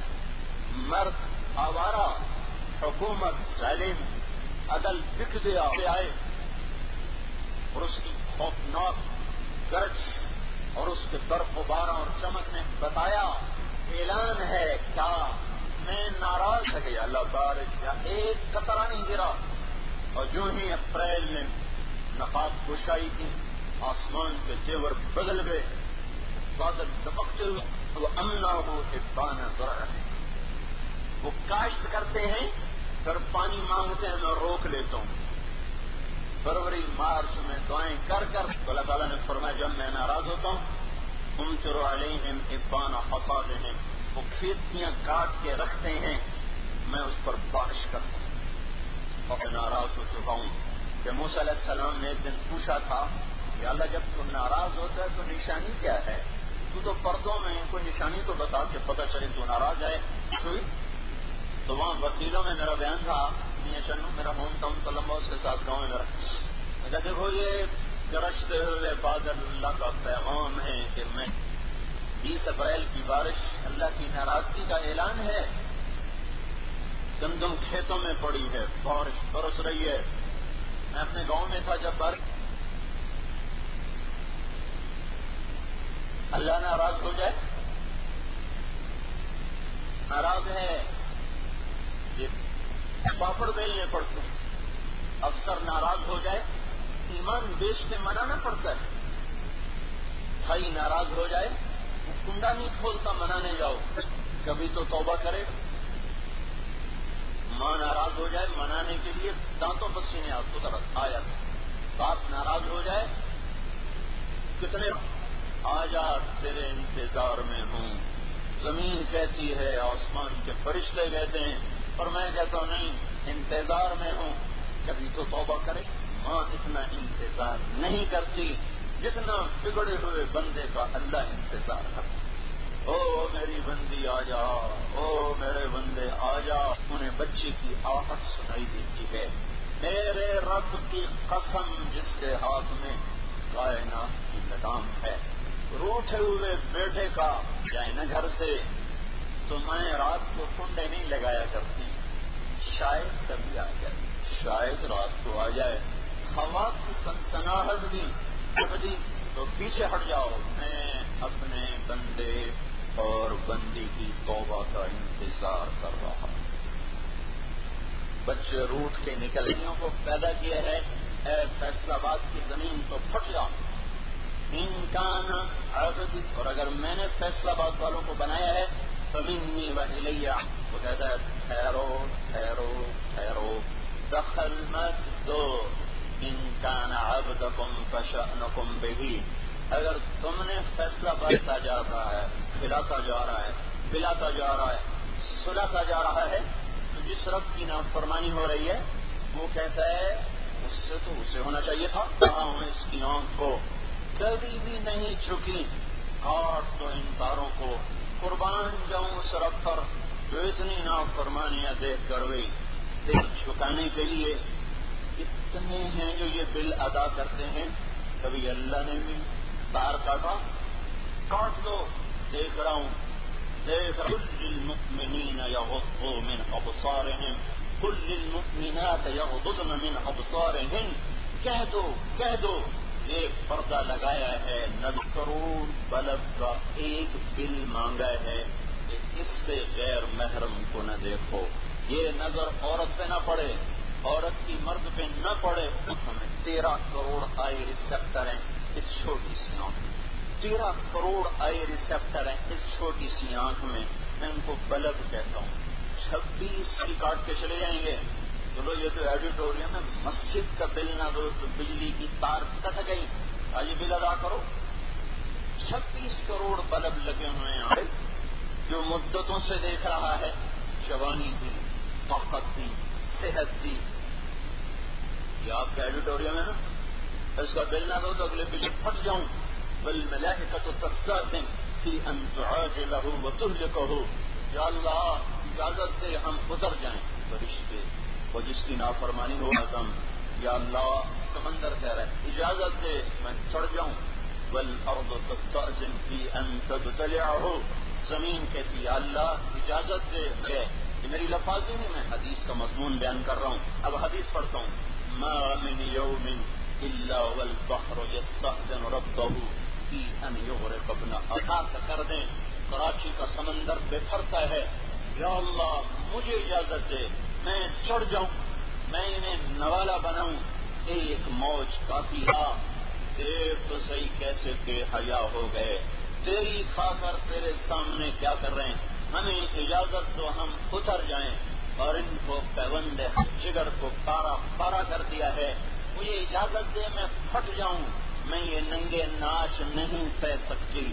مرد آوارہ, حکومت ظالم. عدل بک گیا آئے اور اس کی خوفناک گرج اور اس کے برف و بارہ اور چمک نے بتایا اعلان ہے کیا میں ناراض ہے کہ اللہ بارش کا ایک قطرہ نہیں گرا. اور جو ہی اپریل میں نفاق گشائی کی, آسمان کے تیور بدل گئے, بادل دبکتے ہوئے, وہ امنا ہو حبان ذرا ہے. وہ کاشت کرتے ہیں پھر پانی مانگتے ہیں, میں روک لیتا ہوں. فروری مارچ میں دعائیں کر کر اللہ تعالیٰ نے فرمایا جب میں ناراض ہوتا ہوں امطر علیہم حبان حصادہم, وہ کھیتیاں کاٹ کے رکھتے ہیں, میں اس پر بارش کرتا ہوں. اور میں ناراض ہو چکا ہوں کہ موسیٰ علیہ السلام نے ایک دن پوچھا تھا کہ اللہ جب تم ناراض ہوتا ہے تو نشانی کیا ہے, تو تو پردوں میں کوئی نشانی تو بتا کہ پتہ چلے تو ناراض ہے. تو وہاں وکیلوں میں میرا بیان تھا, میاں شنو میرا ہوم ٹاؤن کولمبو, اس کے ساتھ گاؤں میں میرا. دیکھو یہ گرجتے ہوئے بادل اللہ کا پیغام ہے کہ میں بیس اپریل کی بارش اللہ کی ناراضگی کا اعلان ہے. گندم کھیتوں میں پڑی ہے, بارش برس رہی ہے. میں اپنے گاؤں میں تھا جب بارش, اللہ ناراض ہو جائے, ناراض ہے, یہ پاپڑ بیلنے پڑتے ہیں. افسر ناراض ہو جائے, ایمان بیچ کے منانا پڑتا ہے. بھائی ناراض ہو جائے, وہ کنڈا نہیں کھولتا منانے جاؤ, کبھی تو توبہ کرے. ماں ناراض ہو جائے, منانے کے لیے دانتوں پسینے آپ کو طرف آیا. باپ ناراض ہو جائے, کتنے آجا تیرے انتظار میں ہوں. زمین کہتی ہے, آسمان کے فرشتے کہتے ہیں, اور میں کہتا ہوں نہیں انتظار میں ہوں. کبھی تو توبہ کرے. ماں اتنا انتظار نہیں کرتی جتنا بگڑے ہوئے بندے کا اللہ انتظار کرتا. او میری بندی آ جا, او میرے بندے آ جا. انہیں بچے کی آہٹ سنائی دیتی ہے. میرے رب کی قسم جس کے ہاتھ میں کائنات کی لگام ہے, روٹھے ہوئے بیٹے کا جائے نہ گھر سے تو میں رات کو کنڈے نہیں لگایا کرتی. شاید کبھی آ جائے, شاید رات کو آ جائے. ہوا کی سنسناہٹ بھی کبھی تو پیچھے ہٹ جاؤ. میں اپنے بندے اور بندی کی توبہ کا انتظار کر رہا ہوں. بچے روٹ کے نکلنیوں کو پیدا کیا ہے. اے فیصلہ آباد کی زمین تو پھٹ جاؤ. انکان عبدی, اور اگر میں نے فیصلہ آباد والوں کو بنایا ہے فمنی و الیہ, وہ کہتا ہے ٹھہرو ٹھہرو ٹھہرو, دخل مت دو. انکان عبدکم فشأنکم بہی, اگر تم نے فیصلہ بڑھتا جا رہا ہے, کھلاتا جا رہا ہے, پلاتا جا رہا ہے, سلاتا جا رہا ہے, تو جس رب کی نافرمانی ہو رہی ہے وہ کہتا ہے اس سے تو اسے ہونا چاہیے تھا. ہاں اس کی آنکھ کو کبھی بھی نہیں جھکی. کاٹ دو ان تاروں کو, قربان جاؤں اس رب پر جو اتنی نافرمانیاں دیکھ کر ہوئی. دل جھکانے کے لیے اتنے ہیں جو یہ بل ادا کرتے ہیں. کبھی اللہ نے بھی تار کاٹا, کاٹ دو. دیکھ رہا ہوں, دیکھ رہا المؤمنین یغضوا من ابصارہم قل للمؤمنات یغضضن من ابصارہن، کہہ دو کہہ دو یہ پردہ لگایا ہے، نو کروڑ بلب کا ایک بل مانگا ہے کہ اس سے غیر محرم کو نہ دیکھو، یہ نظر عورت پہ نہ پڑے، عورت کی مرد پہ نہ پڑے۔ ہمیں تیرہ کروڑ آئی ریسپٹر ہیں اس چھوٹی سی آنکھ میں، تیرہ کروڑ آئی ریسپٹر ہیں اس چھوٹی سی آنکھ میں، میں ان کو بلب کہتا ہوں۔ چھبیس کی کاٹ کے چلے جائیں گے، چلو یہ تو ایڈیٹوریم میں مسجد کا بل نہ دو تو بجلی کی تار کٹ گئی، آج بل ادا کرو۔ چھبیس کروڑ بلب لگے ہوئے ہیں جو مدتوں سے دیکھ رہا ہے، جوانی دی، طاقت دی، صحت دی۔ یہ آپ کا ایڈیٹوریم ہے نا، اس کا بل نہ دو تو اگلے بل پھٹ جاؤں۔ والملائکۃ تستأذن فی ان تعاجلہ وتہلکہ، یا اللہ اجازت دے ہم اتر جائیں فرشتے، اور جس کی نافرمانی ہو آدم، یا اللہ سمندر کہہ رہا ہے اجازت دے میں چڑھ جاؤں۔ والارض تستأذن فی ان تبتلعہ، زمین کہتی یا اللہ اجازت دے کہ یہ میری لفاظی نہیں، میں حدیث کا مضمون بیان کر رہا ہوں۔ اب حدیث پڑھتا ہوں۔ ما من یوم الا والبحر یستأذن ربہ فی ان یغرق ابنہ، اٹھا کر دیں کراچی کا سمندر بکھرتا ہے، یا اللہ مجھے اجازت دے میں چڑھ جاؤں، میں انہیں نوالا بناؤں۔ ایک موج کافی تھا، دیکھ تو صحیح کیسے بے حیا ہو گئے، تیری کھا کر تیرے سامنے کیا کر رہے ہیں، ہمیں اجازت تو ہم اتر جائیں۔ اور ان کو پیوند جگر کو پارا پارا کر دیا ہے، مجھے اجازت دے میں پھٹ جاؤں، میں یہ ننگے ناچ نہیں سہ سکتی۔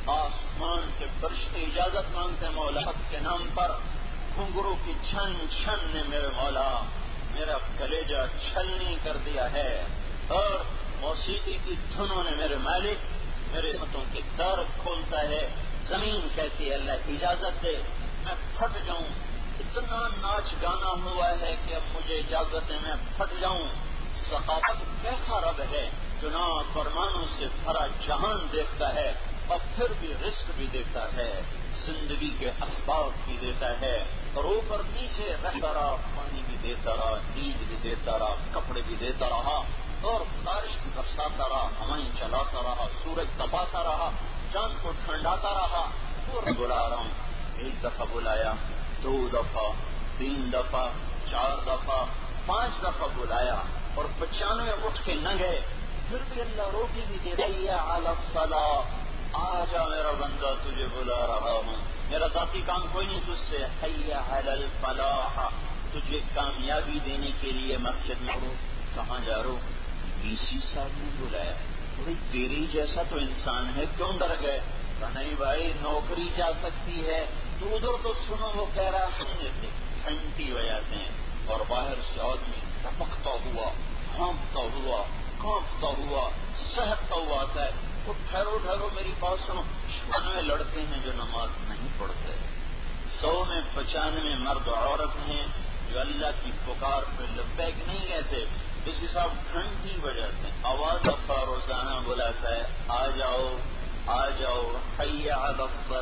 آسمان کے فرشتے اجازت مانگتے مولا کے نام پر، گھنگرو کی چھن چھن نے میرے مولا میرا کلیجہ چھلنی کر دیا ہے، اور موسیقی کی دھنوں نے میرے مالک میرے ہاتھوں کے در کھولتا ہے۔ زمین کہتی ہے اللہ اجازت دے میں پھٹ جاؤں، اتنا ناچ گانا ہوا ہے کہ اب مجھے اجازت ہے میں پھٹ جاؤں۔ ثقافت کیسا رب ہے جو نافرمانوں سے بھرا جہان دیکھتا ہے اور پھر بھی رزق بھی دیتا ہے، زندگی کے اسباب بھی دیتا ہے، اور اوپر نیچے رہتا رہا، پانی بھی دیتا رہا، نیند بھی دیتا رہا، کپڑے بھی دیتا رہا، اور بارش بھی برساتا رہا، ہوائیں چلاتا رہا، سورج تپاتا رہا، چاند کو ٹھنڈاتا رہا۔ اور بلا رہا ہوں، ایک دفعہ بلایا، دو دفعہ، تین دفعہ، چار دفعہ، پانچ دفعہ بلایا، اور پچانوے اٹھ کے نہ گئے، پھر بھی اللہ روٹی بھی دے رہی ہے۔ علی الصلاۃ، آ جا میرا بندہ تجھے بلا رہا ہوں، میرا ذاتی کام کوئی نہیں تجھ سے۔ حی علی الفلاح، تجھے کامیابی دینے کے لیے مسجد میں ہو۔ کہاں جا رہو؟ بیسی سال نے بلایا، بھائی تیری جیسا تو انسان ہے، کیوں ڈر گئے؟ کہا نہیں بھائی نوکری جا سکتی ہے، تو ادھر تو سنو وہ کہہ رہا سننے تھے، گھنٹی بجاتے ہیں، اور باہر سے آدمی ٹپکتا ہوا، ہانپتا ہوا، کانپتا ہوا، سہکتا ہوا آتا ہے۔ وہ ٹھہرو ٹھہرو میری بات سنو، چھیانوے لڑکے ہیں جو نماز نہیں پڑھتے، سو میں پچانوے مرد عورت ہیں جو اللہ کی پکار پہ لبیک نہیں کہتے۔ اسی صاحب گھنٹی بجاتے ہیں، آواز دفعہ روزانہ بلاتا ہے، آ جاؤ آ جاؤ، حی علی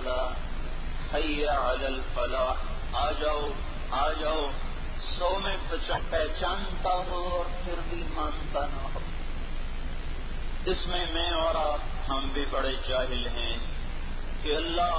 الصلاۃ، حی علی الفلاح، آ جاؤ آ جاؤ۔ سو میں پہچانتا ہو اور پھر بھی مانتا نہ ہو۔ اس میں میں اور آپ ہم بھی بڑے جاہل ہیں کہ اللہ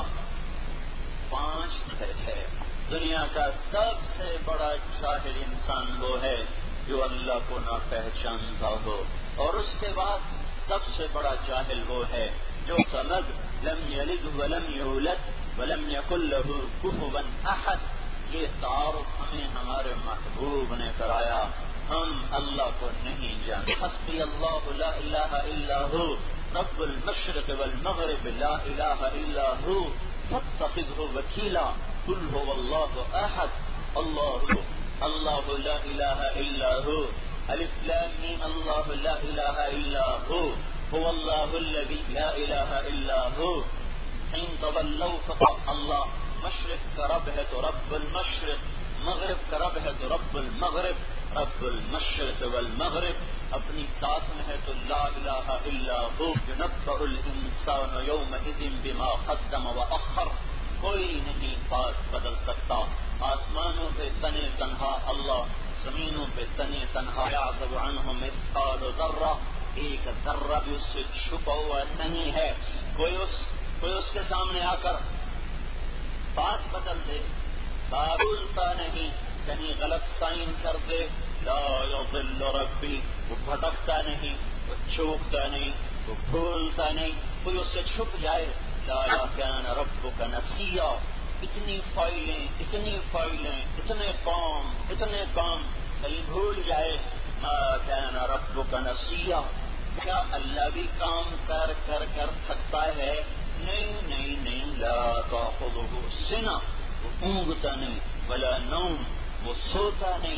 پانچ ہے۔ دنیا کا سب سے بڑا جاہل انسان وہ ہے جو اللہ کو نہ پہچانتا ہو، اور اس کے بعد سب سے بڑا جاہل وہ ہے جو سمجھ لم یلد ولم یولد ولم یکن لہ کفوا احد۔ یہ تعارف ہمیں ہمارے محبوب نے کرایا، ہم اللہ کو نہیں جانتے۔ حسبی اللہ لا الہ الا ہو، رب المشرق والمغرب لا الہ الا ہو، فاتخذہ وکیلا، قل هو اللہ احد، اللہ اللہ لا الہ الا ہو، الف لام میم اللہ لا الہ الا ہو، هو اللہ الذی لا الہ الا ہو۔ حین تولوا فقط اللہ، مشرق کا رب ہے تو رب المشرق، مغرب کا رب ہے تو رب المغرب، رب المشرق والمغرب اپنی ذات میں ہے تو لا الہ الا ہو۔ ينبأ الانسان یومئذ بما قدم واخر، کوئی نہیں بات بدل سکتا. آسمانوں پہ تنے تنہا اللہ، زمینوں پہ تنے تنہا. یعزب عنہ مثقال ذرہ، ایک ذرہ بھی اس سے چھپا ہوا نہیں ہے. کوئی اس کوئی اس کے سامنے آ کر بات بدل دے، بات بھولتا نہیں، کہیں غلط سائن کر دے. لا یضل ربی، وہ بھٹکتا نہیں، وہ چوکتا نہیں، وہ بھولتا نہیں. کوئی اس سے چھپ جائے، لا کان ربک نسیا، اتنی فائلیں اتنی فائلیں اتنے کام اتنے کام کہیں بھول جائے. ما کان ربک نسیا، کیا اللہ بھی کام کر کر کر سکتا ہے؟ نہیں نہیں نہیں. لا تأخذہ سنہ، وہ اونگتا نہیں، ولا نوم، وہ سوتا نہیں،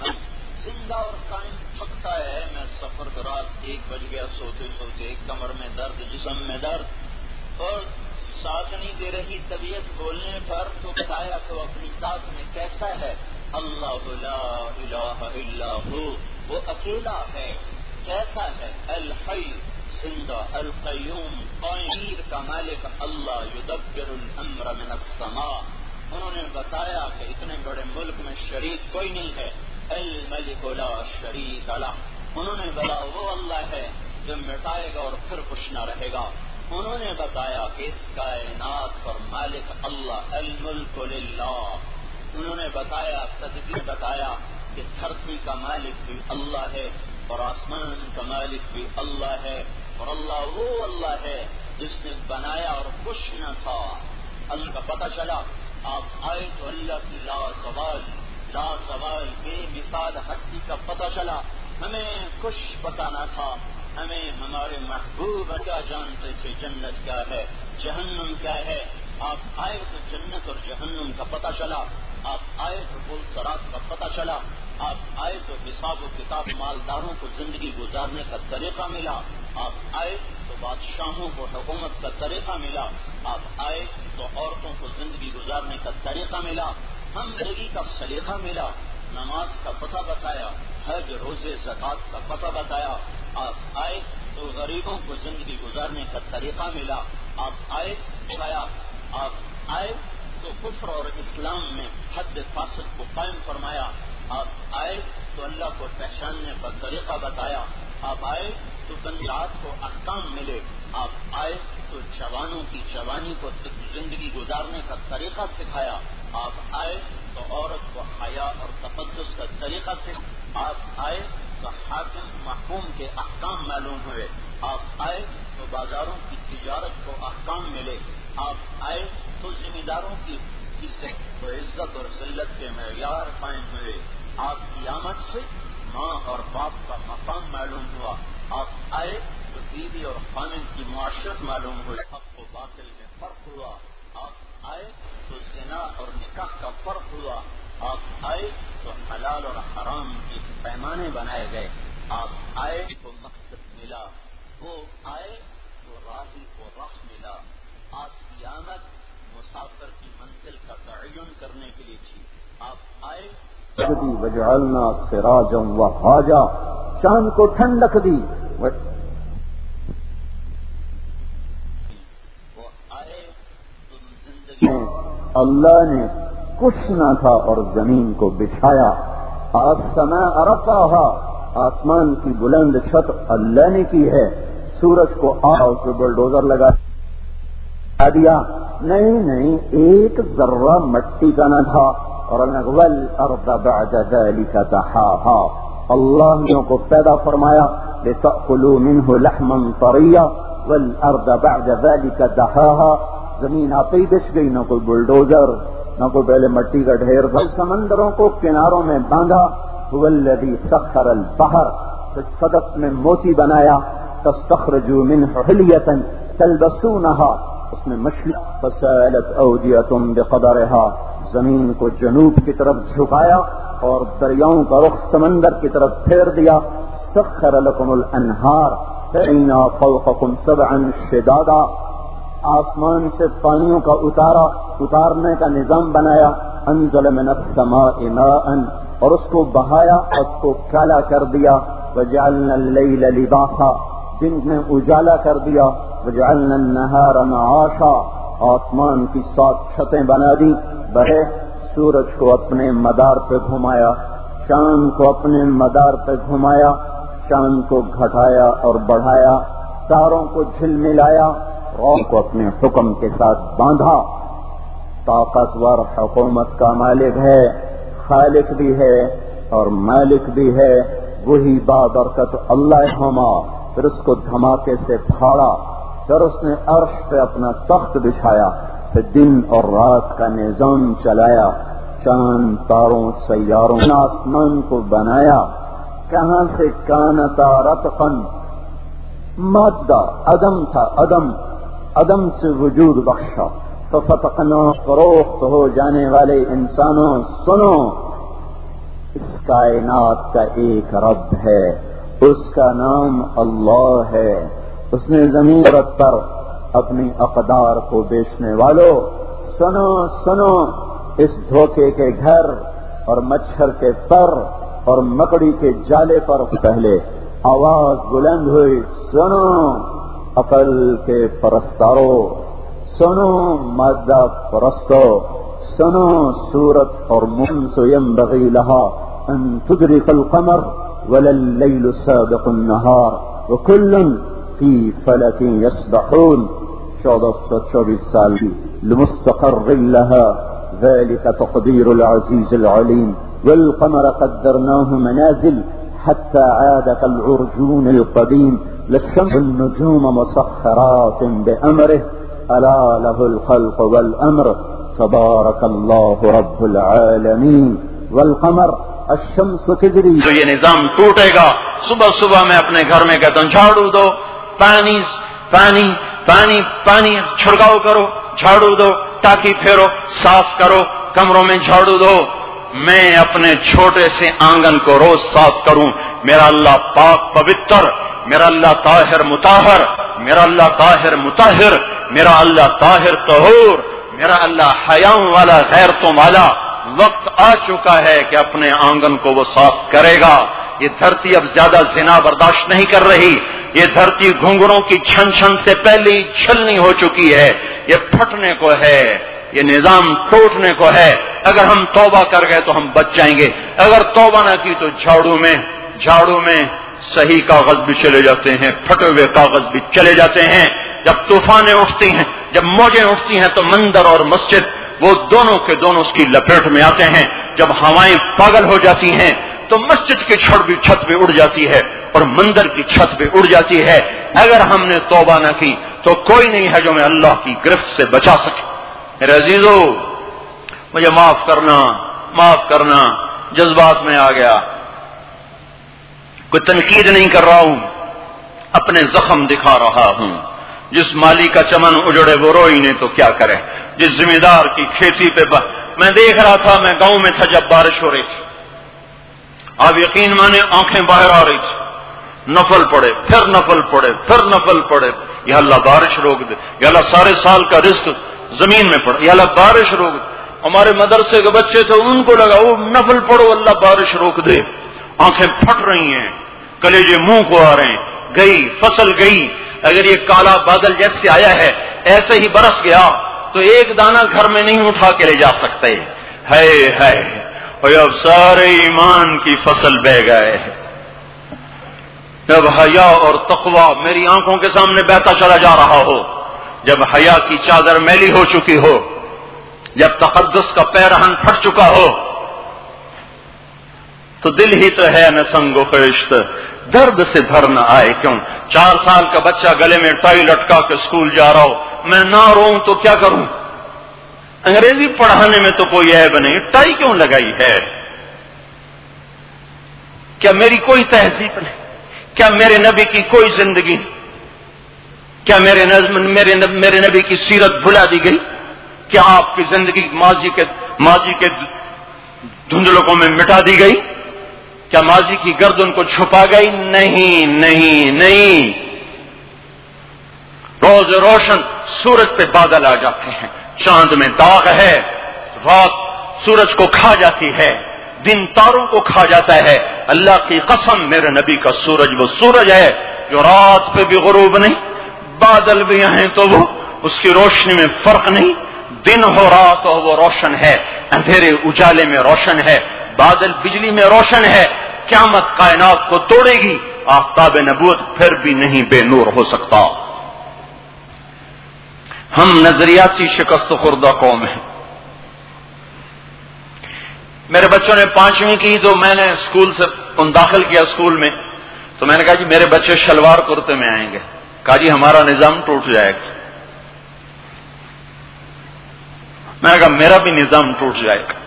زندہ اور قائم تھکتا ہے. میں سفر کا رات ایک بج گیا، سوتے سوتے کمر میں درد، جسم میں درد، اور ساتھ نہیں دے رہی طبیعت بولنے پر. تو بتایا تو اپنی ذات میں کیسا ہے. اللہ لا الہ الا ہو، وہ اکیلا ہے. کیسا ہے؟ الحی، زندہ، القیوم، قائم کا مالک اللہ. یدبر الامر من السماء. انہوں نے بتایا کہ اتنے بڑے ملک میں شریک کوئی نہیں ہے. الملک لا شریک لہ. انہوں نے بتایا وہ اللہ ہے جو مٹائے گا اور پھر کچھ نہ رہے گا. انہوں نے بتایا کہ اس کائنات پر مالک اللہ، الملک للہ. انہوں نے بتایا، تدبیر بتایا کہ دھرتی کا مالک بھی اللہ ہے اور آسمان کا مالک بھی اللہ ہے. اور اللہ وہ اللہ ہے جس نے بنایا اور کچھ نہ تھا. اللہ کا پتہ چلا، آپ آئے تو اللہ کی لا زوال لا زوال بے مثال ہستی کا پتہ چلا. ہمیں کچھ پتہ نہ تھا، ہمیں ہمارے محبوب کیا جانتے تھے، جنت کیا ہے، جہنم کیا ہے. آپ آئے تو جنت اور جہنم کا پتہ چلا. آپ آئے تو پل صراط کا پتہ چلا. آپ آئے تو حساب و کتاب مالداروں کو زندگی گزارنے کا طریقہ ملا. آپ آئے تو بادشاہوں کو حکومت کا طریقہ ملا. آپ آئے تو عورتوں کو زندگی گزارنے کا طریقہ ملا. ہم زندگی کا سلیقہ ملا. نماز کا پتہ بتایا، حج، روزے، زکوٰۃ کا پتہ بتایا. آپ آئے تو غریبوں کو زندگی گزارنے کا طریقہ ملا. آپ آئے بتایا. آپ آئے تو کفر اور اسلام میں حد فاصل کو قائم فرمایا. آپ آئے تو اللہ کو پہچاننے کا طریقہ بتایا. آپ آئے تو بندات کو احکام ملے. آپ آئے تو جوانوں کی جوانی کو زندگی گزارنے کا طریقہ سکھایا. آپ آئے تو عورت کو حیا اور تقدس کا طریقہ سے. آپ آئے تو حاکم محکوم کے احکام معلوم ہوئے. آپ آئے تو بازاروں کی تجارت کو احکام ملے. آپ آئے تو ذمہ داروں کی تو عزت اور ذلت کے معیار قائم ہوئے. آپ کی آمد سے ماں اور باپ کا مقام معلوم ہوا. آپ آئے تو بیوی اور خامن کی معاشرت معلوم ہوئی. حق و باطل میں فرق ہوا. آپ آئے تو زنا اور نکاح کا فرق ہوا. آپ آئے تو حلال اور حرام کے پیمانے بنائے گئے. آپ آئے تو مقصد ملا. وہ آئے تو راہی کو راہ ملا. آپ کی آمد مسافر کی منزل کا تعین کرنے کے لیے تھی. آپ آئے وجعلنا سراجا وہاجا، چاند کو ٹھنڈک دی. وہ آئے تو زندگی اللہ نے کچھ نہ تھا اور زمین کو بچھایا. السماء رفعها، آسمان کی بلند چھت اللہ نے کی ہے. سورج کو آ اس پہ بلڈوزر لگا دیا. نہیں نہیں، ایک ذرہ مٹی کا نہ تھا. اور والارض بعد ذلك دحاها، اللہ نے کو پیدا فرمایا. لتأكلوا منه لحما طريا والارض بعد ذلك دحاها. زمین آپ ہی بچ گئی، نہ کوئی بلڈوزر، نہ کوئی پہلے مٹی کا ڈھیر تھا. سمندروں کو کناروں میں باندھا. هو الذي سخر البحر، اس قدرت میں موتی بنایا. تستخرجوا منه حلية تلبسونها، اس میں مچھلی. فسالت اودية بقدرها، زمین کو جنوب کی طرف جھکایا اور دریاؤں کا رخ سمندر کی طرف پھیر دیا. سخر لكم الانہار فإنا فوقكم سبعا شدادا، آسمان سے پانیوں کا اتارا اتارنے کا نظام بنایا. انزل من السماء ماء، اور اس کو بہایا اور اس کو کالا کر دیا. وجعلنا الليل لباسا، دن میں اجالا کر دیا. وجعلنا النهار معاشا، آسمان کی سات چھتیں بنا دی، بڑے سورج کو اپنے مدار پہ گھمایا، چاند کو اپنے مدار پہ گھمایا، چاند کو گھٹایا اور بڑھایا، تاروں کو جھلملایا، روح کو اپنے حکم کے ساتھ باندھا۔ طاقتور حکومت کا مالک ہے، خالق بھی ہے اور مالک بھی ہے، وہی بابرکت اللہ ہما۔ پھر اس کو دھماکے سے پھاڑا، پھر اس نے عرش پہ اپنا تخت بچھایا، پھر دن اور رات کا نظام چلایا، چاند تاروں سیاروں آسمان کو بنایا۔ کہاں سے کانتا رتقا، مادہ عدم تھا، عدم عدم سے وجود بخشا، ففتقنا، فروخت ہو جانے والے انسانوں سنو، اس کائنات کا ایک رب ہے، اس کا نام اللہ ہے۔ اس نے زمین پر اپنی اقدار کو بیچنے والوں سنو سنو، اس دھوکے کے گھر اور مچھر کے پر اور مکڑی کے جالے پر پہلے آواز بلند ہوئی، سنو عقل کے پرستارو، سنو مادہ پرستو، سنو سورت اور منس ينبغي لها ان تدرك القمر ولا الليل سابق النهار وكل في فلك يسبحون۔ چودہ سو چوبیس سال کی لمستقر لها ذلك تقدير العزيز العليم، والقمر قدرناه منازل حتى عاد كالعرجون القديم، للشمس والنجوم مسخرات بأمره ألا له الخلق والأمر تبارك الله رب العالمين۔ والقمر الشمس تجري، تو یہ نظام ٹوٹے گا۔ صبح صبح میں اپنے گھر میں کہتا ہوں جھاڑو دو، پانی پانی پانی پانی چھڑکاؤ کرو، جھاڑو دو، تاکہ پھیرو، صاف کرو، کمروں میں جھاڑو دو۔ میں اپنے چھوٹے سے آنگن کو روز صاف کروں۔ میرا اللہ پاک پوتر، میرا اللہ طاہر مطہر، میرا اللہ طاہر مطہر، میرا اللہ طاہر طہور، میرا اللہ حیاء والا غیرتوں والا۔ وقت آ چکا ہے کہ اپنے آنگن کو وہ صاف کرے گا۔ یہ دھرتی اب زیادہ زنا برداشت نہیں کر رہی، یہ دھرتی گھنگروں کی چھن چھن سے پہلے ہی چھلنی ہو چکی ہے، یہ پھٹنے کو ہے، یہ نظام ٹوٹنے کو ہے۔ اگر ہم توبہ کر گئے تو ہم بچ جائیں گے، اگر توبہ نہ کی تو جھاڑو میں جھاڑو میں صحیح کاغذ بھی چلے جاتے ہیں، پھٹے ہوئے کاغذ بھی چلے جاتے ہیں۔ جب طوفانیں اٹھتی ہیں، جب موجیں اٹھتی ہیں تو مندر اور مسجد وہ دونوں کے دونوں اس کی لپیٹ میں آتے ہیں۔ جب ہوائیں پاگل ہو جاتی ہیں تو مسجد کی چھت بھی چھت پہ اڑ جاتی ہے اور مندر کی چھت پہ اڑ جاتی ہے۔ اگر ہم نے توبہ نہ کی تو کوئی نہیں ہے جو ہمیں اللہ کی گرفت سے بچا سکے۔ میرے عزیزو، مجھے معاف کرنا معاف کرنا جذبات میں آ گیا، کوئی تنقید نہیں کر رہا ہوں، اپنے زخم دکھا رہا ہوں۔ جس مالی کا چمن اجڑے وہ روئی نے تو کیا کرے، جس ذمہ دار کی کھیتی پہ با... میں دیکھ رہا تھا، میں گاؤں میں تھا جب بارش ہو رہی تھی، آپ یقین مانے آنکھیں باہر آ رہی تھی، نفل پڑے پھر نفل پڑے پھر نفل پڑے، یا اللہ بارش روک دے، یا اللہ سارے سال کا رزق زمین میں پڑے، یا اللہ بارش روک دے۔ ہمارے مدرسے کے بچے تھے، ان کو لگا وہ نفل پڑھو اللہ بارش روک دے، آنکھیں پھٹ رہی ہیں، کلیجے منہ کو آ رہے ہیں، گئی فصل گئی۔ اگر یہ کالا بادل جیسے آیا ہے ایسے ہی برس گیا تو ایک دانہ گھر میں نہیں اٹھا کے لے جا سکتے۔ ہے ہے اور اب سارے ایمان کی فصل بہ گئے، جب حیا اور تقوی میری آنکھوں کے سامنے بہتا چلا جا رہا ہو، جب حیا کی چادر میلی ہو چکی ہو، جب تقدس کا پیرہن پھٹ چکا ہو، تو دل ہی تو ہے نہ سنگ و خشت، درد سے بھر نہ آئے کیوں؟ چار سال کا بچہ گلے میں ٹائی لٹکا کے اسکول جا رہا ہو، میں نہ روؤں تو کیا کروں؟ انگریزی پڑھانے میں تو کوئی عیب نہیں، ٹائی کیوں لگائی ہے؟ کیا میری کوئی تہذیب نہیں؟ کیا میرے نبی کی کوئی زندگی نہیں؟ کیا میرے میرے میرے نبی کی سیرت بھلا دی گئی؟ کیا آپ کی زندگی ماضی کے ماضی کے دھندلکوں میں مٹا دی گئی؟ کیا ماضی کی گردن کو چھپا گئی؟ نہیں نہیں نہیں۔ روز روشن سورج پہ بادل آ جاتے ہیں، چاند میں داغ ہے، رات سورج کو کھا جاتی ہے، دن تاروں کو کھا جاتا ہے۔ اللہ کی قسم میرے نبی کا سورج وہ سورج ہے جو رات پہ بھی غروب نہیں، بادل بھی آئیں تو وہ اس کی روشنی میں فرق نہیں، دن ہو رات ہو وہ روشن ہے، اندھیرے اجالے میں روشن ہے، بادل بجلی میں روشن ہے، قیامت کائنات کو توڑے گی، آفتاب نبوت پھر بھی نہیں بے نور ہو سکتا۔ ہم نظریاتی شکست خوردہ قوم ہیں۔ میرے بچوں نے پانچویں کی تو میں نے اسکول سے ان داخل کیا اسکول میں، تو میں نے کہا جی میرے بچے شلوار کرتے میں آئیں گے، کہا جی ہمارا نظام ٹوٹ جائے گا۔ میں نے کہا میرا بھی نظام ٹوٹ جائے گا۔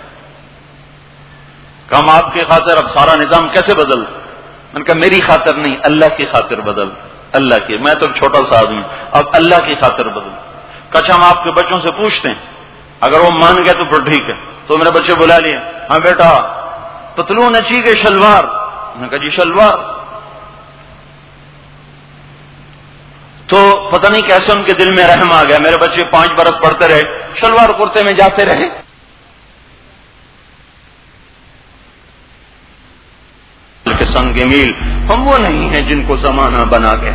کہ ہم آپ کی خاطر اب سارا نظام کیسے بدل؟ میں نے کہا میری خاطر نہیں، اللہ کی خاطر بدل، اللہ کی، میں تو چھوٹا سا آدمی، اب اللہ کی خاطر بدل۔ کچھ ہم آپ کے بچوں سے پوچھتے ہیں، اگر وہ مان گئے تو پھر ٹھیک ہے۔ تو میرے بچے بلا لیے، ہاں بیٹا پتلون اچھی کے شلوار، میں نے کہا جی شلوار۔ تو پتہ نہیں کیسے ان کے دل میں رحم آ گیا، میرے بچے پانچ برس پڑھتے رہے، شلوار کرتے میں جاتے رہے۔ سنگ میل ہم وہ نہیں ہیں جن کو زمانہ بنا گیا۔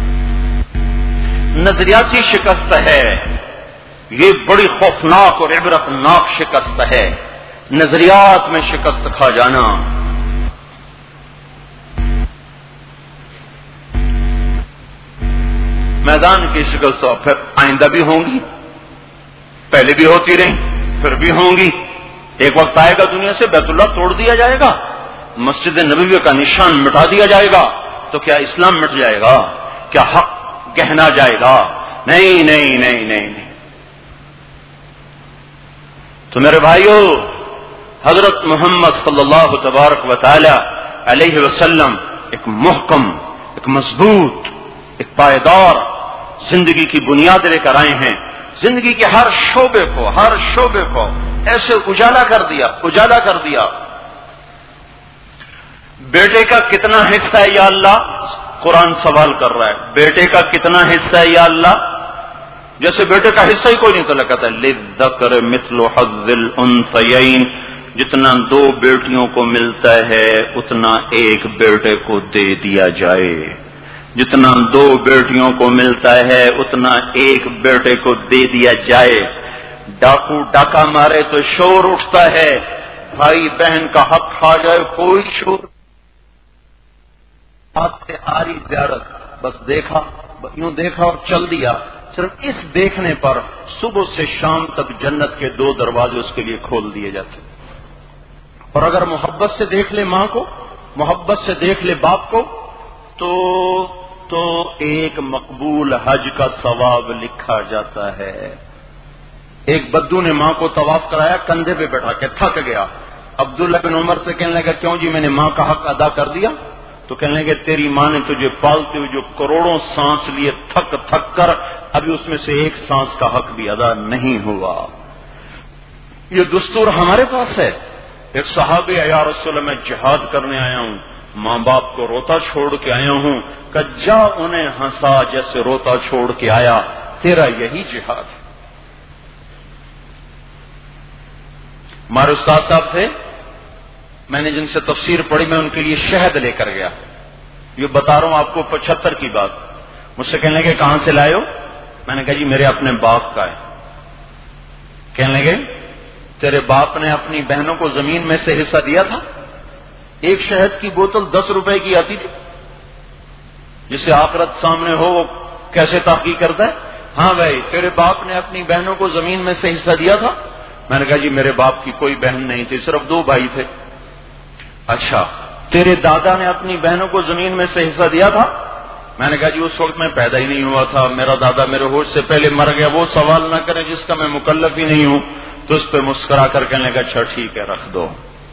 نظریاتی شکست ہے، یہ بڑی خوفناک اور عبرتناک شکست ہے، نظریات میں شکست کھا جانا۔ میدان کی شکست پھر آئندہ بھی ہوں گی، پہلے بھی ہوتی رہی، پھر بھی ہوں گی۔ ایک وقت آئے گا دنیا سے بیت اللہ توڑ دیا جائے گا، مسجد نبوی کا نشان مٹا دیا جائے گا، تو کیا اسلام مٹ جائے گا؟ کیا حق گہنا جائے گا؟ نہیں نہیں نہیں نہیں نہیں۔ تو میرے بھائیو، حضرت محمد صلی اللہ تبارک و تعالی علیہ وسلم ایک محکم، ایک مضبوط، ایک پائیدار زندگی کی بنیاد لے کر آئے ہیں۔ زندگی کے ہر شعبے کو ہر شعبے کو ایسے اجالا کر دیا اجالا کر دیا بیٹے کا کتنا حصہ ہے یا اللہ؟ قرآن سوال کر رہا ہے، بیٹے کا کتنا حصہ ہے یا اللہ؟ جیسے بیٹے کا حصہ ہی کوئی نہیں، تو اللہ کہتا ہے للذکر مثل حظ الانثیین، جتنا دو بیٹیوں کو ملتا ہے اتنا ایک بیٹے کو دے دیا جائے، جتنا دو بیٹیوں کو ملتا ہے اتنا ایک بیٹے کو دے دیا جائے۔ ڈاکو ڈاکہ مارے تو شور اٹھتا ہے، بھائی بہن کا حق کھا جائے کوئی شور، ہاتھ سے آ رہی زیارت، بس دیکھا یوں دیکھا اور چل دیا۔ صرف اس دیکھنے پر صبح سے شام تک جنت کے دو دروازے اس کے لیے کھول دیے جاتے۔ اور اگر محبت سے دیکھ لے ماں کو، محبت سے دیکھ لے باپ کو، تو تو ایک مقبول حج کا ثواب لکھا جاتا ہے۔ ایک بدو نے ماں کو طواف کرایا، کندھے پہ بیٹھا کے تھک گیا، عبداللہ بن عمر سے کہنے لگا کیوں جی میں نے ماں کا حق ادا کر دیا؟ تو کہنے لگے تیری ماں نے تجھے پالتے ہوئے جو کروڑوں سانس لیے تھک تھک کر ابھی اس میں سے ایک سانس کا حق بھی ادا نہیں ہوا۔ یہ دستور ہمارے پاس ہے۔ ایک صحابی یا رسول اللہ میں جہاد کرنے آیا ہوں، ماں باپ کو روتا چھوڑ کے آیا ہوں، کہ جا انہیں ہنسا جیسے روتا چھوڑ کے آیا، تیرا یہی جہاد ہے۔ ہمارے استاد صاحب تھے، میں نے جن سے تفسیر پڑھی میں ان کے لیے شہد لے کر گیا، یہ بتا رہا ہوں آپ کو پچہتر کی بات۔ مجھ سے کہنے لگے کہاں سے لائے ہو؟ میں نے کہا جی میرے اپنے باپ کا ہے۔ کہنے لگے تیرے باپ نے اپنی بہنوں کو زمین میں سے حصہ دیا تھا؟ ایک شہد کی بوتل دس روپے کی آتی تھی، جسے آخرت سامنے ہو وہ کیسے تحقیق کرتا ہے؟ ہاں بھائی تیرے باپ نے اپنی بہنوں کو زمین میں سے حصہ دیا تھا؟ میں نے کہا جی میرے باپ کی کوئی بہن نہیں تھی، صرف دو بھائی تھے۔ اچھا تیرے دادا نے اپنی بہنوں کو زمین میں سے حصہ دیا تھا؟ میں نے کہا جی اس وقت میں پیدا ہی نہیں ہوا تھا، میرا دادا میرے ہوش سے پہلے مر گیا، وہ سوال نہ کریں جس کا میں مکلف ہی نہیں ہوں۔ تو اس پہ مسکرا کر کہنے لگا اچھا ٹھیک ہے رکھ دو۔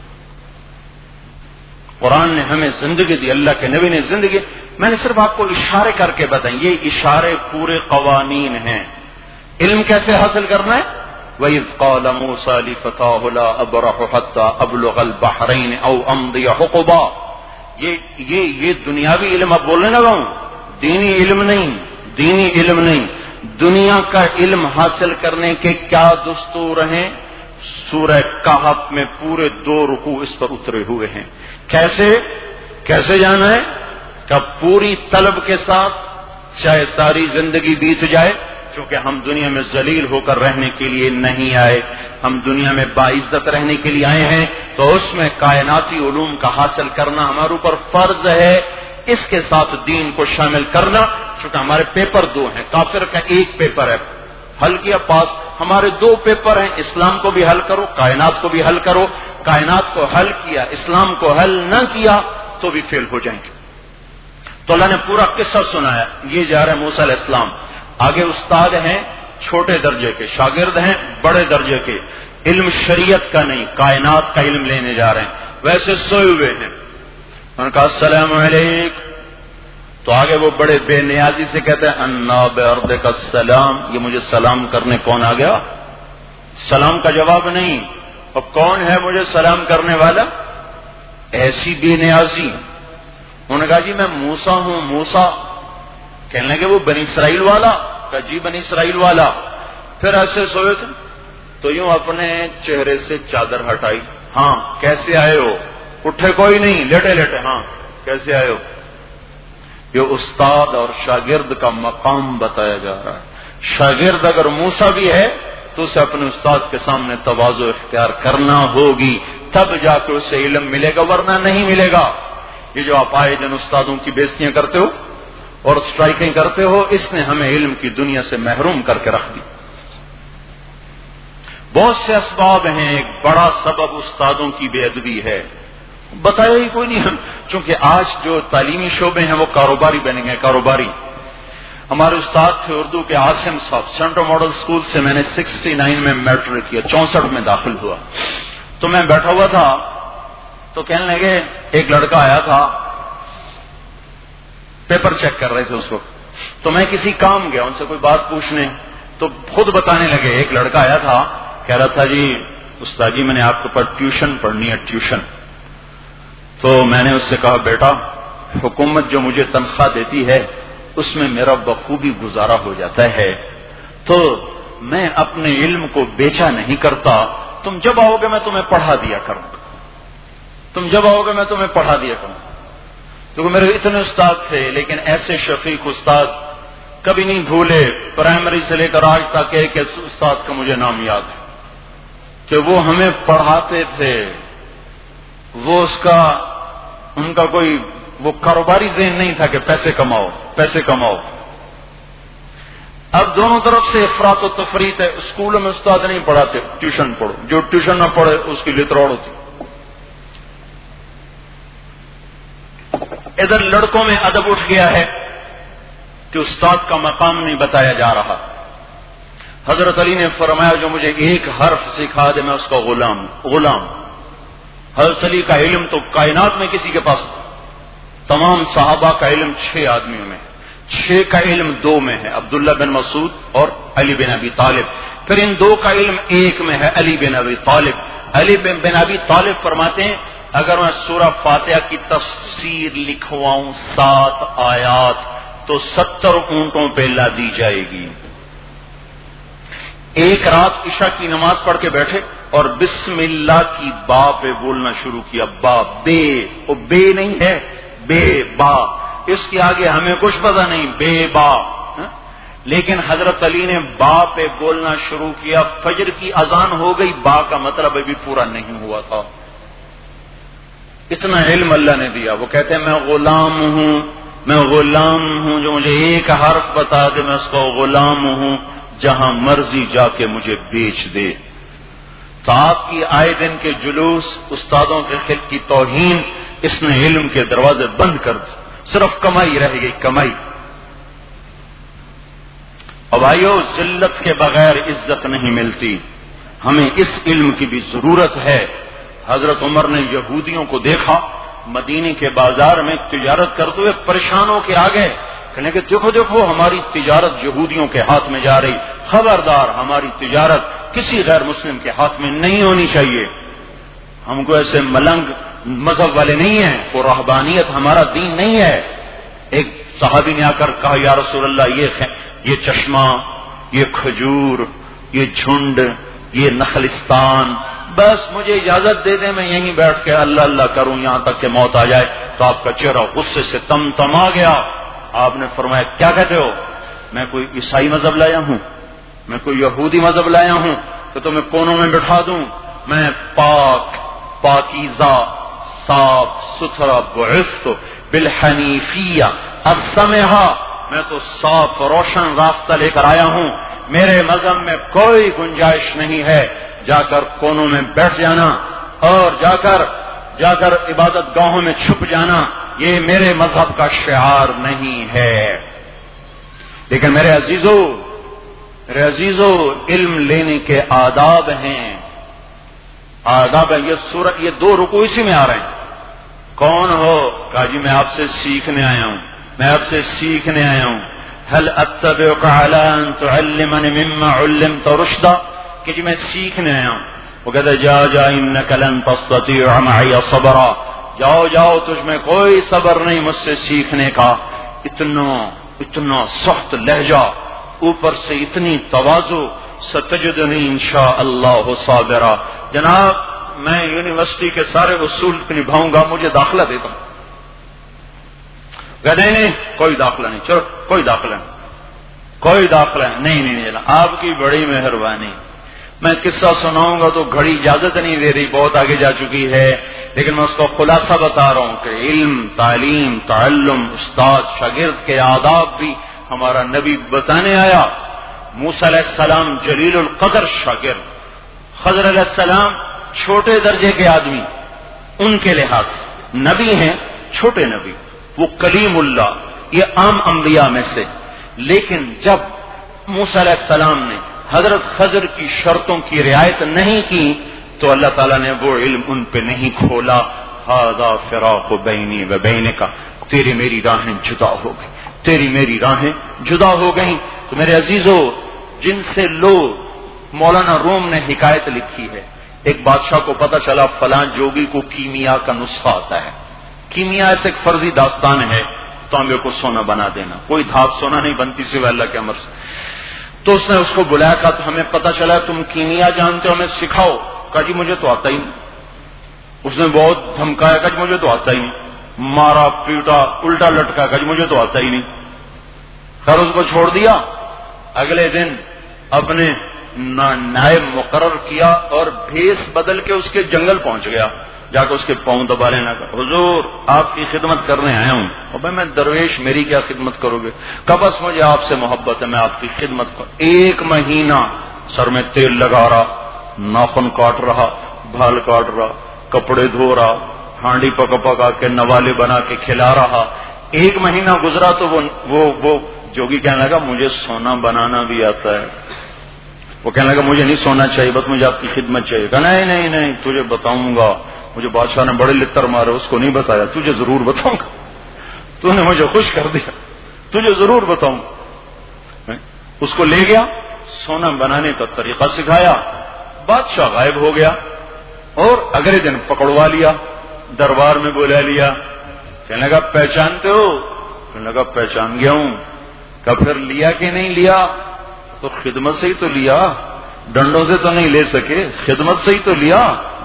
قرآن نے ہمیں زندگی دی، اللہ کے نبی نے زندگی، میں نے صرف آپ کو اشارے کر کے بتائیں، یہ اشارے پورے قوانین ہیں۔ علم کیسے حاصل کرنا ہے؟ وَإِذْ قَالَ مُوسَىٰ لِفَتَاهُ لَا أَبْرَحُ حَتَّىٰ أَبْلُغَ الْبَحْرَيْنِ أَوْ أَمْضِيَ حُقُبًا۔ یہ یہ یہ دنیاوی علم اب بولنے لگا ہوں، دینی علم نہیں، دینی علم نہیں۔ دنیا کا علم حاصل کرنے کے کیا دستور ہیں؟ سورہ کہف میں پورے دو رکوع اس پر اترے ہوئے ہیں۔ کیسے کیسے جانا ہے؟ کہ پوری طلب کے ساتھ چاہے ساری زندگی بیت جائے، چونکہ ہم دنیا میں ذلیل ہو کر رہنے کے لیے نہیں آئے، ہم دنیا میں باعزت رہنے کے لیے آئے ہیں، تو اس میں کائناتی علوم کا حاصل کرنا ہمارے اوپر فرض ہے، اس کے ساتھ دین کو شامل کرنا، چونکہ ہمارے پیپر دو ہیں، کافر کا ایک پیپر ہے، حل کیا پاس، ہمارے دو پیپر ہیں، اسلام کو بھی حل کرو، کائنات کو بھی حل کرو، کائنات کو حل کیا، اسلام کو حل نہ کیا تو بھی فیل ہو جائیں گے۔ تو اللہ نے پورا قصہ سنایا، یہ جا رہے ہیں موسیٰ علیہ السلام، آگے استاد ہیں چھوٹے درجے کے، شاگرد ہیں بڑے درجے کے، علم شریعت کا نہیں کائنات کا علم لینے جا رہے ہیں، ویسے سوئے ہوئے ہیں، انہوں نے کہا السلام علیکم، تو آگے وہ بڑے بے نیازی سے کہتے ہیں انا بعرضک السلام، یہ مجھے سلام کرنے کون آ گیا؟ سلام کا جواب نہیں، اور کون ہے مجھے سلام کرنے والا؟ ایسی بے نیازی۔ انہوں نے کہا جی میں موسیٰ ہوں۔ موسیٰ کہنے لگے وہ بنی اسرائیل والا؟ کہا جی بنی اسرائیل والا۔ پھر ایسے سوئے تھے تو یوں اپنے چہرے سے چادر ہٹائی، ہاں کیسے آئے ہو؟ اٹھے کوئی نہیں، لیٹے لیٹے، ہاں کیسے آئے ہو؟ یہ استاد اور شاگرد کا مقام بتایا جا رہا ہے۔ شاگرد اگر موسیٰ بھی ہے تو اسے اپنے استاد کے سامنے تواضع اختیار کرنا ہوگی، تب جا کے اسے علم ملے گا، ورنہ نہیں ملے گا۔ یہ جو آپ آئے جن استادوں کی بےزتیاں کرتے ہو اور اسٹرائکنگ کرتے ہو، اس نے ہمیں علم کی دنیا سے محروم کر کے رکھ دی۔ بہت سے اسباب ہیں، ایک بڑا سبب استادوں کی بے ادبی ہے، بتایا ہی کوئی نہیں ہم، چونکہ آج جو تعلیمی شعبے ہیں وہ کاروباری بنے گئے، کاروباری۔ ہمارے استاد تھے اردو کے عاصم صاحب، سینٹرل ماڈل اسکول سے میں نے سکسٹی نائن میں میٹرک کیا، چونسٹھ میں داخل ہوا، تو میں بیٹھا ہوا تھا تو کہنے لگے، ایک لڑکا آیا تھا، پیپر چیک کر رہے تھے اس وقت، تو میں کسی کام گیا ان سے کوئی بات پوچھنے، تو خود بتانے لگے، ایک لڑکا آیا تھا کہہ رہا تھا جی استاد جی میں نے آپ کے پاس ٹیوشن پڑھنی ہے، ٹیوشن۔ تو میں نے اس سے کہا بیٹا حکومت جو مجھے تنخواہ دیتی ہے اس میں میرا بخوبی گزارا ہو جاتا ہے، تو میں اپنے علم کو بیچا نہیں کرتا، تم جب آؤ گے میں تمہیں پڑھا دیا کروں گا، تم جب آؤ گے میں تمہیں پڑھا دیا کروں گا۔ کیونکہ میرے اتنے استاد تھے لیکن ایسے شفیق استاد کبھی نہیں بھولے، پرائمری سے لے کر آج تک ایک استاد کا مجھے نام یاد ہے کہ وہ ہمیں پڑھاتے تھے، وہ اس کا ان کا کوئی وہ کاروباری ذہن نہیں تھا کہ پیسے کماؤ پیسے کماؤ۔ اب دونوں طرف سے افراط و تفریط ہے، اسکولوں میں استاد نہیں پڑھاتے، ٹیوشن پڑھو، جو ٹیوشن نہ پڑھے اس کی لتروڑ ہوتی۔ ادھر لڑکوں میں ادب اٹھ گیا ہے کہ استاد کا مقام نہیں بتایا جا رہا۔ حضرت علی نے فرمایا جو مجھے ایک حرف سکھا دے میں اس کا غلام غلام حضرت علی کا علم تو کائنات میں کسی کے پاس، تمام صحابہ کا علم چھ آدمیوں میں، چھ کا علم دو میں ہے، عبداللہ بن مسعود اور علی بن ابی طالب، پھر ان دو کا علم ایک میں ہے، علی بن ابی طالب۔ علی بن ابی طالب فرماتے ہیں اگر میں سورہ فاتحہ کی تفسیر لکھواؤں سات آیات تو ستر اونٹوں پہ لا دی جائے گی۔ ایک رات عشاء کی نماز پڑھ کے بیٹھے اور بسم اللہ کی با پہ بولنا شروع کیا، با بے، وہ بے نہیں ہے، بے با، اس کے آگے ہمیں کچھ پتہ نہیں، بے با، لیکن حضرت علی نے با پہ بولنا شروع کیا، فجر کی اذان ہو گئی، با کا مطلب ابھی پورا نہیں ہوا تھا۔ اتنا علم اللہ نے دیا۔ وہ کہتے ہیں میں غلام ہوں، میں غلام ہوں، جو مجھے ایک حرف بتا دے میں اس کا غلام ہوں، جہاں مرضی جا کے مجھے بیچ دے۔ تو آپ کی آئے دن کے جلوس، استادوں کے خل کی توہین، اس نے علم کے دروازے بند کر دی، صرف کمائی رہ گئی، کمائی۔ اور بھائیو ذلت کے بغیر عزت نہیں ملتی، ہمیں اس علم کی بھی ضرورت ہے۔ حضرت عمر نے یہودیوں کو دیکھا مدینے کے بازار میں تجارت کرتے ہوئے، پریشان ہو کے آ گئے، کہنے کہ دیکھو دیکھو ہماری تجارت یہودیوں کے ہاتھ میں جا رہی، خبردار ہماری تجارت کسی غیر مسلم کے ہاتھ میں نہیں ہونی چاہیے۔ ہم کو ایسے ملنگ مذہب والے نہیں ہیں، وہ رہبانیت ہمارا دین نہیں ہے۔ ایک صحابی نے آ کر کہا یا رسول اللہ یہ یہ چشمہ، یہ کھجور، یہ جھنڈ، یہ نخلستان، بس مجھے اجازت دے دیں میں یہیں بیٹھ کے اللہ اللہ کروں یہاں تک کہ موت آ جائے۔ تو آپ کا چہرہ غصے سے تم تم آ گیا۔ آپ نے فرمایا کیا کہتے ہو؟ میں کوئی عیسائی مذہب لایا ہوں، میں کوئی یہودی مذہب لایا ہوں کہ تمہیں کونوں میں بٹھا دوں. میں پاک پاکیزہ صاف ستھرا بعثت بالحنیفیہ السمحہ، میں تو صاف روشن راستہ لے کر آیا ہوں. میرے مذہب میں کوئی گنجائش نہیں ہے جا کر کونوں میں بیٹھ جانا اور جا کر جا کر عبادت گاہوں میں چھپ جانا. یہ میرے مذہب کا شعار نہیں ہے. لیکن میرے عزیزو میرے عزیزو علم لینے کے آداب ہیں، آداب ہیں. یہ سورت یہ دو رکوع اسی میں آ رہے ہیں. کون ہو؟ کہا جی میں آپ سے سیکھنے آیا ہوں، میں آپ سے سیکھنے آیا ہوں. هل اتبعك على ان تعلمني مما علمت رشدا، کہ جی میں سیکھنے آیا ہوں. وہ کہتا ہے جا جا انك لن تستطيع معي صبرا، جاؤ جاؤ تجھ میں کوئی صبر نہیں مجھ سے سیکھنے کا. اتنا اتنا سخت لہجہ، اوپر سے اتنی تواضع. ستجدنی انشاءاللہ صابرا. جناب میں یونیورسٹی کے سارے اصول نبھاؤں گا، مجھے داخلہ دے دو. نہیں نہیں کوئی داخلہ نہیں، چلو کوئی داخلہ نہیں، کوئی داخلہ نہیں نہیں نہیں آپ کی بڑی مہربانی. میں قصہ سناؤں گا تو گھڑی اجازت نہیں دے رہی، بہت آگے جا چکی ہے، لیکن میں اس کو خلاصہ بتا رہا ہوں کہ علم، تعلیم، تعلم، استاد شاگرد کے آداب بھی ہمارا نبی بتانے آیا. موسیٰ علیہ السلام جلیل القدر شاگرد، خضر علیہ السلام چھوٹے درجے کے آدمی، ان کے لحاظ نبی ہیں، چھوٹے نبی، وہ کلیم اللہ، یہ عام انبیاء میں سے. لیکن جب موسیٰ علیہ السلام نے حضرت خضر کی شرطوں کی رعایت نہیں کی تو اللہ تعالیٰ نے وہ علم ان پہ نہیں کھولا. ھذا فراق بینی و بینک، تیری میری راہیں جدا ہو گئی، تیری میری راہیں جدا ہو گئیں. تو میرے عزیزو، جن سے لو مولانا روم نے حکایت لکھی ہے، ایک بادشاہ کو پتا چلا فلاں جوگی کو کیمیا کا نسخہ آتا ہے. کیمیا ایسے ایک فرضی داستان ہے، تانبے کو سونا بنا دینا، کوئی دھات سونا نہیں بنتی سوائے اللہ کے امر سے. تو اس نے اس کو بلایا، کہا تو ہمیں پتا چلا تم کیمیا جانتے ہو، ہمیں سکھاؤ. کہا جی مجھے تو آتا ہی نہیں. اس نے بہت دھمکایا، کہا جی مجھے تو آتا ہی نہیں. مارا پیٹا الٹا لٹکا، کہا جی مجھے تو آتا ہی نہیں. خیر اس کو چھوڑ دیا. اگلے دن اپنے نائب مقرر کیا اور بھیس بدل کے اس کے جنگل پہنچ گیا. جا کے اس کے پاؤں دبا لینا، حضور آپ کی خدمت کرنے آیا ہوں. اور بھائی میں درویش، میری کیا خدمت کرو گے؟ کہ بس مجھے آپ سے محبت ہے، میں آپ کی خدمت کروں. ایک مہینہ سر میں تیل لگا رہا، ناخن کاٹ رہا، بال کاٹ رہا، کپڑے دھو رہا، ہانڈی پکا پکا کے نوالے بنا کے کھلا رہا. ایک مہینہ گزرا تو وہ وہ وہ جوگی کہنے لگا مجھے سونا بنانا بھی آتا ہے. وہ کہنے لگا مجھے نہیں سونا چاہیے، بس مجھے آپ کی خدمت چاہیے. کہا نہیں نہیں نہیں تجھے بتاؤں گا، مجھے بادشاہ نے بڑے لتر مارے، اس کو نہیں بتایا، تجھے ضرور بتاؤں گا. تو نے مجھے خوش کر دیا، تجھے ضرور بتاؤں. اس کو لے گیا، سونا بنانے کا طریقہ سکھایا. بادشاہ غائب ہو گیا اور اگلے دن پکڑوا لیا، دربار میں بلا لیا. کہنے لگا پہچانتے ہو؟ کہنے لگا پہچان گیا ہوں. کہ پھر لیا کہ نہیں لیا؟ تو خدمت سے ہی تو لیا، ڈنڈوں سے تو نہیں لے سکے، خدمت سے ہی تو لیا.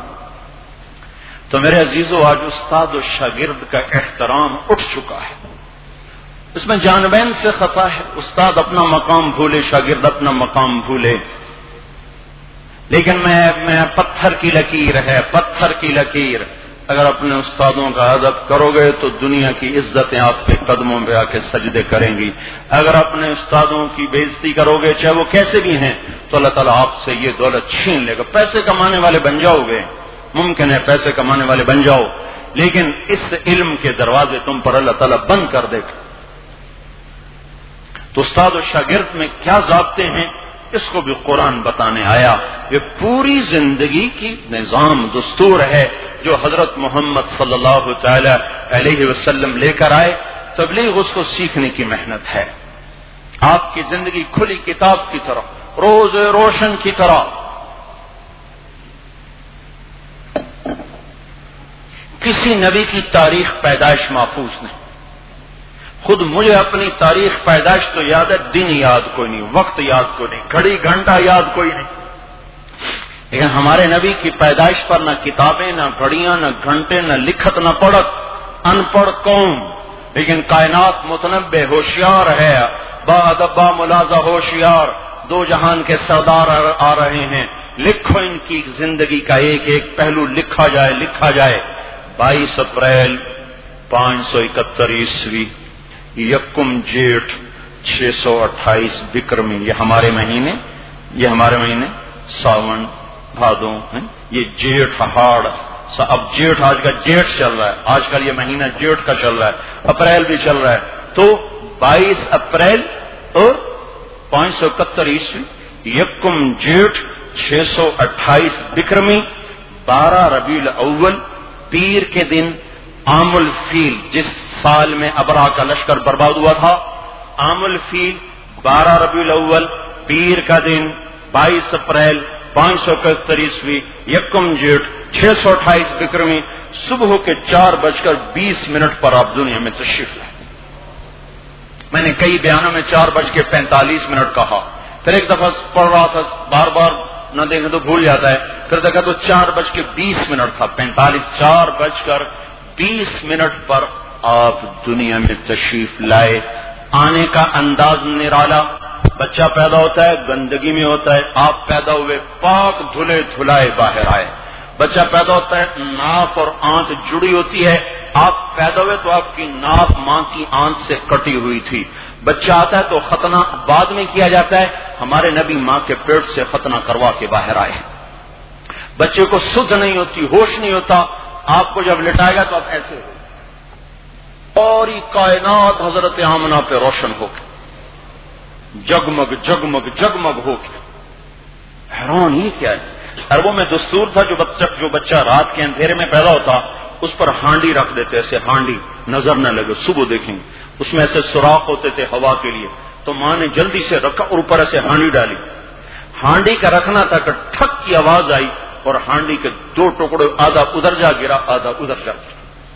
تو میرے عزیزو، آج استاد و شاگرد کا احترام اٹھ چکا ہے. اس میں جانبین سے خطا ہے. استاد اپنا مقام بھولے، شاگرد اپنا مقام بھولے. لیکن میں میں پتھر کی لکیر ہے، پتھر کی لکیر. اگر اپنے استادوں کا ادب کرو گے تو دنیا کی عزتیں آپ کے قدموں پہ آ کے سجدے کریں گی. اگر اپنے استادوں کی بےزتی کرو گے چاہے وہ کیسے بھی ہیں تو اللہ تعالیٰ آپ سے یہ دولت چھین لے گا. پیسے کمانے والے بن جاؤ گے، ممکن ہے پیسے کمانے والے بن جاؤ، لیکن اس علم کے دروازے تم پر اللہ تعالیٰ بند کر دے گا. تو استاد و شاگرد میں کیا ضابطے ہیں اس کو بھی قرآن بتانے آیا. یہ پوری زندگی کی نظام دستور ہے جو حضرت محمد صلی اللہ تعالی علیہ وسلم لے کر آئے. تبلیغ اس کو سیکھنے کی محنت ہے. آپ کی زندگی کھلی کتاب کی طرح، روز روشن کی طرح. کسی نبی کی تاریخ پیدائش محفوظ نہیں. خود مجھے اپنی تاریخ پیدائش تو یاد ہے، دن یاد کوئی نہیں، وقت یاد کوئی نہیں، گھڑی گھنٹہ یاد کوئی نہیں. لیکن ہمارے نبی کی پیدائش پر نہ کتابیں، نہ گھڑیاں، نہ گھنٹے، نہ لکھت، نہ پڑھت. ان پڑھ قوم، لیکن کائنات متنبع ہوشیار ہے. با ادب با ملازہ ہوشیار، دو جہان کے سردار آ رہے ہیں، لکھو ان کی زندگی کا ایک ایک پہلو، لکھا جائے لکھا جائے۔ بائیس اپریل پانچ سو اکہتر عیسوی، یکم جیٹھ چھ سو اٹھائیس بکرمی، یہ ہمارے مہینے یہ ہمارے مہینے ساون بھادو ہیں، یہ جیٹھ ہاڑ، اب جیٹھ آج کا جیٹھ چل رہا ہے، آج کل یہ مہینہ جیٹھ کا چل رہا ہے، اپریل بھی چل رہا ہے، تو بائیس اپریل اور پانچ سو اکہتر عیسوی، یکم جیٹھ چھ سو اٹھائیس بکرمی، بارہ ربیع الاول پیر کے دن، عام الفیل، جس سال میں ابرا کا لشکر برباد ہوا تھا، عام الفیل بارہ ربیع الاول پیر کا دن، بائیس اپریل پانچ سو اکہتر عیسوی، یکم جیٹھ چھ سو اٹھائیس بکرمی، صبح کے چار بج کر بیس منٹ پر آپ دنیا میں تشریف لائیں۔ میں نے کئی بیانوں میں چار بج کے پینتالیس منٹ کہا، پھر ایک دفعہ پڑھ رہا تھا، بار بار نہ دیکھیں تو بھول جاتا ہے، پھر دیکھا تو چار بج کے بیس منٹ تھا، پینتالیس، چار بج کر بیس منٹ پر آپ دنیا میں تشریف لائے۔ آنے کا انداز نرالا، بچہ پیدا ہوتا ہے گندگی میں ہوتا ہے، آپ پیدا ہوئے پاک دھلے دھلائے باہر آئے۔ بچہ پیدا ہوتا ہے ناک اور آنت جڑی ہوتی ہے، آپ پیدا ہوئے تو آپ کی ناک ماں کی آنت سے کٹی ہوئی تھی۔ بچہ آتا ہے تو ختنہ بعد میں کیا جاتا ہے، ہمارے نبی ماں کے پیٹ سے ختنہ کروا کے باہر آئے۔ بچے کو سدھ نہیں ہوتی، ہوش نہیں ہوتا، آپ کو جب لٹائے گا تو آپ ایسے ہو، اور یہ کائنات حضرت آمنہ پہ روشن ہو کے جگمگ جگمگ جگمگ ہو کے، حیران یہ کیا ہے۔ عربوں میں دستور تھا، جو بچہ جو بچہ رات کے اندھیرے میں پیدا ہوتا اس پر ہانڈی رکھ دیتے، ایسے ہانڈی نظر نہ لگے، صبح دیکھیں گے اس میں ایسے سوراخ ہوتے تھے ہوا کے لیے، تو ماں نے جلدی سے رکھا اور اوپر ایسے ہانڈی ڈالی، ہانڈی کا رکھنا تھا کہ ٹھک کی آواز آئی اور ہانڈی کے دو ٹکڑے، آدھا ادھر جا گرا آدھا ادھر جا گرا۔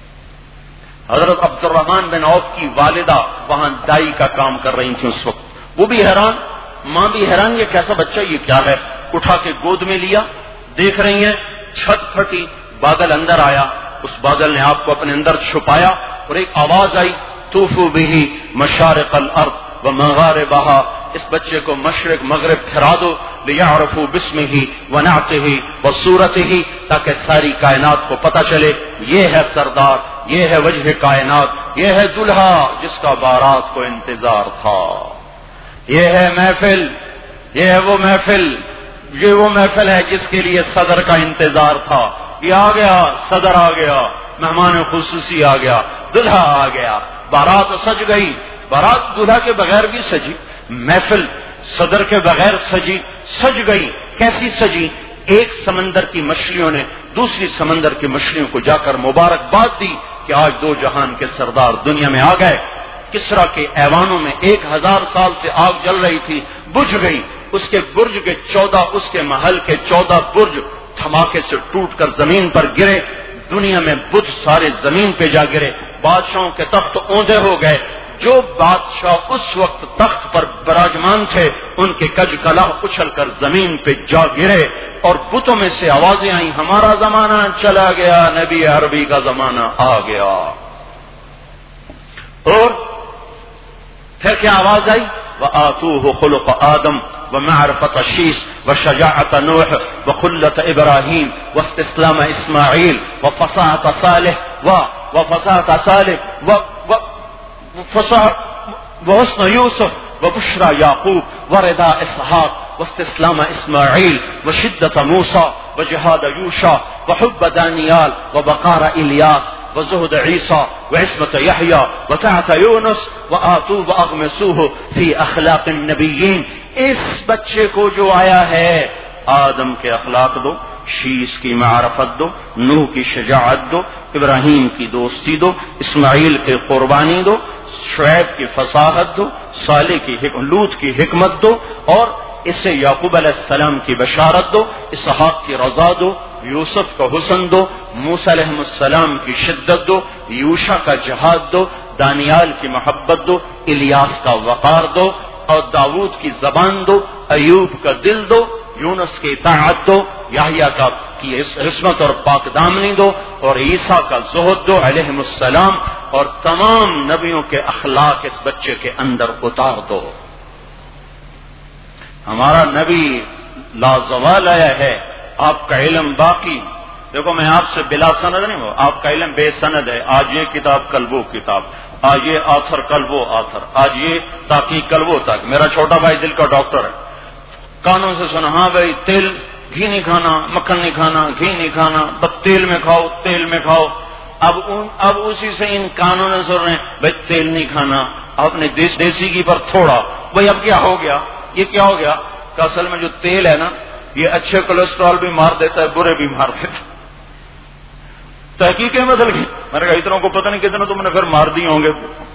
حضرت عبد الرحمن بن عوف کی والدہ وہاں دائی کا کام کر رہی تھی اس وقت، وہ بھی حیران، ماں بھی حیران، یہ کیسا بچہ، یہ کیا ہے، اٹھا کے گود میں لیا، دیکھ رہی ہیں چھت پھٹی، بادل اندر آیا، اس بادل نے آپ کو اپنے اندر چھپایا، اور ایک آواز آئی، طوفوا بہ مشارق الارض ومغاربہا، اس بچے کو مشرق مغرب پھرا دو، لیعرفوا باسمہ ونعتہ وصورتہ، تاکہ ساری کائنات کو پتہ چلے یہ ہے سردار، یہ ہے وجہ کائنات، یہ ہے دلہا جس کا بارات کو انتظار تھا، یہ ہے محفل، یہ ہے وہ محفل، یہ وہ محفل ہے جس کے لیے صدر کا انتظار تھا۔ یہ آ گیا، صدر آ گیا، مہمان خصوصی آ گیا، دلہا آ گیا، بارات سج گئی، بارات دلہا کے بغیر بھی سجی، محفل صدر کے بغیر سجی، سج گئی، کیسی سجی؟ ایک سمندر کی مچھلیوں نے دوسری سمندر کی مچھلیوں کو جا کر مبارکباد دی کہ آج دو جہان کے سردار دنیا میں آ گئے۔ کسرا کے ایوانوں میں ایک ہزار سال سے آگ جل رہی تھی، بجھ گئی، اس کے برج کے چودہ اس کے محل کے چودہ برج دھماکے سے ٹوٹ کر زمین پر گرے، دنیا میں بدھ سارے زمین پہ جا گرے، بادشاہوں کے تخت اوندے ہو گئے، جو بادشاہ اس وقت تخت پر براجمان تھے ان کے کج کلاہ اچھل کر زمین پہ جا گرے، اور بتوں میں سے آوازیں آئیں، ہمارا زمانہ چلا گیا، نبی عربی کا زمانہ آ گیا۔ اور پھر کیا آواز آئی؟ وآتوہ خلق آدم ومعرفت شیس وشجاعت نوح وخلت ابراہیم واستسلام اسماعیل وفصاحت صالح وفصاحت صالح وحسن یوسف وبشرى یعقوب ورضا اسحاق واستسلام اسماعیل وشدت موسیٰ وجہاد یوشع وحب دانیال وبقار الیاس وزہد عیسیٰ وعصمت یحییٰ وطاعت یونس وآتوا واغمسوہ فی اخلاق النبیین۔ اس بچے کو جو آیا ہے، آدم کے اخلاق دو، شیس کی معرفت دو، نوح کی شجاعت دو، ابراہیم کی دوستی دو، اسماعیل کی قربانی دو، شعیب کی فصاحت دو، صالح کی لوط کی حکمت دو، اور اسے یعقوب علیہ السلام کی بشارت دو، اسحاق کی رضا دو، یوسف کا حسن دو، موسیٰ علیہ السلام کی شدت دو، یوشع کا جہاد دو، دانیال کی محبت دو، الیاس کا وقار دو، اور داؤد کی زبان دو، ایوب کا دل دو، یونس کی اطاعت دو، یحییٰ کا کی عصمت اور پاک دامنی دو، اور عیسیٰ کا زہد دو علیہم السلام، اور تمام نبیوں کے اخلاق اس بچے کے اندر اتار دو۔ ہمارا نبی لازوال آیا ہے، آپ کا علم باقی۔ دیکھو میں آپ سے بلا سند نہیں ہوں، آپ کا علم بے سند ہے، آج یہ کتاب کل وہ کتاب، آج یہ آتھر کل وہ آتھر، آج یہ تحقیق کل وہ تحقیق۔ میرا چھوٹا بھائی دل کا ڈاکٹر ہے، کانوں سے سنا ہاں بھائی تیل گھی نہیں کھانا، مکھن نہیں کھانا، گھی نہیں کھانا، بس تیل میں کھاؤ تیل میں کھاؤ۔ اب ان اب اسی سے ان کانوں نے سن رہے ہیں بھائی تیل نہیں کھانا، آپ نے دیس دیسی گھی پر تھوڑا، بھائی اب کیا ہو گیا، یہ کیا ہو گیا کہ اصل میں جو تیل ہے نا یہ اچھے کولیسٹرول بھی مار دیتا ہے، برے بھی مار دیتا ہے۔ تحقیقیں بدل گئی، میں نے کہا اتنوں کو پتہ نہیں کتنے تم نے پھر مار دیے ہوں گے۔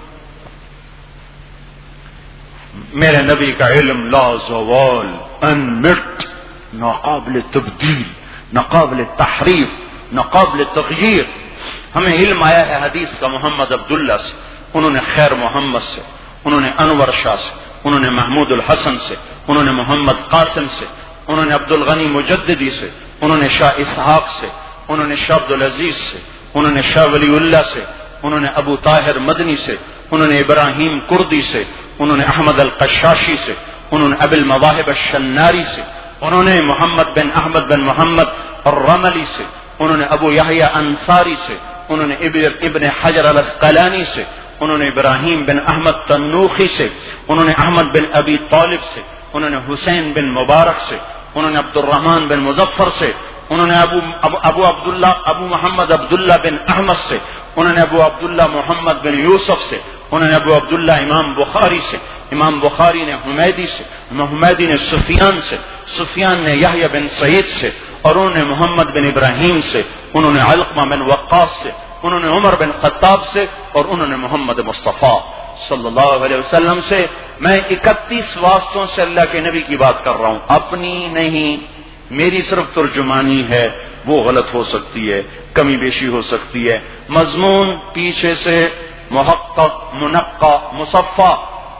میرے نبی کا علم لا زوال، انمٹ، ناقابل تبدیل، ناقابل تحریف، ناقابل تغییر۔ ہمیں علم آیا ہے حدیث کا محمد عبداللہ سے، انہوں نے خیر محمد سے، انہوں نے انور شاہ سے، انہوں نے محمود الحسن سے، انہوں نے محمد قاسم سے، انہوں نے عبد الغنی مجددی سے، انہوں نے شاہ اسحاق سے، انہوں نے شاہ عبد العزیز سے، انہوں نے شاہ ولی اللہ سے، انہوں نے ابو طاہر مدنی سے، انہوں نے ابراہیم کردی سے، انہوں نے احمد القشاشی سے، انہوں نے ابی المواہب الشناری سے، انہوں نے محمد بن احمد بن محمد الرملی سے، انہوں نے ابو یحییٰ انصاری سے، انہوں نے ابن حجر الاسقلانی سے، انہوں نے ابراہیم بن احمد تنوخی سے، انہوں نے احمد بن ابی طالب سے، انہوں نے حسین بن مبارک سے، انہوں نے عبد الرحمن بن مظفر سے، انہوں نے ابو ابو, ابو عبداللہ ابو محمد عبداللہ بن احمد سے، انہوں نے ابو عبداللہ محمد بن یوسف سے، انہوں نے ابو عبداللہ امام بخاری سے، امام بخاری نے حمیدی سے، حمیدی نے سفیان سے، سفیان نے یحییٰ بن سعید سے، اور انہوں نے محمد بن ابراہیم سے، انہوں نے علقمہ بن وقاص سے، انہوں نے عمر بن خطاب سے، اور انہوں نے محمد مصطفیٰ صلی اللہ علیہ وسلم سے۔ میں اکتیس واسطوں سے اللہ کے نبی کی بات کر رہا ہوں، اپنی نہیں، میری صرف ترجمانی ہے، وہ غلط ہو سکتی ہے، کمی بیشی ہو سکتی ہے، مضمون پیچھے سے محقق، منقع، مصفہ،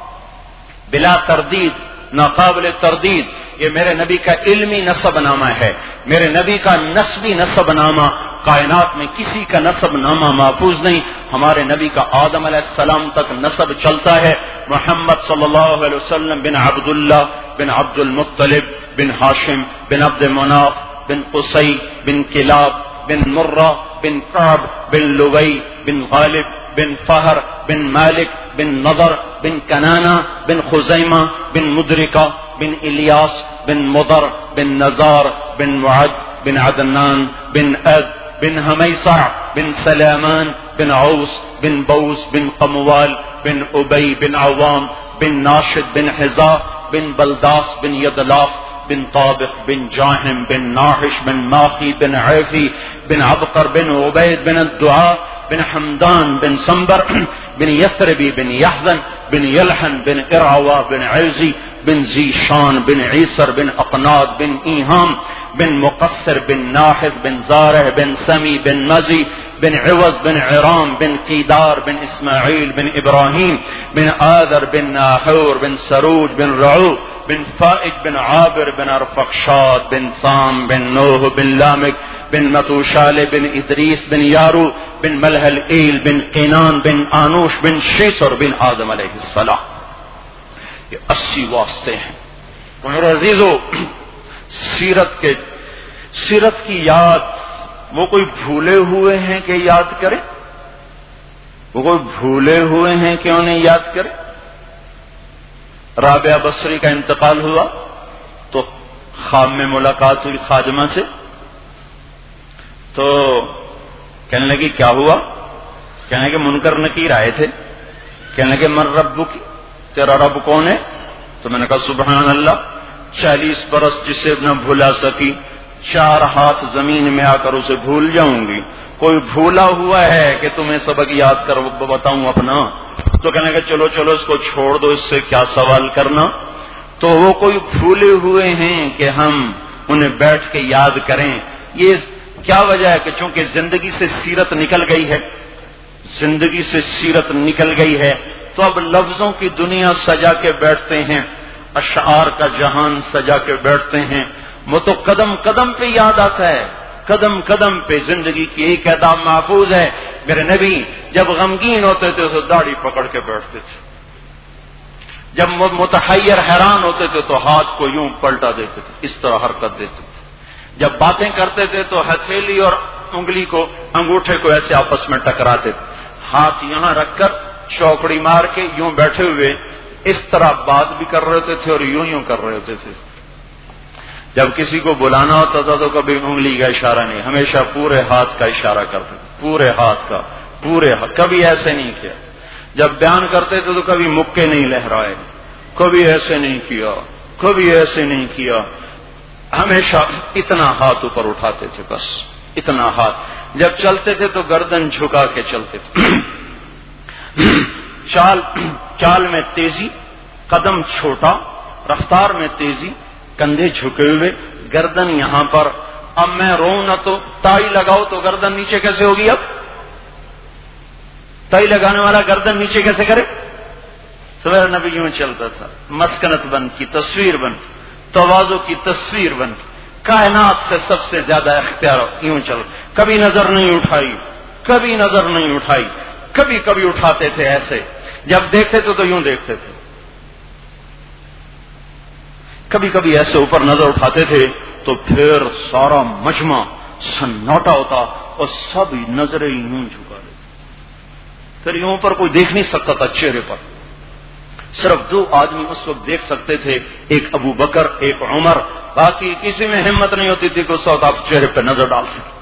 بلا تردید، ناقابل تردید۔ یہ میرے نبی کا علمی نسب نامہ ہے، میرے نبی کا نسبی نسب نامہ، کائنات میں کسی کا نسب نامہ محفوظ نہیں۔ ہمارے نبی کا آدم علیہ السلام تک نسب چلتا ہے، محمد صلی اللہ علیہ وسلم بن عبداللہ بن عبد المطلب بن ہاشم بن عبد مناف بن قصی بن کلاب بن مرہ بن کعب بن لوی بن غالب بن فہر بن مالک بن نضر بن کنانہ بن خزیمہ بن مدرکہ بن الیاس بن مضر بن نزار بن معد بن عدنان بن اد بن ہمیسع بن سلامان بن عوس بن بوس بن قموال بن ابی بن عوام بن ناشد بن حزا بن بلداس بن یدلاف بن طابق بن جاہم بن ناحش بن ماخی بن عیفی بن عبقر بن عبید بن الدعاء بن حمدان بن سنبر بن یثربی بن یحزن بن یلحن بن ارعوا بن عیزی بن زیشان بن عیسر بن اقناد بن ایہام بن مقصر بن ناحد بن زارح بن سمی بن مزی بن عوض بن عرام بن قیدار بن اسماعیل بن ابراہیم بن آذر بن ناحور بن سروج بن رعو بن فائج بن عابر بن ارفخشاد بن سام بن نوح بن لامک بن متوشال بن ادریس بن یارو بن ملحل ایل بن قینان بن آنوش بن شیسر بن آدم علیہ السلام۔ یہ اسی واسطے ہیں۔ تو میرے عزیزو، سیرت کے سیرت کی یاد وہ کوئی بھولے ہوئے ہیں کہ یاد کرے؟ وہ کوئی بھولے ہوئے ہیں کہ انہیں یاد کرے؟ رابعہ بصری کا انتقال ہوا تو خواب میں ملاقات ہوئی خادمہ سے، تو کہنے لگی کیا ہوا؟ کہنے لگے منکر نکیر آئے تھے، کہنے لگے من ربک، تیرا رب کون ہے؟ تو میں نے کہا سبحان اللہ، چالیس برس جسے نہ بھلا سکی، چار ہاتھ زمین میں آ کر اسے بھول جاؤں گی۔ کوئی بھولا ہوا ہے کہ تمہیں سبق یاد کر بتاؤں اپنا؟ تو کہنے لگے چلو چلو اس کو چھوڑ دو، اس سے کیا سوال کرنا۔ تو وہ کوئی بھولے ہوئے ہیں کہ ہم انہیں بیٹھ کے یاد کریں۔ یہ کیا وجہ ہے؟ کہ چونکہ زندگی سے سیرت نکل گئی ہے، زندگی سے سیرت نکل گئی ہے، تو اب لفظوں کی دنیا سجا کے بیٹھتے ہیں، اشعار کا جہان سجا کے بیٹھتے ہیں، وہ تو قدم قدم پہ یاد آتا ہے، قدم قدم پہ زندگی کی ایک ادا محفوظ ہے. میرے نبی جب غمگین ہوتے تھے تو داڑھی پکڑ کے بیٹھتے تھے، جب متحیر حیران ہوتے تھے تو ہاتھ کو یوں پلٹا دیتے تھے، اس طرح حرکت دیتے تھے. جب باتیں کرتے تھے تو ہتھیلی اور انگلی کو انگوٹھے کو ایسے آپس میں ٹکراتے تھے، ہاتھ یہاں رکھ کر چوکڑی مار کے یوں بیٹھے ہوئے اس طرح بات بھی کر رہے ہوتے تھے اور یوں یوں کر رہے ہوتے تھے. جب کسی کو بلانا ہوتا تھا تو کبھی انگلی کا اشارہ نہیں، ہمیشہ پورے ہاتھ کا اشارہ کرتے تھے، پورے ہاتھ کا، پورے ہاتھ، کبھی ایسے نہیں کیا. جب بیان کرتے تھے تو کبھی مکے نہیں لہرائے، کبھی ایسے نہیں کیا، کبھی ایسے نہیں کیا، ہمیشہ اتنا ہاتھ اوپر اٹھاتے تھے، بس اتنا ہاتھ. جب چلتے تھے تو گردن جھکا کے چلتے تھے. چال چال میں تیزی، قدم چھوٹا، رفتار میں تیزی، کندھے جھکے ہوئے، گردن یہاں پر. اب میں رو نہ تو ٹائی لگاؤ تو گردن نیچے کیسے ہوگی؟ اب ٹائی لگانے والا گردن نیچے کیسے کرے؟ سویر نبی یوں چلتا تھا، مسکنت بن کی تصویر بن، تواضع کی تصویر بن، کائنات سے سب سے زیادہ اختیار یوں چل. کبھی نظر نہیں اٹھائی، کبھی نظر نہیں اٹھائی، کبھی کبھی اٹھاتے تھے ایسے، جب دیکھتے تھے تو یوں دیکھتے تھے، کبھی کبھی ایسے اوپر نظر اٹھاتے تھے تو پھر سارا مجمع سناٹا ہوتا اور سب نظریں یوں جھکا لیتے. پھر یوں پر کوئی دیکھ نہیں سکتا تھا، چہرے پر صرف دو آدمی اس وقت دیکھ سکتے تھے، ایک ابو بکر ایک عمر، باقی کسی میں ہمت نہیں ہوتی تھی کہ اس وقت آپ چہرے پہ نظر ڈال سکیں.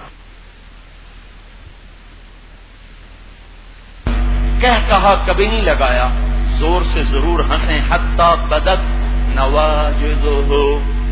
کہہ کہا کبھی نہیں لگایا، زور سے ضرور ہنسیں حتی بدت نواجذہ،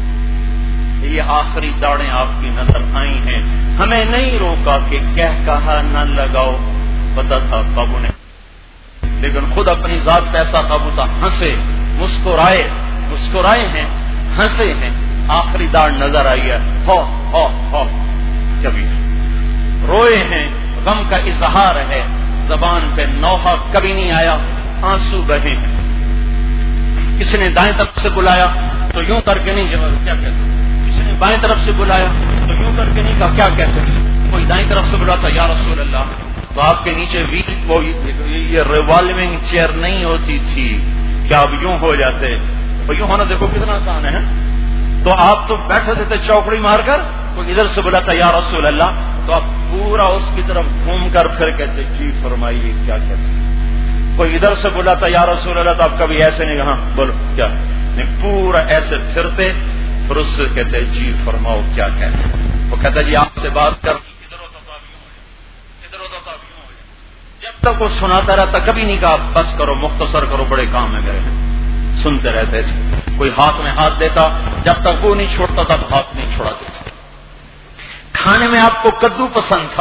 یہ آخری داڑیں آپ کی نظر آئی ہیں. ہمیں نہیں روکا کہ کہہ کہا نہ لگاؤ، پتا تھا قابو نے، لیکن خود اپنی ذات پہ ایسا قابو تھا. ہنسے، مسکرائے، مسکرائے ہیں، ہنسے ہیں، آخری داڑ نظر آئی ہے، ہو ہو ہو کبھی روئے ہیں، غم کا اظہار ہے، زبان پہ نوحہ کبھی نہیں آیا، آنسو بہے ہیں. کسی نے دائیں طرف سے بلایا تو یوں کر کے نہیں جواب کیا کہتے، کسی نے بائیں طرف سے بلایا تو یوں کر کے نہیں کہا کیا کہتے. کوئی دائیں طرف سے بلاتا یا رسول اللہ تو آپ کے نیچے ویل وہ یہ ریوالونگ چیئر نہیں ہوتی تھی کہ آپ یوں ہو جاتے، اور یوں ہونا دیکھو کتنا آسان ہے. تو آپ تو بیٹھے تھے چوکڑی مار کر، کوئی ادھر سے بلاتا یا رسول اللہ تو آپ پورا اس کی طرف گھوم کر پھر کہتے جی فرمائیے کیا کہتے. کوئی ادھر سے بلاتا یا رسول اللہ تو آپ کبھی ایسے نہیں کہا بولو کیا نہیں، پورا ایسے پھرتے پھر اس سے کہتے جی فرماؤ کیا کہتے. وہ کہتا جی آپ سے بات کر، ادھر ہوتا تو آپ یوں ہو جائے، ادھر ہوتا تو آپ یوں ہو جائے. جب تک وہ سناتا رہتا کبھی نہیں کہا بس کرو مختصر کرو بڑے کام ہے میرے. سنتے رہتے تھے. کوئی ہاتھ میں ہاتھ دیتا، جب تک وہ نہیں چھوڑتا تب ہاتھ نہیں چھوڑاتے تھے. کھانے میں آپ کو کدو پسند تھا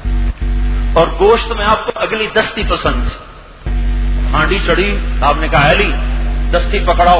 اور گوشت میں آپ کو اگلی دستی پسند تھی. ہانڈی چڑھی، آپ نے کہا علی دستی پکڑاؤ،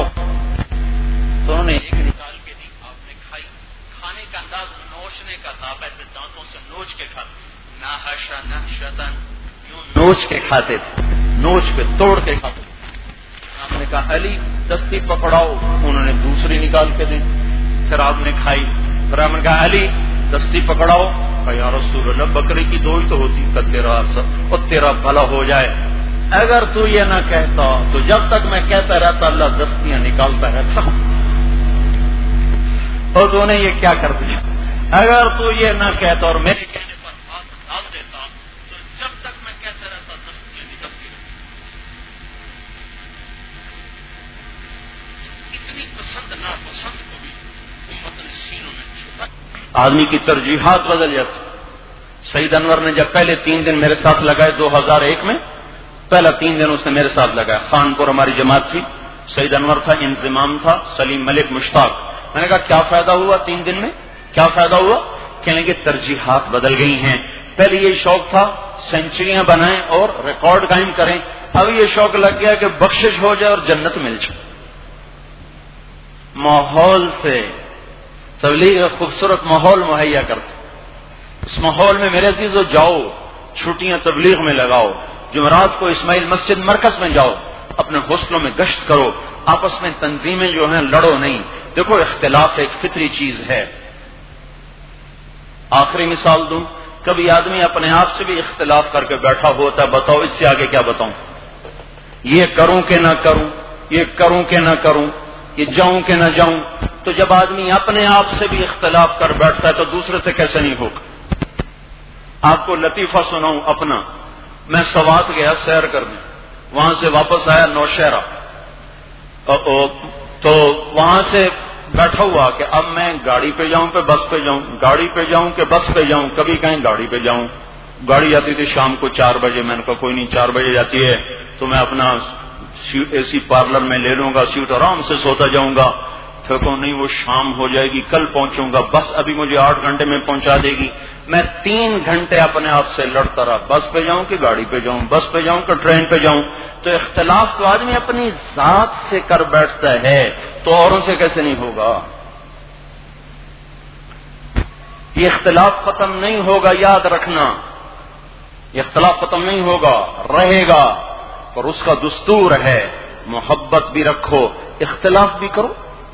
تو انہوں نے ایک نکال کے دی، آپ نے کھائی. کھانے کا انداز نوچنے کا تھا، ایسے دانتوں سے نوچ کے کھاتے، ناحشا نحشتن یوں نوچ کے کھاتے تھے، نوچ کے توڑ کے کھاتے. آپ نے کہا علی دستی پکڑاؤ، انہوں نے دوسری نکال کے دی، پھر آپ نے کھائی. پھر آپ نے کہا علی دستی پکڑاؤ، کہ یا رسول اللہ بکری کی دو ہی تو ہوتی، کہ تیرا اور تیرا بھلا ہو جائے. اگر تو یہ نہ کہتا تو جب تک میں کہتا رہتا اللہ دستیاں نکالتا رہتا. اور تو نے یہ کیا کر دیا، اگر تو یہ نہ کہتا اور میرے کہنے پر ہاتھ ڈال دیتا تو جب تک میں کہتا رہتا دستیاں نکلتی رہتی. اتنی پسند نہ پسند کو بھی امت نے سینوں میں چھپا. آدمی کی ترجیحات بدل جاتی. سعید انور نے جب پہلے تین دن میرے ساتھ لگائے دو ہزار ایک میں، پہلا تین دن اس نے میرے ساتھ لگایا. خان پور ہماری جماعت تھی، سعید انور تھا، انضمام تھا، سلیم ملک مشتاق. میں نے کہا کیا فائدہ ہوا تین دن میں، کیا فائدہ ہوا؟ کہنے کے ترجیحات بدل گئی ہیں. پہلے یہ شوق تھا سینچریاں بنائیں اور ریکارڈ قائم کریں، اب یہ شوق لگ گیا کہ بخشش ہو جائے اور جنت مل جائے. ماحول سے تبلیغ خوبصورت ماحول مہیا کرتے. اس ماحول میں میرے عزیزو جاؤ، چھٹیاں تبلیغ میں لگاؤ، جمعرات کو اسماعیل مسجد مرکز میں جاؤ، اپنے حوصلوں میں گشت کرو، آپس میں تنظیمیں جو ہیں لڑو نہیں. دیکھو اختلاف ایک فطری چیز ہے، آخری مثال دوں، کبھی آدمی اپنے آپ سے بھی اختلاف کر کے بیٹھا ہوتا ہے، بتاؤ اس سے آگے کیا بتاؤں، یہ کروں کہ نہ کروں، یہ کروں کہ نہ کروں، یہ جاؤں کہ نہ جاؤں. تو جب آدمی اپنے آپ سے بھی اختلاف کر بیٹھتا ہے تو دوسرے سے کیسے نہیں ہوگا. آپ کو لطیفہ سناؤں اپنا. میں سوات گیا سیر کرنے، وہاں سے واپس آیا نوشہرہ، تو وہاں سے بیٹھا ہوا کہ اب میں گاڑی پہ جاؤں کہ بس پہ جاؤں، گاڑی پہ جاؤں کہ بس پہ جاؤں. کبھی کہیں گاڑی پہ جاؤں، گاڑی آتی تھی شام کو چار بجے، میں نے کہا کوئی نہیں چار بجے جاتی ہے تو میں اپنا اے سی پارلر میں لے لوں گا، سیٹ آرام سے سوتا جاؤں گا. پھر کہوں نہیں وہ شام ہو جائے گی، کل پہنچوں گا، بس ابھی مجھے آٹھ گھنٹے میں پہنچا دے گی. میں تین گھنٹے اپنے آپ سے لڑتا رہا، بس پہ جاؤں کہ گاڑی پہ جاؤں، بس پہ جاؤں کہ ٹرین پہ جاؤں. تو اختلاف تو آدمی اپنی ذات سے کر بیٹھتا ہے تو اوروں سے کیسے نہیں ہوگا. یہ اختلاف ختم نہیں ہوگا، یاد رکھنا، یہ اختلاف ختم نہیں ہوگا، رہے گا. اور اس کا دستور ہے محبت بھی رکھو، اختلاف بھی کرو.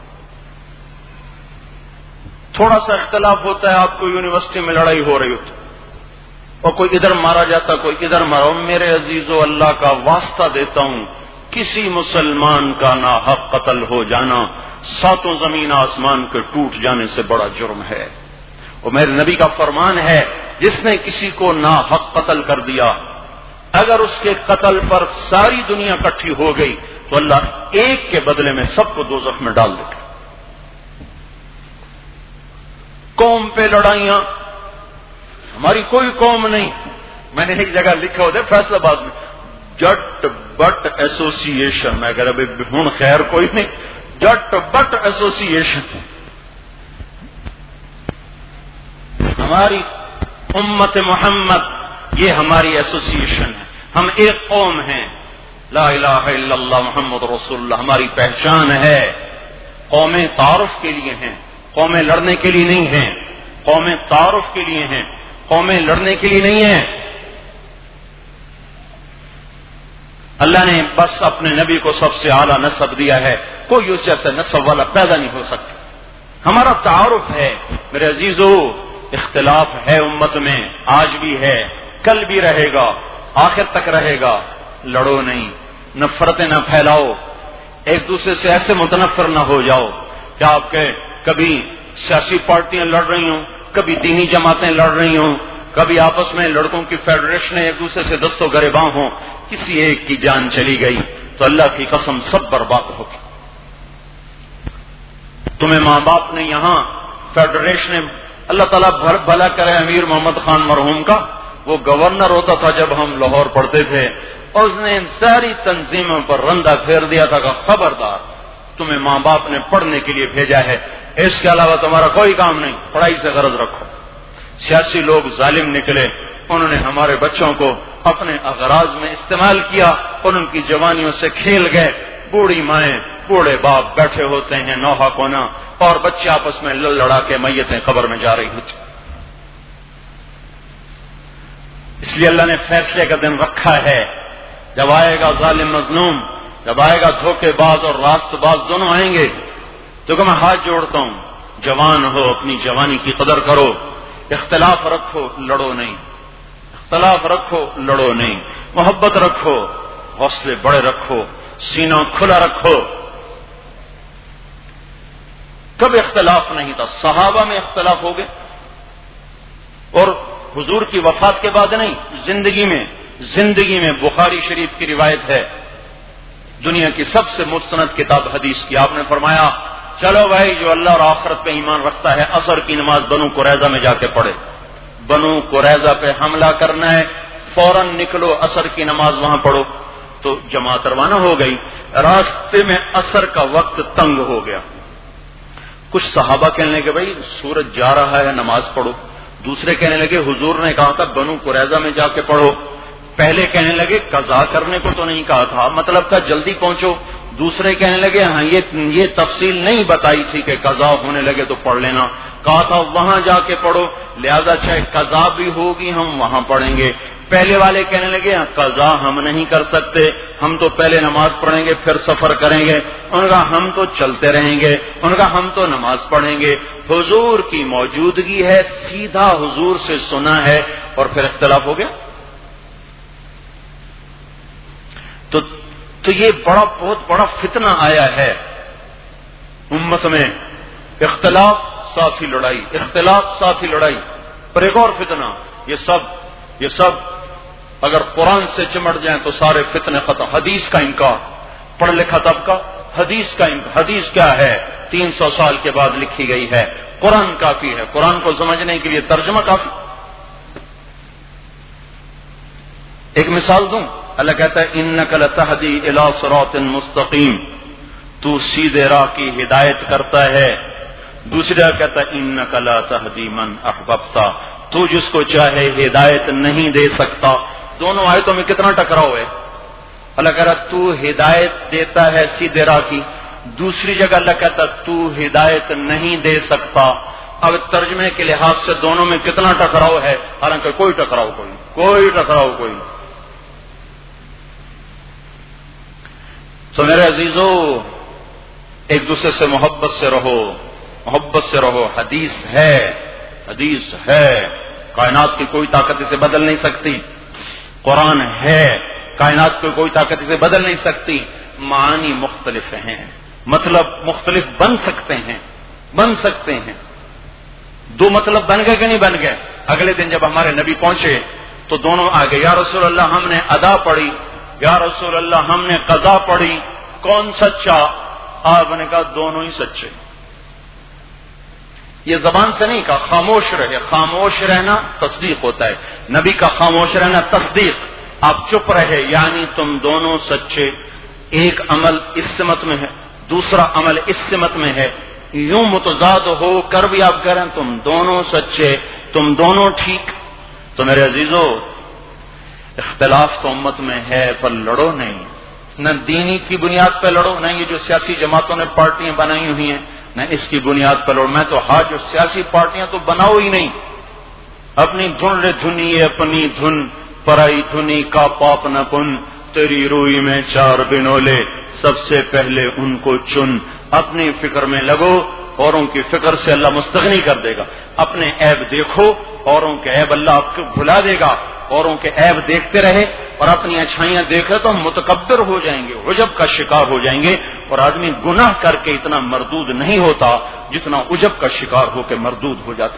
تھوڑا سا اختلاف ہوتا ہے، آپ کو یونیورسٹی میں لڑائی ہو رہی ہوتی اور کوئی ادھر مارا جاتا کوئی ادھر مارا. میرے عزیزو، اللہ کا واسطہ دیتا ہوں، کسی مسلمان کا ناحق قتل ہو جانا ساتوں زمین آسمان کے ٹوٹ جانے سے بڑا جرم ہے. اور میرے نبی کا فرمان ہے، جس نے کسی کو ناحق قتل کر دیا، اگر اس کے قتل پر ساری دنیا اکٹھی ہو گئی تو اللہ ایک کے بدلے میں سب کو دوزخ میں ڈال دے گا. قوم پہ لڑائیاں، ہماری کوئی قوم نہیں. میں نے ایک جگہ لکھا ہوتا ہے فیصلہ آباد میں، جٹ بٹ ایسوسی ایشن. میں اگر ابھی ہوں خیر کوئی نہیں، جٹ بٹ ایسوسی ایشن. ہماری امت محمد یہ ہماری ایسوسی ایشن ہے، ہم ایک قوم ہیں. لا الہ الا اللہ محمد رسول اللہ ہماری پہچان ہے. قومیں تعارف کے لیے ہیں، قومیں لڑنے کے لیے نہیں ہیں. قومیں تعارف کے لیے ہیں، قومیں لڑنے کے لیے نہیں ہیں. اللہ نے بس اپنے نبی کو سب سے اعلیٰ نسب دیا ہے، کوئی اس جیسے نسب والا پیدا نہیں ہو سکتا. ہمارا تعارف ہے. میرے عزیزو، اختلاف ہے امت میں، آج بھی ہے، کل بھی رہے گا، آخر تک رہے گا. لڑو نہیں، نفرتیں نہ پھیلاؤ، ایک دوسرے سے ایسے متنفر نہ ہو جاؤ کہ آپ کے کبھی سیاسی پارٹیاں لڑ رہی ہوں، کبھی دینی جماعتیں لڑ رہی ہوں، کبھی آپس میں لڑکوں کی فیڈریشنیں ایک دوسرے سے دستوں گریباں ہوں، کسی ایک کی جان چلی گئی تو اللہ کی قسم سب برباد ہوگی. تمہیں ماں باپ نے یہاں فیڈریشنیں، اللہ تعالیٰ بھلا کرے امیر محمد خان مرحوم کا، وہ گورنر ہوتا تھا جب ہم لاہور پڑھتے تھے، اور اس نے ان ساری تنظیموں پر رندہ پھیر دیا تھا کہ خبردار، تمہیں ماں باپ نے پڑھنے کے لیے بھیجا ہے، اس کے علاوہ تمہارا کوئی کام نہیں، پڑھائی سے غرض رکھو. سیاسی لوگ ظالم نکلے، انہوں نے ہمارے بچوں کو اپنے اغراض میں استعمال کیا اور ان کی جوانیوں سے کھیل گئے. بوڑھی مائیں بوڑھے باپ بیٹھے ہوتے ہیں نوحہ کونا، اور بچے آپس میں لڑ لڑا کے میتیں قبر میں جا رہی ہوتی. اس لیے اللہ نے فیصلے کا دن رکھا ہے. جب آئے گا ظالم مظلوم، جب آئے گا دھوکے باز اور راست باز دونوں آئیں گے، تو کہ میں ہاتھ جوڑتا ہوں، جوان ہو اپنی جوانی کی قدر کرو. اختلاف رکھو، لڑو نہیں. اختلاف رکھو، لڑو نہیں. محبت رکھو، حوصلے بڑے رکھو، سینہ کھلا رکھو. کب اختلاف نہیں تھا؟ صحابہ میں اختلاف ہو گئے، اور حضور کی وفات کے بعد نہیں، زندگی میں زندگی میں بخاری شریف کی روایت ہے، دنیا کی سب سے مستند کتاب حدیث کی. آپ نے فرمایا چلو بھائی، جو اللہ اور آخرت پہ ایمان رکھتا ہے عصر کی نماز بنو قریظہ میں جا کے پڑھے. بنو قریظہ پہ حملہ کرنا ہے، فوراً نکلو عصر کی نماز وہاں پڑھو. تو جماعت روانہ ہو گئی. راستے میں عصر کا وقت تنگ ہو گیا. کچھ صحابہ کہنے لگے بھائی سورج جا رہا ہے، نماز پڑھو. دوسرے کہنے لگے حضور نے کہا تھا بنو قریظہ میں جا کے پڑھو. پہلے کہنے لگے قضا کرنے کو تو نہیں کہا تھا، مطلب تھا جلدی پہنچو. دوسرے کہنے لگے ہاں یہ یہ تفصیل نہیں بتائی تھی کہ قضا ہونے لگے تو پڑھ لینا. کہا تھا وہاں جا کے پڑھو، لہذا چاہے قضا بھی ہوگی ہم وہاں پڑھیں گے۔ پہلے والے کہنے لگے قضا ہم نہیں کر سکتے، ہم تو پہلے نماز پڑھیں گے پھر سفر کریں گے۔ ان کا ہم تو چلتے رہیں گے، ان کا ہم تو نماز پڑھیں گے۔ حضور کی موجودگی ہے، سیدھا حضور سے سنا ہے، اور پھر اختلاف ہو گیا۔ تو تو یہ بڑا بہت بڑا فتنہ آیا ہے امت میں، اختلاف ساتھی لڑائی، اختلاف ساتھی لڑائی۔ پر ایک اور فتنہ، یہ سب یہ سب اگر قرآن سے چمٹ جائیں تو سارے فتنے ختم۔ حدیث کا انکار، پڑھ لکھا طبقہ حدیث کا انکار۔ حدیث کیا ہے؟ تین سو سال کے بعد لکھی گئی ہے، قرآن کافی ہے، قرآن کو سمجھنے کے لیے ترجمہ کافی۔ ایک مثال دوں، اللہ کہتا ہے انک لتہدی الی صراط مستقیم، تو سیدھے راہ کی ہدایت کرتا ہے۔ دوسرا کہتا ہے انک لا تہدی من احببت، تو جس کو چاہے ہدایت نہیں دے سکتا۔ دونوں آیتوں میں کتنا ٹکراؤ ہے؟ اللہ کہہ رہا تو ہدایت دیتا ہے سیدھے راہ کی، دوسری جگہ اللہ کہتا تو ہدایت نہیں دے سکتا۔ اب ترجمے کے لحاظ سے دونوں میں کتنا ٹکراؤ ہے؟ حالانکہ کوئی ٹکراؤ کوئی کوئی ٹکراؤ کوئی تو میرے عزیزو، ایک دوسرے سے محبت سے رہو، محبت سے رہو۔ حدیث ہے، حدیث ہے، کائنات کی کوئی طاقت اسے بدل نہیں سکتی۔ قرآن ہے، کائنات کو کوئی طاقت اسے بدل نہیں سکتی۔ معانی مختلف ہیں، مطلب مختلف بن سکتے ہیں، بن سکتے ہیں۔ دو مطلب بن گئے کہ نہیں بن گئے؟ اگلے دن جب ہمارے نبی پہنچے تو دونوں آگے، یا رسول اللہ ہم نے ادا پڑھی، یا رسول اللہ ہم نے قضا پڑھی، کون سچا؟ آپ نے کہا دونوں ہی سچے۔ یہ زبان سے نہیں کہا، خاموش رہے۔ خاموش رہنا تصدیق ہوتا ہے، نبی کا خاموش رہنا تصدیق۔ آپ چپ رہے یعنی تم دونوں سچے۔ ایک عمل اس سمت میں ہے، دوسرا عمل اس سمت میں ہے، یوں متضاد ہو کر بھی آپ کہہ رہے ہیں تم دونوں سچے، تم دونوں ٹھیک۔ تو میرے عزیزو، اختلاف تو امت میں ہے پر لڑو نہیں، نہ دینی کی بنیاد پہ لڑو، نہ یہ جو سیاسی جماعتوں نے پارٹیاں بنائی ہوئی ہیں نہ اس کی بنیاد پہ لڑو۔ میں تو ہاں جو سیاسی پارٹیاں تو بناؤ ہی نہیں، اپنی دھن رے دھنی اپنی دھن، پرائی دھنی کا پاپ نہ کن، تیری روئی میں چار بنولے، سب سے پہلے ان کو چن۔ اپنی فکر میں لگو، اوروں کی فکر سے اللہ مستغنی کر دے گا۔ اپنے عیب دیکھو، اوروں کے عیب اللہ آپ کو بھلا دے گا۔ اوروں کے عیب دیکھتے رہے اور اپنی اچھائیاں دیکھے تو ہم متکبر ہو جائیں گے، عجب کا شکار ہو جائیں گے، اور آدمی گناہ کر کے اتنا مردود نہیں ہوتا جتنا عجب کا شکار ہو کے مردود ہو جاتا۔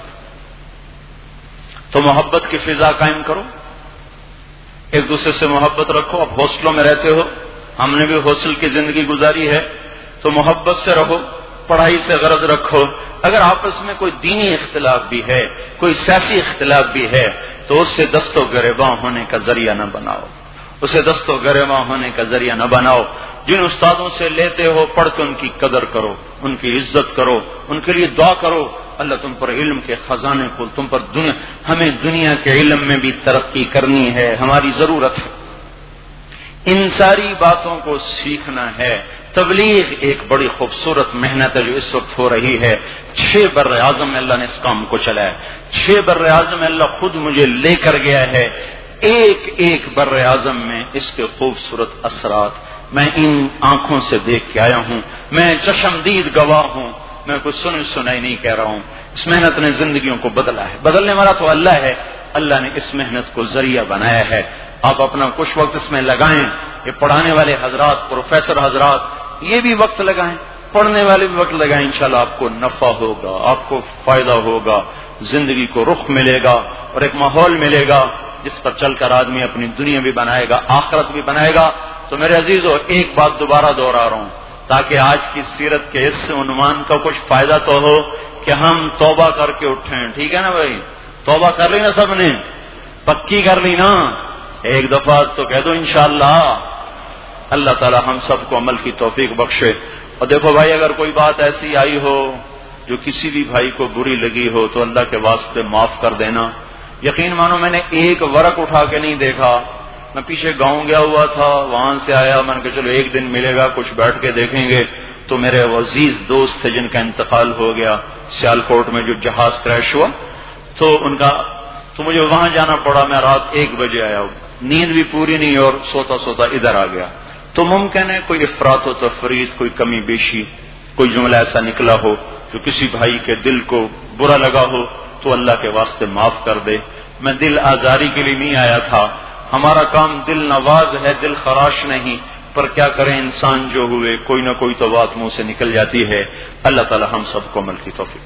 تو محبت کی فضا قائم کرو، ایک دوسرے سے محبت رکھو۔ اب ہاسٹلوں میں رہتے ہو، ہم نے بھی ہاسٹل کی زندگی گزاری ہے، تو محبت سے رہو، پڑھائی سے غرض رکھو۔ اگر آپس میں کوئی دینی اختلاف بھی ہے، کوئی سیاسی اختلاف بھی ہے، تو اس سے دست و گریباں ہونے کا ذریعہ نہ بناؤ، اسے دست و گریباں ہونے کا ذریعہ نہ بناؤ۔ جن استادوں سے لیتے ہو پڑھ کے ان کی قدر کرو، ان کی عزت کرو، ان کے لیے دعا کرو، اللہ تم پر علم کے خزانے کھول، تم پر دنیا، ہمیں دنیا کے علم میں بھی ترقی کرنی ہے، ہماری ضرورت ہے۔ ان ساری باتوں کو سیکھنا ہے۔ تبلیغ ایک بڑی خوبصورت محنت ہے جو اس وقت ہو رہی ہے۔ چھ بر اعظم میں اللہ نے اس کام کو چلایا، چھ بر اعظم میں اللہ خود مجھے لے کر گیا ہے۔ ایک ایک بر اعظم میں اس کے خوبصورت اثرات میں ان آنکھوں سے دیکھ کے آیا ہوں، میں چشمدید گواہ ہوں، میں کوئی سن سنائی نہیں کہہ رہا ہوں۔ اس محنت نے زندگیوں کو بدلا ہے، بدلنے والا تو اللہ ہے، اللہ نے اس محنت کو ذریعہ بنایا ہے۔ آپ اپنا کچھ وقت اس میں لگائیں، یہ پڑھانے والے حضرات، پروفیسر حضرات یہ بھی وقت لگائیں، پڑھنے والے بھی وقت لگائیں، انشاءاللہ آپ کو نفع ہوگا، آپ کو فائدہ ہوگا، زندگی کو رخ ملے گا اور ایک ماحول ملے گا جس پر چل کر آدمی اپنی دنیا بھی بنائے گا، آخرت بھی بنائے گا۔ تو میرے عزیزو، ایک بات دوبارہ دوہرا رہا ہوں تاکہ آج کی سیرت کے اس عنوان کا کچھ فائدہ تو ہو کہ ہم توبہ کر کے اٹھیں، ٹھیک ہے نا بھائی؟ توبہ کر لی نا سب نے؟ پکی کر لی نا؟ ایک دفعہ تو کہہ دو انشاءاللہ۔ اللہ تعالی ہم سب کو عمل کی توفیق بخشے۔ اور دیکھو بھائی، اگر کوئی بات ایسی آئی ہو جو کسی بھی بھائی کو بری لگی ہو تو اللہ کے واسطے معاف کر دینا۔ یقین مانو میں نے ایک ورق اٹھا کے نہیں دیکھا، میں پیچھے گاؤں گیا ہوا تھا، وہاں سے آیا، میں نے کہا چلو ایک دن ملے گا، کچھ بیٹھ کے دیکھیں گے۔ تو میرے عزیز دوست تھے جن کا انتقال ہو گیا سیالکوٹ میں جو جہاز کریش ہوا، تو ان کا تو مجھے وہاں جانا پڑا. میں رات ایک بجے آیا، نیند بھی پوری نہیں اور سوتا سوتا ادھر آ گیا. تو ممکن ہے کوئی افراط و تفرید، کوئی کمی بیشی، کوئی جملہ ایسا نکلا ہو جو کسی بھائی کے دل کو برا لگا ہو تو اللہ کے واسطے معاف کر دے. میں دل آزاری کے لیے نہیں آیا تھا. ہمارا کام دل نواز ہے، دل خراش نہیں. پر کیا کریں، انسان جو ہوئے کوئی نہ کوئی تو بات منہ سے نکل جاتی ہے. اللہ تعالی ہم سب کو عمل کی توفیق.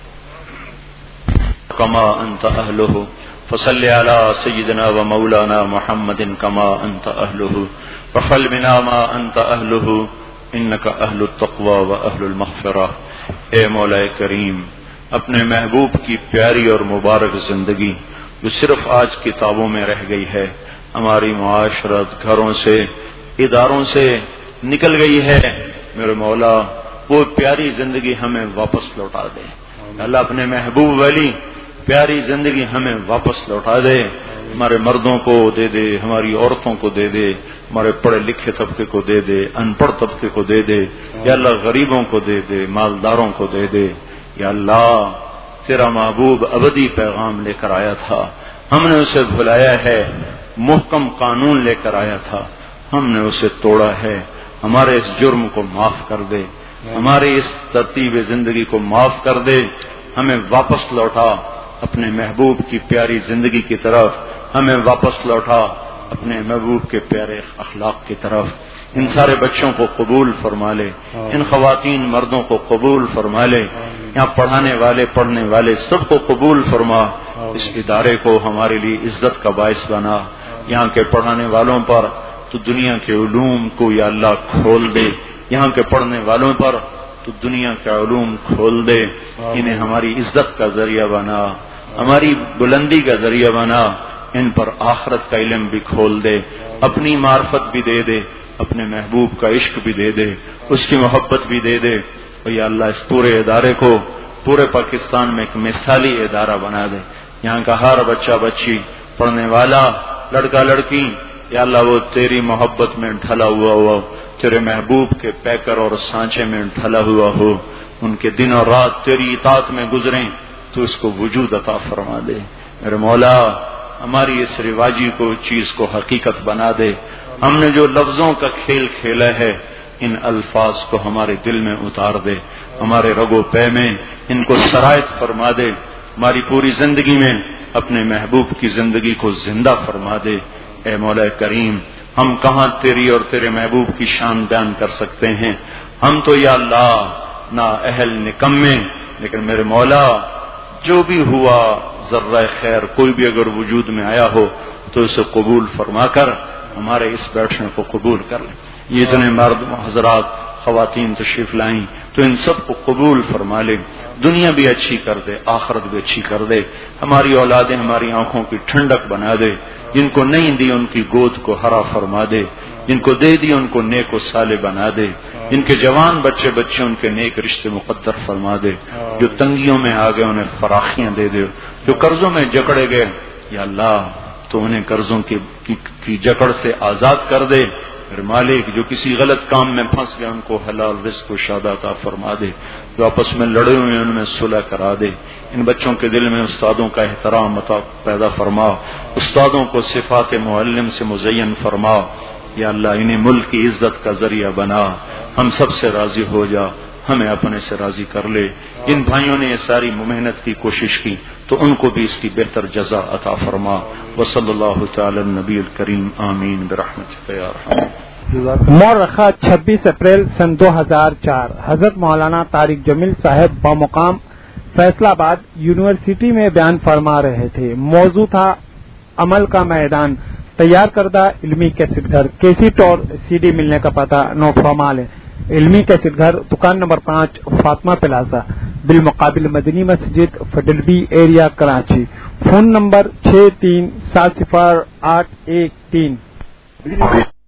کما انت اہلہ فصل علی سیدنا و مولانا محمد کما انت اہلہ وفل بنا ما انت اہلہ انک اہل التقوی و اہل المغفرہ. اے مولا کریم، اپنے محبوب کی پیاری اور مبارک زندگی جو صرف آج کتابوں میں رہ گئی ہے، ہماری معاشرت، گھروں سے، اداروں سے نکل گئی ہے، میرے مولا وہ پیاری زندگی ہمیں واپس لوٹا دے. اللہ اپنے محبوب والی پیاری زندگی ہمیں واپس لوٹا دے. ہمارے مردوں کو دے دے، ہماری عورتوں کو دے دے، ہمارے پڑھے لکھے طبقے کو دے دے، ان پڑھ طبقے کو دے دے. یا اللہ غریبوں کو دے دے، مالداروں کو دے دے. یا اللہ تیرا محبوب ابدی پیغام لے کر آیا تھا، ہم نے اسے بھلایا ہے. محکم قانون لے کر آیا تھا، ہم نے اسے توڑا ہے. ہمارے اس جرم کو معاف کر دے، ہماری اس ترتیب زندگی کو معاف کر دے. ہمیں واپس لوٹا اپنے محبوب کی پیاری زندگی کی طرف، ہمیں واپس لوٹا اپنے محبوب کے پیارے اخلاق کی طرف. ان سارے بچوں کو قبول فرما لے، ان خواتین مردوں کو قبول فرما لے، یہاں پڑھانے والے پڑھنے والے سب کو قبول فرما. اس ادارے کو ہمارے لیے عزت کا باعث بنا. یہاں کے پڑھانے والوں پر تو دنیا کے علوم کو یا اللہ کھول دے. یہاں کے پڑھنے والوں پر تو دنیا کے علوم کھول دے. انہیں ہماری عزت کا ذریعہ بنا، ہماری بلندی کا ذریعہ بنا. ان پر آخرت کا علم بھی کھول دے، اپنی معرفت بھی دے دے، اپنے محبوب کا عشق بھی دے دے، اس کی محبت بھی دے دے. اور یا اللہ اس پورے ادارے کو پورے پاکستان میں ایک مثالی ادارہ بنا دے. یہاں کا ہر بچہ بچی، پڑھنے والا لڑکا لڑکی، یا اللہ وہ تیری محبت میں ڈھلا ہوا ہوا، تیرے محبوب کے پیکر اور سانچے میں ڈھلا ہوا ہو. ان کے دن اور رات تیری اطاعت میں گزریں تو اس کو وجود عطا فرما دے. میرے مولا ہماری اس رواجی کو چیز کو حقیقت بنا دے. ہم نے جو لفظوں کا کھیل کھیلا ہے ان الفاظ کو ہمارے دل میں اتار دے، ہمارے رگو پے میں ان کو سرایت فرما دے. ہماری پوری زندگی میں اپنے محبوب کی زندگی کو زندہ فرما دے. اے مولا کریم، ہم کہاں تیری اور تیرے محبوب کی شان بیان کر سکتے ہیں. ہم تو یا اللہ نا اہل نکمے، لیکن میرے مولا جو بھی ہوا ذرہ خیر کوئی بھی اگر وجود میں آیا ہو تو اسے قبول فرما کر ہمارے اس بیٹھنے کو قبول کر لیں. یہ اتنے مرد حضرات خواتین تشریف لائیں تو ان سب کو قبول فرما لے. دنیا بھی اچھی کر دے، آخرت بھی اچھی کر دے. ہماری اولادیں ہماری آنکھوں کی ٹھنڈک بنا دے. جن کو نہیں دی ان کی گود کو ہرا فرما دے، جن کو دے دی ان کو نیک و صالح بنا دے. جن کے جوان بچے بچے ان کے نیک رشتے مقدر فرما دے. جو تنگیوں میں آ گئے انہیں فراخیاں دے دے. جو قرضوں میں جکڑے گئے یا اللہ تو انہیں قرضوں کی, کی, کی جکڑ سے آزاد کر دے. پھر مالک جو کسی غلط کام میں پھنس گئے ان کو حلال رزق و شادہ عطا فرما دے. جو آپس میں لڑے ہوئے ان میں صلح کرا دے. ان بچوں کے دل میں استادوں کا احترام عطا پیدا فرما. استادوں کو صفات معلم سے مزین فرما. یا اللہ انہیں ملک کی عزت کا ذریعہ بنا. ہم سب سے راضی ہو جا، ہمیں اپنے سے راضی کر لے. ان بھائیوں نے یہ ساری محنت کی کوشش کی تو ان کو بھی اس کی بہتر جزا عطا فرما. وصلی اللہ تعالی النبی الکریم آمین برحمتک یا ارحم. مورخہ چھبیس اپریل سن دو ہزار چار. حضرت مولانا طارق جمیل صاحب بمقام فیصلہ آباد یونیورسٹی میں بیان فرما رہے تھے. موضوع تھا عمل کا میدان. تیار کردہ علمی کیسٹ گھر، کیسٹ اور سی ڈی ملنے کا پتہ نوٹ فرما لیں. علمی کیسٹ گھر، دکان نمبر پانچ، فاطمہ پلازا، بالمقابل مدنی مسجد، federal B area, Karachi. Phone number چھ تین سات صفر آٹھ ایک تین.